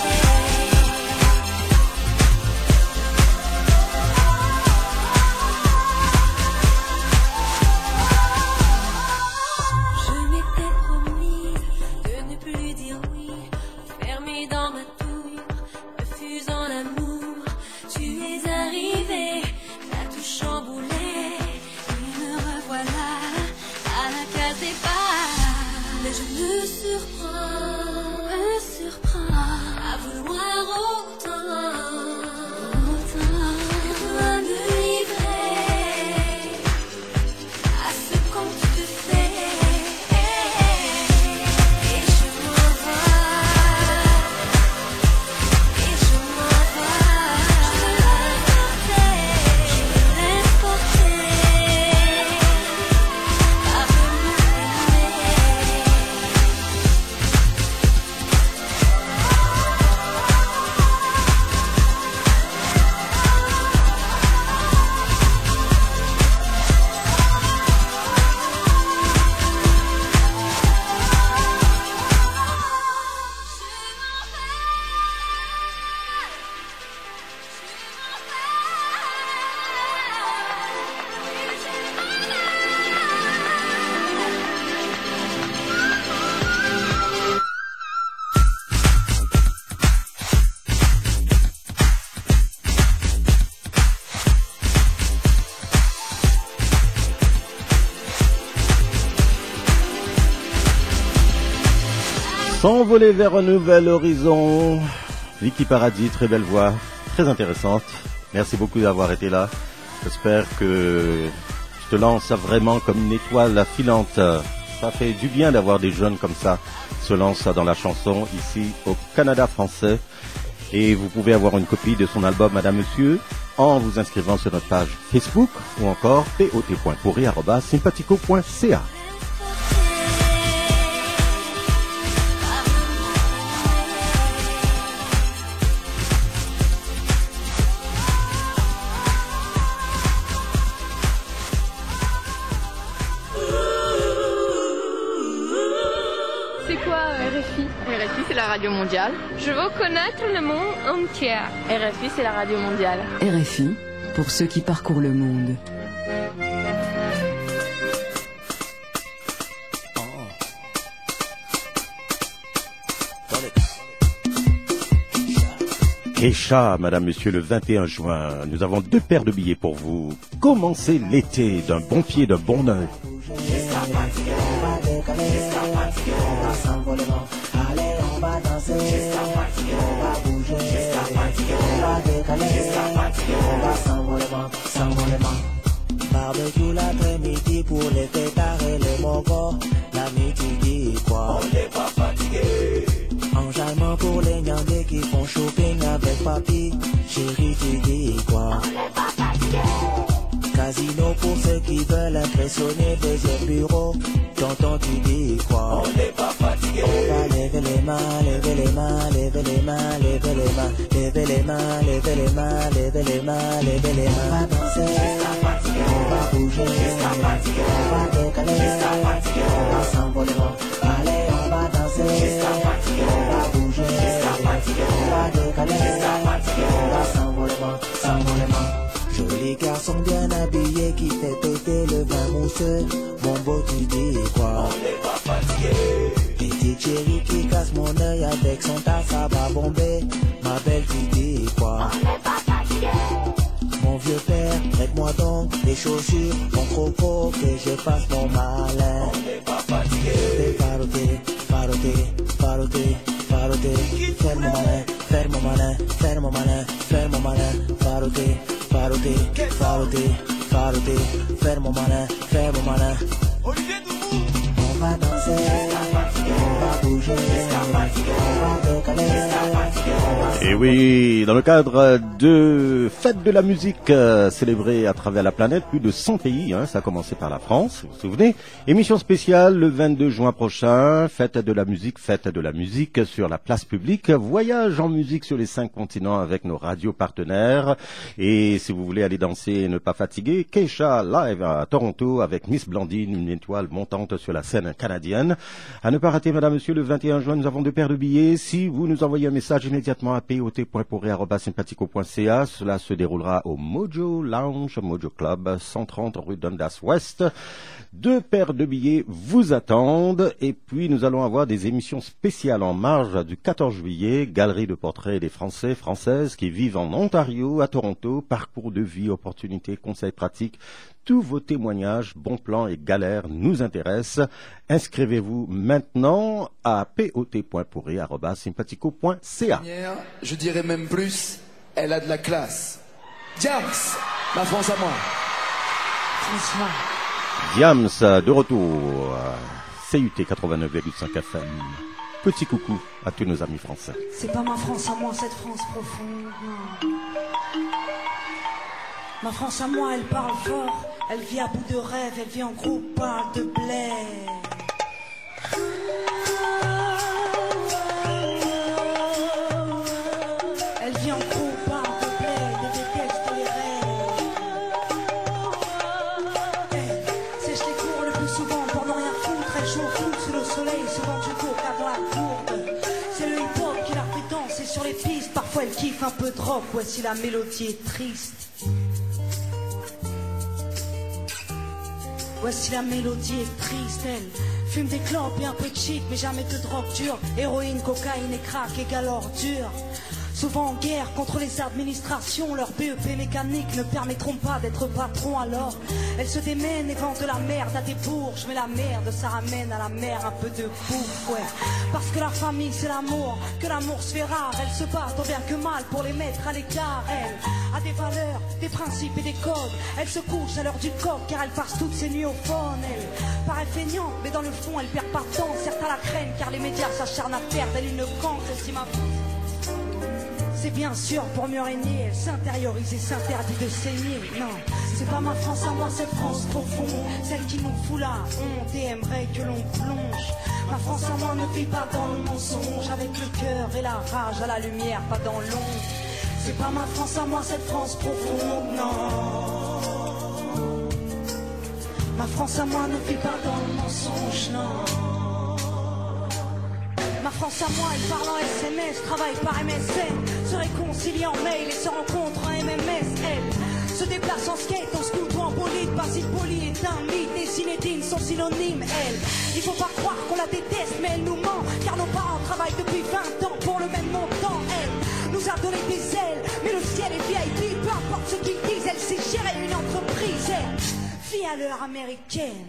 S'envoler vers un nouvel horizon. Vicky Paradis, très belle voix, très intéressante. Merci beaucoup d'avoir été là. J'espère que je te lance vraiment comme une étoile filante. Ça fait du bien d'avoir des jeunes comme ça se lancent dans la chanson ici au Canada français. Et vous pouvez avoir une copie de son album Madame Monsieur en vous inscrivant sur notre page Facebook ou encore pot.pourri arobase sympatico point c a. Radio mondiale. Je veux connaître le monde entier. R F I, c'est la radio mondiale. R F I, pour ceux qui parcourent le monde. Keisha, madame, monsieur, le vingt et un juin, nous avons deux paires de billets pour vous. Commencez l'été d'un bon pied, d'un bon œil. On va danser, on va bouger, on va décaler, on va s'envolement, s'envolement. Barbecue l'après-midi pour les fêtards et les mogos. L'ami tu dis quoi? On n'est pas fatigué. Enjaillement pour les nyandés qui font shopping avec papy. Chérie tu dis quoi? On n'est pas fatigué. Casino pour ceux qui veulent impressionner deuxième bureau. Tonton tu dis quoi? On n'est pas fatigué. On va lever les mains, lever les mains, lever les mains, lever les mains, lever les mains, lever les mains, lever les mains, lever les mains. On va danser, on va bouger, on va décaler, on va s'envoler. Allez, on va danser, on va bouger, on va décaler, on va s'envoler, s'envoler. Joli garçon bien habillé qui fait péter le vin mousseux. Mon beau tu dis quoi? On n'est pas fatigué. Petite chérie qui casse mon œil avec son tas, ça va bomber. Ma belle tu dis quoi? On n'est pas fatigué. Mon vieux père, prête-moi donc des chaussures, mon croco, que je fasse mon malin. On n'est pas fatigué. Fais faroter, faroter, faroter, faroter. Faire mon malin, faire mon malin, faire mon malin, faire mon malin, faroter. Faroter, faroter, faroter, faire mon malin, faire mon malin. On va danser, on va bouger, on va décaler. Et oui, dans le cadre de Fête de la musique euh, célébrée à travers la planète, plus de cent pays, hein, ça a commencé par la France, vous vous souvenez. Émission spéciale le vingt-deux juin prochain, Fête de la musique, Fête de la musique sur la place publique, voyage en musique sur les cinq continents avec nos radios partenaires. Et si vous voulez aller danser et ne pas fatiguer, Keisha live à Toronto avec Miss Blandine, une étoile montante sur la scène canadienne. À ne pas rater, madame, monsieur, le vingt et un juin, nous avons deux paires de billets. Si vous nous envoyez un message immédiatement à pot.pourri arobase sympatico point c a, cela se déroulera au Mojo Lounge, Mojo Club, cent trente rue Dundas West. Deux paires de billets vous attendent. Et puis, nous allons avoir des émissions spéciales en marge du quatorze juillet. Galerie de portraits des Français, Françaises qui vivent en Ontario, à Toronto. Parcours de vie, opportunités, conseils pratiques. Tous vos témoignages, bons plans et galères nous intéressent. Inscrivez-vous maintenant à pot.pourri arobase sympatico point c a. Je dirais même plus, elle a de la classe. Diams, ma France à moi. François. Diams, de retour. C U T quatre-vingt-neuf virgule cinq F M. Petit coucou à tous nos amis français. C'est pas ma France à moi, cette France profonde, non. Ma France à moi, elle parle fort, elle vit à bout de rêve, elle vit en groupe, parle de blé. Elle vit en groupe, parle de blé, elle déteste les rêves. Elle sèche les cours le plus souvent pour ne rien foutre, elle chauffe tout sous le soleil, souvent du cours car dans la courbe. C'est le hip-hop qui la fait danser sur les pistes, parfois elle kiffe un peu de rock, voici la mélodie est triste. Voici la mélodie est triste, elle fume des clopes et un peu de shit, mais jamais de drogue dure. Héroïne, cocaïne et crack égale ordure. Souvent en guerre contre les administrations, leurs B E P mécaniques ne permettront pas d'être patron. Alors elles se démènent et vendent de la merde à des bourges. Mais la merde, ça ramène à la mer un peu de bouffe, ouais. Parce que la famille c'est l'amour, que l'amour se fait rare. Elles se battent tant bien que mal pour les mettre à l'écart. Elles a des valeurs, des principes et des codes. Elles se couchent à l'heure du coq car elles passent toutes ces nuits au phone. Elles paraissent feignantes mais dans le fond elles perdent pas de temps. Certains la craignent car les médias s'acharnent à faire d'elle une cancre. Si ma c'est bien sûr pour mieux régner, elle s'intériorise et s'interdit de saigner. Non, c'est pas ma France à moi, cette France profonde, celle qui nous fout la honte et aimerait que l'on plonge. Ma France à moi ne vit pas dans le mensonge, avec le cœur et la rage à la lumière, pas dans l'ombre. C'est pas ma France à moi, cette France profonde, non. Ma France à moi ne vit pas dans le mensonge, non. Ma France à moi, elle parle en S M S, travaille par M S N, se réconcilie en mail et se rencontre en M M S. Elle se déplace en skate, en scoot ou en bolide. Basile Poli est un mythe et Zinedine sont synonymes. Elle, il faut pas croire qu'on la déteste, mais elle nous ment, car nos parents travaillent depuis vingt ans pour le même montant. Elle nous a donné des ailes, mais le ciel est V I P, peu importe ce qu'ils disent. Elle sait gérer une entreprise, elle vit à l'heure américaine.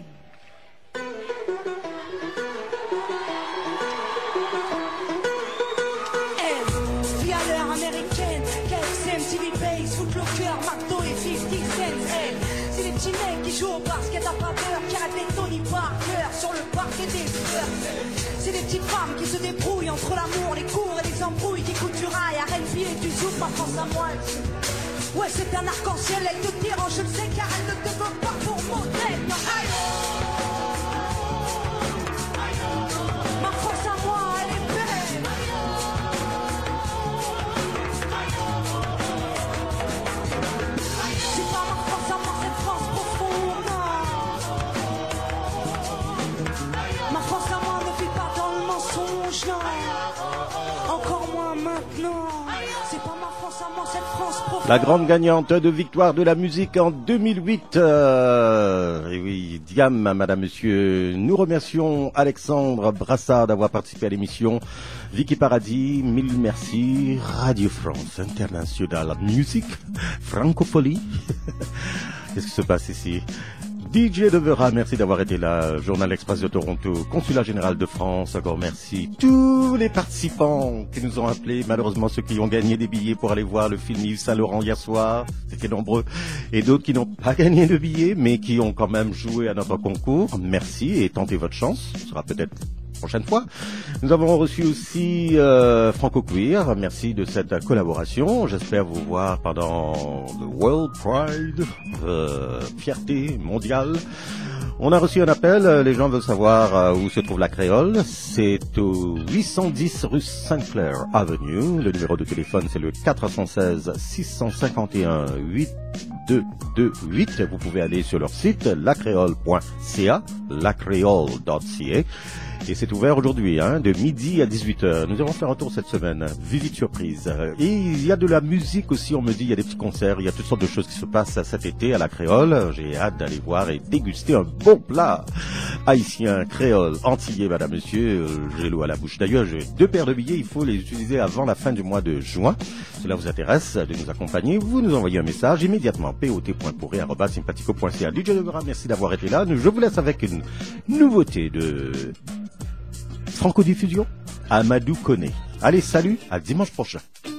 Américaine, K F C, M T V Base, Footlocker, McDo et cinquante cents. Elle, c'est les petits mecs qui jouent au basket à pas d'heure, qui arrêtent des Tony Parker sur le parquet des fleurs. C'est les petites femmes qui se débrouillent entre l'amour, les cours et les embrouilles, qui coûtent du rail, R and B et du zouk. Ma France à moi, ouais, c'est un arc-en-ciel, elle te tire en je ne sais car elle ne te veut pas pour modèle. Non, aïe. Ma France à moi, elle est belle. Encore moins maintenant. C'est pas ma France à moi, cette France profonde. La grande gagnante de Victoire de la musique en deux mille huit. Euh, et oui, Diam, madame, monsieur. Nous remercions Alexandre Brassard d'avoir participé à l'émission. Vicky Paradis, mille merci. Radio France International Music. Francophonie. Qu'est-ce qui se passe ici? D J Devera, merci d'avoir été là. Journal Express de Toronto, Consulat Général de France, encore merci. Tous les participants qui nous ont appelés, malheureusement ceux qui ont gagné des billets pour aller voir le film Yves Saint-Laurent hier soir, c'était nombreux. Et d'autres qui n'ont pas gagné de billets, mais qui ont quand même joué à notre concours. Merci et tentez votre chance, ce sera peut-être prochaine fois. Nous avons reçu aussi euh, Franco Queer, merci de cette collaboration. J'espère vous voir pendant le World Pride, euh, fierté mondiale. On a reçu un appel, les gens veulent savoir euh, où se trouve la Créole. C'est au huit cent dix rue Saint-Clair Avenue. Le numéro de téléphone c'est le quatre un six, six cinq un, huit deux deux huit. Vous pouvez aller sur leur site lacréole point c a, lacréole point c a. Et c'est ouvert aujourd'hui, hein, de midi à dix-huit heures. Nous allons faire un tour cette semaine. Visite surprise. Et il y a de la musique aussi, on me dit, il y a des petits concerts, il y a toutes sortes de choses qui se passent cet été à la Créole. J'ai hâte d'aller voir et déguster un bon plat haïtien, créole, antillais, madame, monsieur. J'ai l'eau à la bouche. D'ailleurs, j'ai deux paires de billets, il faut les utiliser avant la fin du mois de juin. Cela vous intéresse de nous accompagner, vous nous envoyez un message immédiatement, pot point pourré arobase sympathico point c a. D J Devera, merci d'avoir été là. Je vous laisse avec une nouveauté de Franco Diffusion, Amadou Koné. Allez, salut, à dimanche prochain.